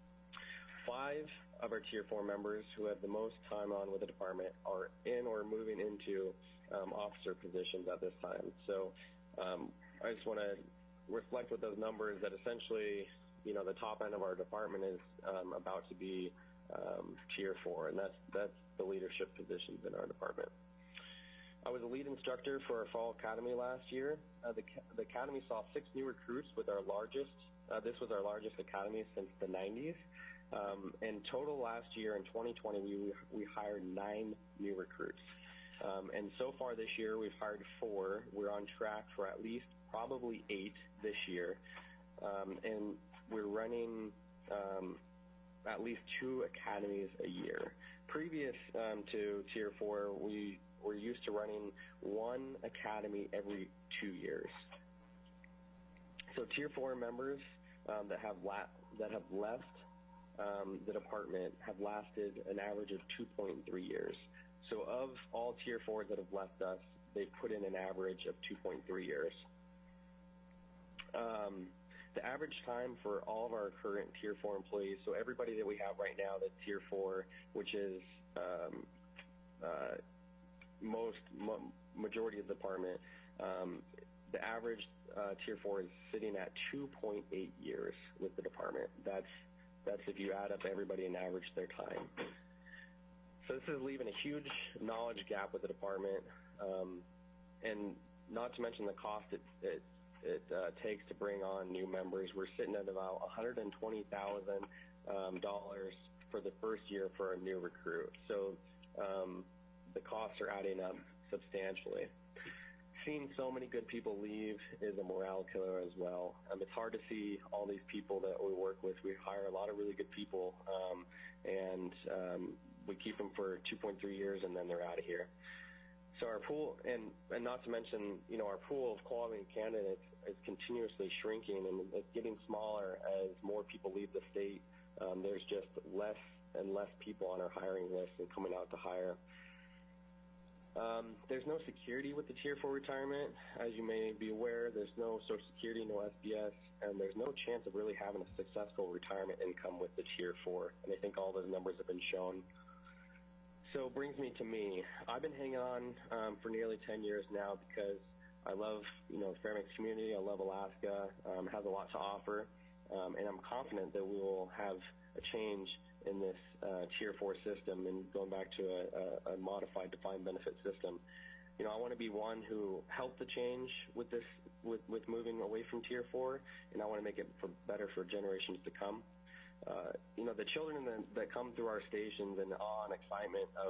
five of our Tier four members who have the most time on with the department are in or moving into um, officer positions at this time. So um, I just want to reflect with those numbers that essentially, you know, the top end of our department is um, about to be um, Tier four, and that's that's the leadership positions in our department. I was a lead instructor for our fall academy last year. Uh, the, the academy saw six new recruits with our largest. Uh, this was our largest academy since the nineties. Um, in total last year in twenty twenty, we we hired nine new recruits. Um, and so far this year, we've hired four. We're on track for at least probably eight this year. Um, and we're running um, at least two academies a year. Previous um, to Tier four, we were used to running one academy every two years. So Tier four members um, that have la- that have left um, the department have lasted an average of two point three years. So of all Tier fours that have left us, they've put in an average of two point three years. Um, the average time for all of our current Tier four employees, so everybody that we have right now that's Tier four, which is um, uh, most mo- majority of the department, um, the average uh, Tier four is sitting at two point eight years with the department. That's that's if you add up everybody and average their time. So this is leaving a huge knowledge gap with the department, um, and not to mention the cost it it, it uh, takes to bring on new members. We're sitting at about one hundred twenty thousand dollars um, for the first year for a new recruit. So um, the costs are adding up substantially. Seeing so many good people leave is a morale killer as well. Um, it's hard to see all these people that we work with. We hire a lot of really good people, um, and um, we keep them for two point three years, and then they're out of here. So our pool, and, and not to mention, you know, our pool of quality candidates is continuously shrinking, and it's getting smaller as more people leave the state. Um, there's just less and less people on our hiring list and coming out to hire. Um, there's no security with the Tier four retirement. As you may be aware, there's no Social Security, no S B S, and there's no chance of really having a successful retirement income with the Tier four, and I think all those numbers have been shown. So it brings me to me. I've been hanging on um, for nearly ten years now because I love, you know, the Fairbanks community. I love Alaska. Um, it has a lot to offer, um, and I'm confident that we will have a change in this uh, Tier four system and going back to a, a, a modified defined benefit system. You know, I want to be one who helped the change with this, with, with moving away from Tier four, and I want to make it for better for generations to come. Uh, you know, the children that, that come through our stations and the awe and excitement of,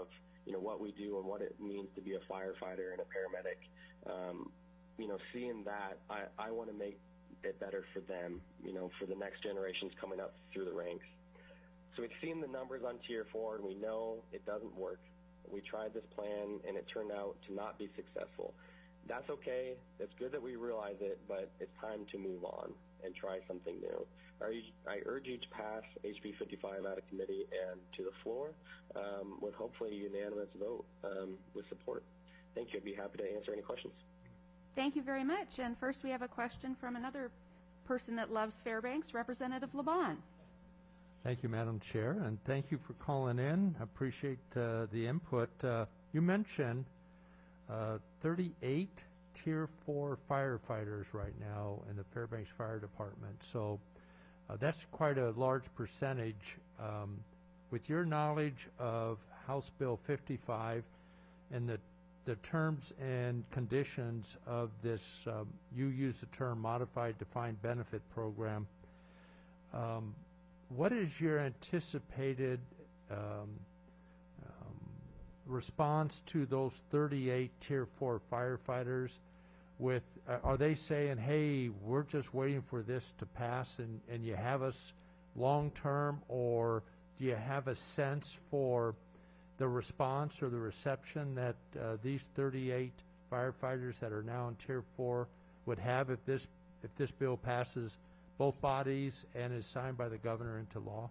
you know, what we do and what it means to be a firefighter and a paramedic. Um, you know, seeing that, I, I want to make it better for them, you know, for the next generations coming up through the ranks. So we've seen the numbers on Tier four, and we know it doesn't work. We tried this plan, and it turned out to not be successful. That's okay. It's good that we realize it, but it's time to move on and try something new. I urge you to pass H B fifty-five out of committee and to the floor um, with hopefully a unanimous vote um, with support. Thank you. I'd be happy to answer any questions. Thank you very much. And first we have a question from another person that loves Fairbanks, Representative LeBon. Thank you, Madam Chair, and thank you for calling in. I appreciate uh, the input. Uh, you mentioned uh, thirty-eight Tier four firefighters right now in the Fairbanks Fire Department. So uh, that's quite a large percentage. Um, with your knowledge of House Bill fifty-five and the the terms and conditions of this, um, you use the term modified defined benefit program, um, what is your anticipated um, um, response to those thirty-eight Tier four firefighters? With uh, are they saying, hey, we're just waiting for this to pass and, and you have us long-term, or do you have a sense for the response or the reception that uh, these thirty-eight firefighters that are now in Tier four would have if this if this bill passes both bodies and is signed by the governor into law?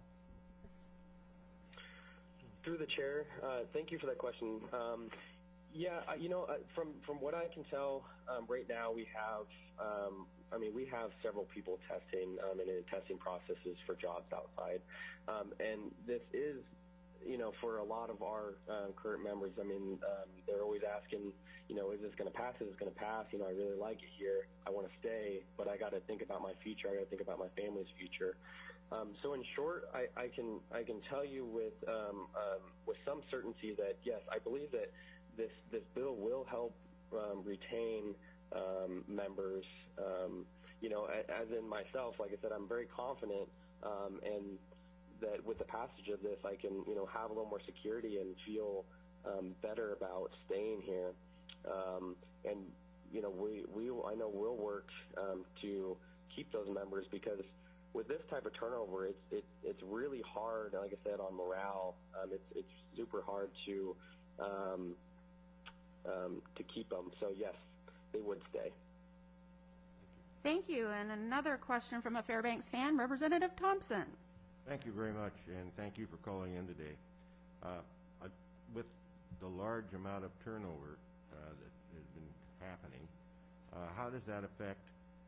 Through the chair, uh, thank you for that question. Um, yeah, I- you know, uh, from from what I can tell, um, right now we have, um, I mean, we have several people testing um, and in testing processes for jobs outside, um, and this is, you know, for a lot of our um, current members, I mean, um, they're always asking, you know, is this going to pass? Is this going to pass? You know, I really like it here. I want to stay, but I got to think about my future. I got to think about my family's future. Um, so in short, I, I can I can tell you with um, um, with some certainty that yes, I believe that this this bill will help um, retain um, members. Um, you know, as in myself, like I said, I'm very confident um, and. that with the passage of this, I can, you know, have a little more security and feel um, better about staying here. Um, and, you know, we, we, I know we'll work um, to keep those members, because with this type of turnover, it's, it, it's really hard, like I said, on morale. Um, it's, it's super hard to, um, um, to keep them. So, yes, they would stay. Thank you. And another question from a Fairbanks fan, Representative Thompson. Thank you very much, and thank you for calling in today. Uh, I, with the large amount of turnover uh, that has been happening, uh, how does that affect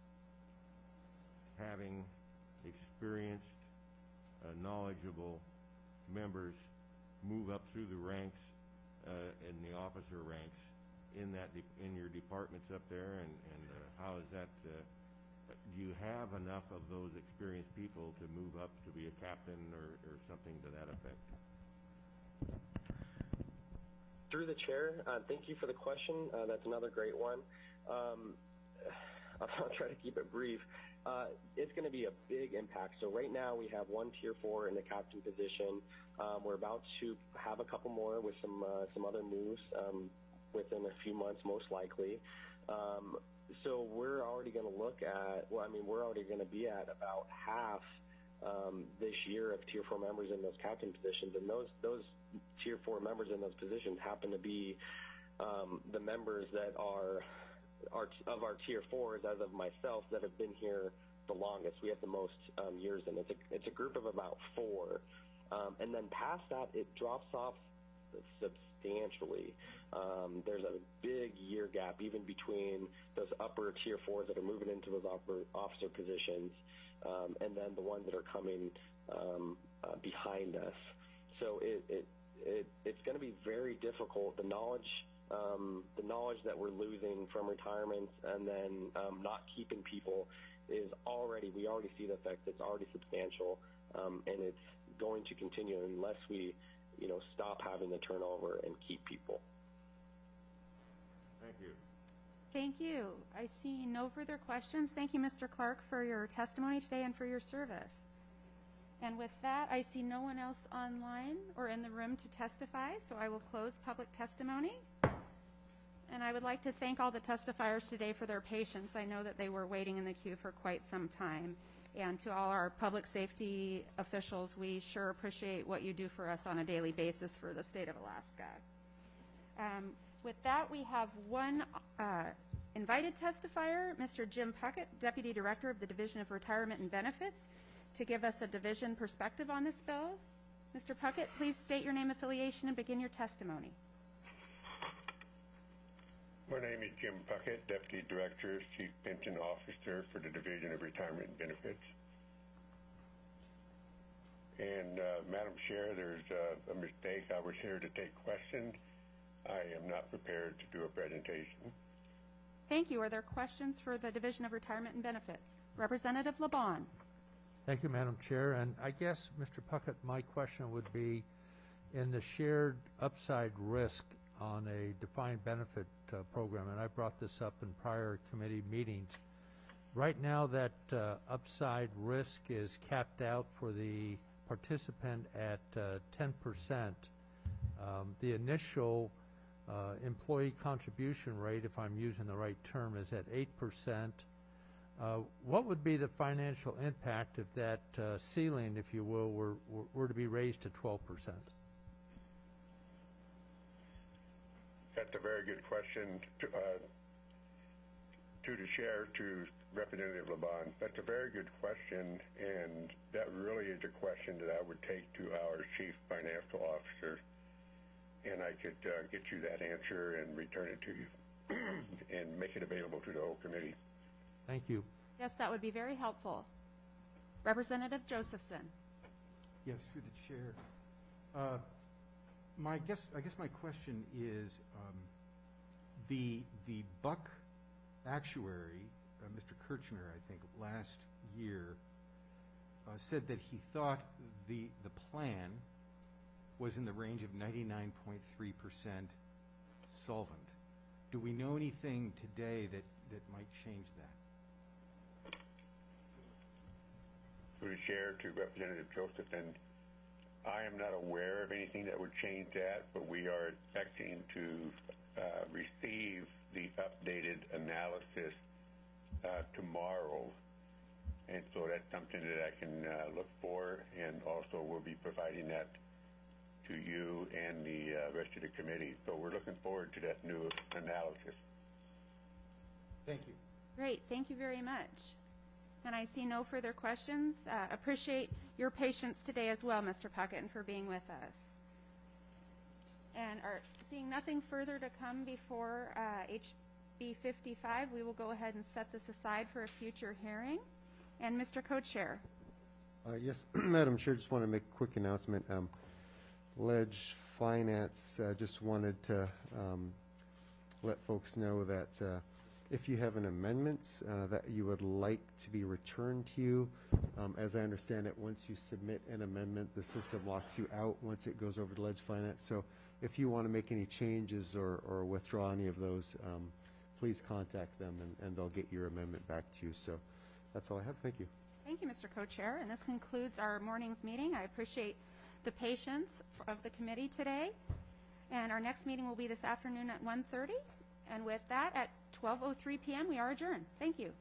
having experienced, uh, knowledgeable members move up through the ranks, uh, in the officer ranks, in that de in your departments up there, and, and uh, how is that? Uh, Do you have enough of those experienced people to move up to be a captain or, or something to that effect? Through the chair, uh, thank you for the question. Uh, that's another great one. Um, I'll try to keep it brief. Uh, it's going to be a big impact. So right now we have one Tier four in the captain position. Um, we're about to have a couple more with some uh, some other moves um, within a few months, most likely. Um, So we're already going to look at, well, I mean, we're already going to be at about half um, this year of Tier four members in those captain positions. And those those Tier four members in those positions happen to be um, the members that are, are of our Tier fours, as of myself, that have been here the longest. We have the most um, years in. It's a, it's a group of about four. Um, and then past that, it drops off substantially. Um, there's a big year gap even between those upper Tier fours that are moving into those upper officer positions um, and then the ones that are coming um, uh, behind us. So it, it, it, it's going to be very difficult. The knowledge um, the knowledge that we're losing from retirements and then um, not keeping people is already, we already see the effect. It's already substantial, um, and it's going to continue unless we you know, stop having the turnover and keep people. Thank you. Thank you. I see no further questions. Thank you, Mister Clark, for your testimony today and for your service. And with that, I see no one else online or in the room to testify, so I will close public testimony. And I would like to thank all the testifiers today for their patience. I know that they were waiting in the queue for quite some time. And to all our public safety officials, we sure appreciate what you do for us on a daily basis for the state of Alaska. Um, with that, we have one uh, invited testifier, Mister Jim Puckett, Deputy Director of the Division of Retirement and Benefits, to give us a division perspective on this bill. Mister Puckett, please state your name, affiliation, and begin your testimony. My name is Jim Puckett, Deputy Director, Chief Pension Officer for the Division of Retirement and Benefits. And uh, Madam Chair, there's uh, a mistake. I was here to take questions. I am not prepared to do a presentation. Thank you. Are there questions for the Division of Retirement and Benefits? Representative LeBon. Thank you, Madam Chair. And I guess, Mister Puckett, my question would be, in the shared upside risk on a defined benefit uh, program, and I brought this up in prior committee meetings, right now that uh, upside risk is capped out for the participant at uh, ten percent. Um, the initial uh, employee contribution rate, if I'm using the right term, is at eight percent. Uh, what would be the financial impact if that uh, ceiling, if you will, were, were, were to be raised to twelve percent? That's a very good question to, uh, to the chair, to Representative LeBon. That's a very good question, and that really is a question that I would take to our Chief Financial Officer, and I could uh, get you that answer and return it to you and make it available to the whole committee. Thank you. Yes, that would be very helpful. Representative Josephson. Yes, through the chair. Uh, my guess, I guess my question is, um, the the Buck actuary, uh, Mister Kirchner, I think, last year uh, said that he thought the the plan was in the range of ninety-nine point three percent solvent. Do we know anything today that, that might change that? Through the chair to Representative Josephson, I am not aware of anything that would change that, but we are expecting to uh, receive the updated analysis uh, tomorrow. And so that's something that I can uh, look for, and also we'll be providing that to you and the uh, rest of the committee. So we're looking forward to that new analysis. Thank you. Great. Thank you very much. And I see no further questions. Uh, appreciate your patience today as well, Mister Puckett, and for being with us. And are seeing nothing further to come before uh, H B fifty-five, we will go ahead and set this aside for a future hearing. And Mister Co-Chair. Uh, yes, Madam Chair, just want to make a quick announcement. Um, Ledge Finance uh, just wanted to um, let folks know that uh, if you have an amendment uh, that you would like to be returned to you, um, as I understand it, once you submit an amendment, the system locks you out once it goes over to Ledge Finance. So if you want to make any changes or, or withdraw any of those, um, please contact them and, and they'll get your amendment back to you. So that's all I have. Thank you. Thank you, Mister Co-Chair. And this concludes our morning's meeting. I appreciate the patience of the committee today. And our next meeting will be this afternoon at one thirty. And with that, at twelve oh three p m we are adjourned. Thank you.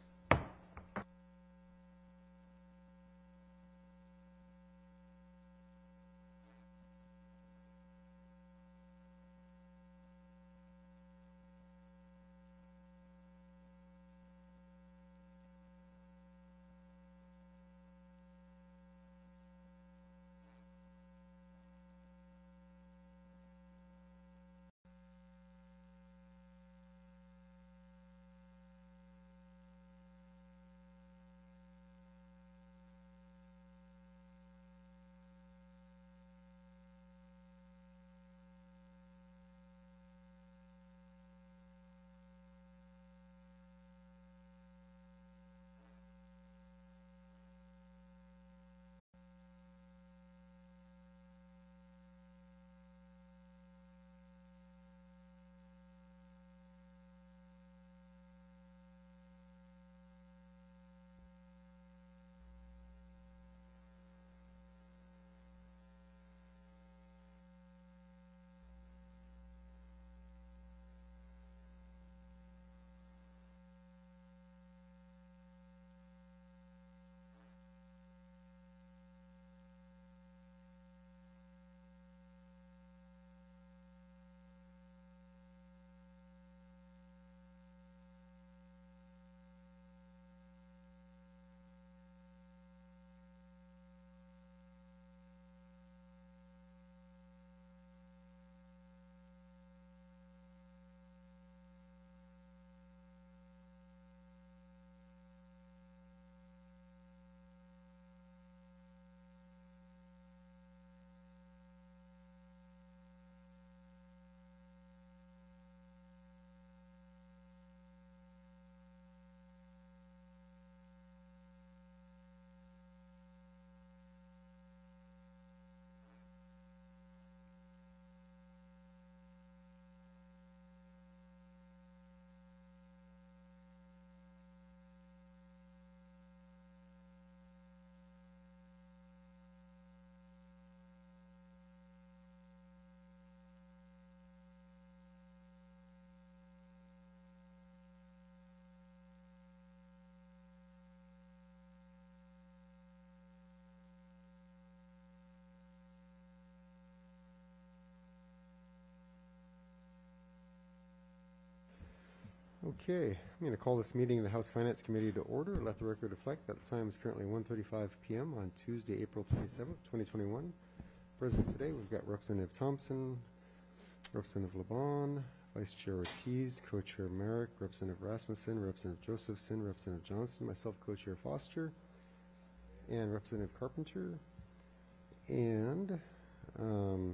Okay, I'm going to call this meeting of the House Finance Committee to order. Let the record reflect that the time is currently one thirty-five p m on Tuesday, April twenty-seventh, twenty twenty-one. Present today, we've got Representative Thompson, Representative Laban, Vice Chair Ortiz, Co-Chair Merrick, Representative Rasmussen, Representative Josephson, Representative Johnson, myself, Co-Chair Foster, and Representative Carpenter. And um,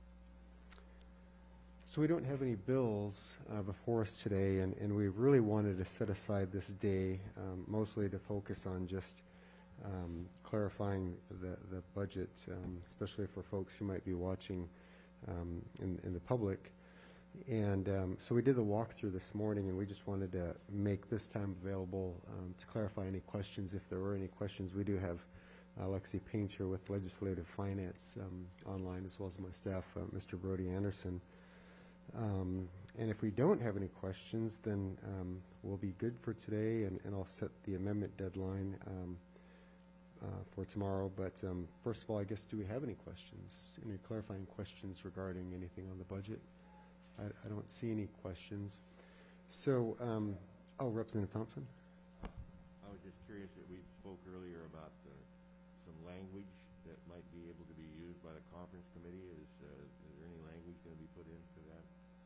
so we don't have any bills uh, before us today, and, and we really wanted to set aside this day um, mostly to focus on just um, clarifying the, the budget, um, especially for folks who might be watching um, in, in the public. And um, so we did the walkthrough this morning, and we just wanted to make this time available um, to clarify any questions. If there were any questions, we do have Alexi Painter with Legislative Finance um, online, as well as my staff, uh, Mister Brody Anderson. Um, and if we don't have any questions, then um, we'll be good for today, and, and I'll set the amendment deadline um, uh, for tomorrow. But um, first of all, I guess, do we have any questions, any clarifying questions regarding anything on the budget? I, I don't see any questions. So, um, oh, Representative Thompson? I was just curious that we spoke earlier about uh, some language that might be able to be used by the conference committee. Is, uh, is there any language going to be put in for that?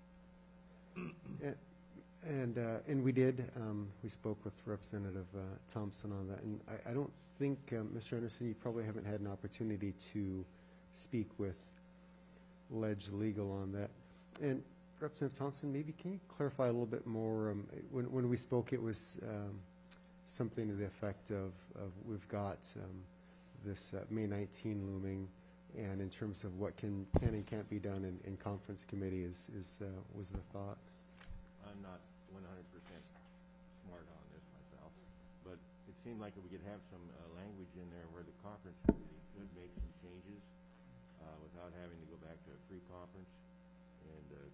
And and, uh, and we did. Um, we spoke with Representative uh, Thompson on that, and I, I don't think, um, Mister Anderson, you probably haven't had an opportunity to speak with Ledge Legal on that. And Representative Thompson, maybe can you clarify a little bit more? Um, when when we spoke, it was um, something to the effect of, of we've got um, this uh, May nineteenth looming, and in terms of what can can and can't be done in, in conference committee is is uh, was the thought. I'm not one hundred percent smart on this myself, but it seemed like we could have some uh, language in there where the conference committee could make some changes uh, without having to go back to a free conference and uh,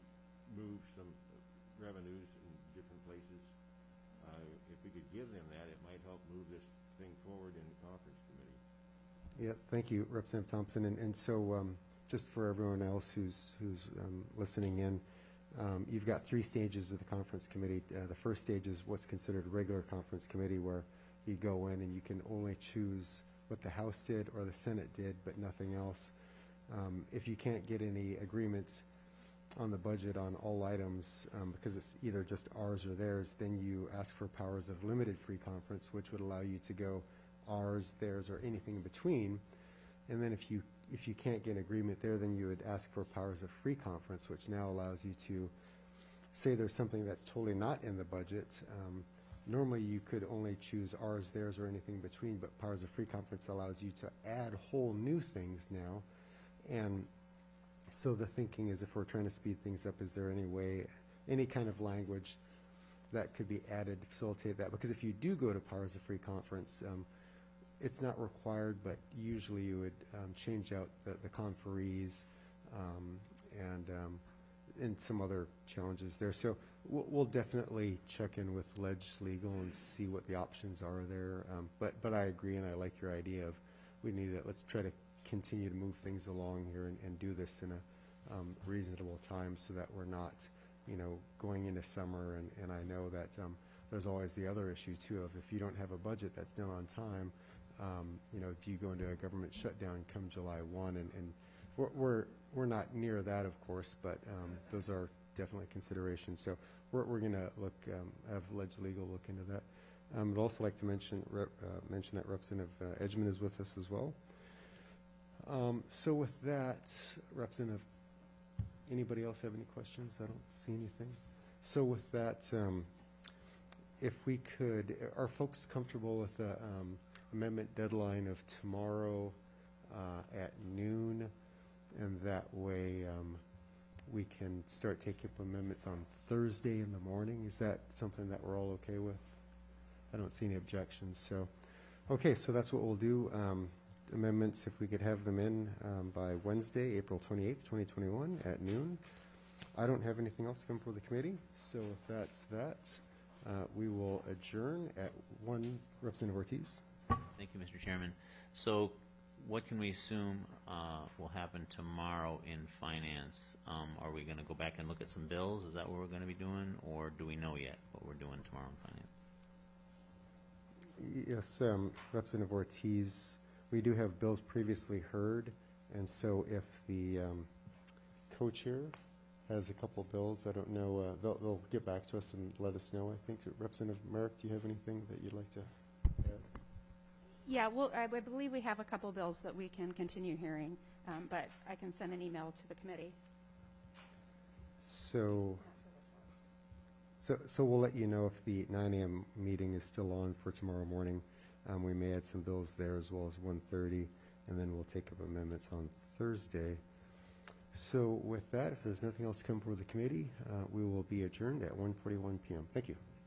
move some revenues in different places. Uh, if we could give them that, it might help move this thing forward in the conference committee. Yeah, thank you, Representative Thompson. And, and so um, just for everyone else who's, who's um, listening in, um, you've got three stages of the conference committee. Uh, the first stage is what's considered a regular conference committee, where you go in and you can only choose what the House did or the Senate did, but nothing else. Um, if you can't get any agreements on the budget on all items, um, because it's either just ours or theirs, then you ask for powers of limited free conference, which would allow you to go ours, theirs, or anything in between. And then if you if you can't get an agreement there, then you would ask for powers of free conference, which now allows you to say there's something that's totally not in the budget. Um, normally you could only choose ours, theirs, or anything in between, but powers of free conference allows you to add whole new things now. And so the thinking is, if we're trying to speed things up, is there any way, any kind of language that could be added to facilitate that? Because if you do go to powers of free conference, um, it's not required, but usually you would um, change out the, the conferees um, and um, and some other challenges there. So we'll, we'll definitely check in with Ledge Legal and see what the options are there. Um, but but I agree, and I like your idea of we need to, let's try to continue to move things along here and, and do this in a um, reasonable time, so that we're not, you know, going into summer. And, and I know that um, there's always the other issue too of, if you don't have a budget that's done on time, um, you know, do you go into a government shutdown come July first? And, and we're, we're we're not near that, of course, but um, those are definitely considerations. So we're we're going to look um, have Ledge Legal look into that. Um, I'd also like to mention rep, uh, mention that Representative uh, Edgman is with us as well. Um, so with that, Representative, anybody else have any questions? I don't see anything. So with that, um, if we could, are folks comfortable with the um, amendment deadline of tomorrow uh, at noon? And that way um, we can start taking up amendments on Thursday in the morning. Is that something that we're all okay with? I don't see any objections. So, okay, so that's what we'll do. Um, amendments, if we could have them in um, by Wednesday, April twenty-eighth, twenty twenty-one at noon. I don't have anything else to come before the committee, so if that's that, uh, we will adjourn at one. Representative Ortiz. Thank you, Mister Chairman. So what can we assume uh, will happen tomorrow in finance? Um, Are we going to go back and look at some bills? Is that what we're going to be doing? Or do we know yet what we're doing tomorrow in finance? Yes, um, Representative Ortiz, we do have bills previously heard, and so if the um, co-chair has a couple bills, I don't know, uh, they'll, they'll get back to us and let us know, I think. Representative Merrick, do you have anything that you'd like to add? Yeah, well, I I believe we have a couple bills that we can continue hearing, um, but I can send an email to the committee. So, so, so we'll let you know if the nine a.m. meeting is still on for tomorrow morning. Um, we may add some bills there as well as one thirty, and then we'll take up amendments on Thursday. So with that, if there's nothing else to come before the committee, uh, we will be adjourned at one forty-one p.m. Thank you.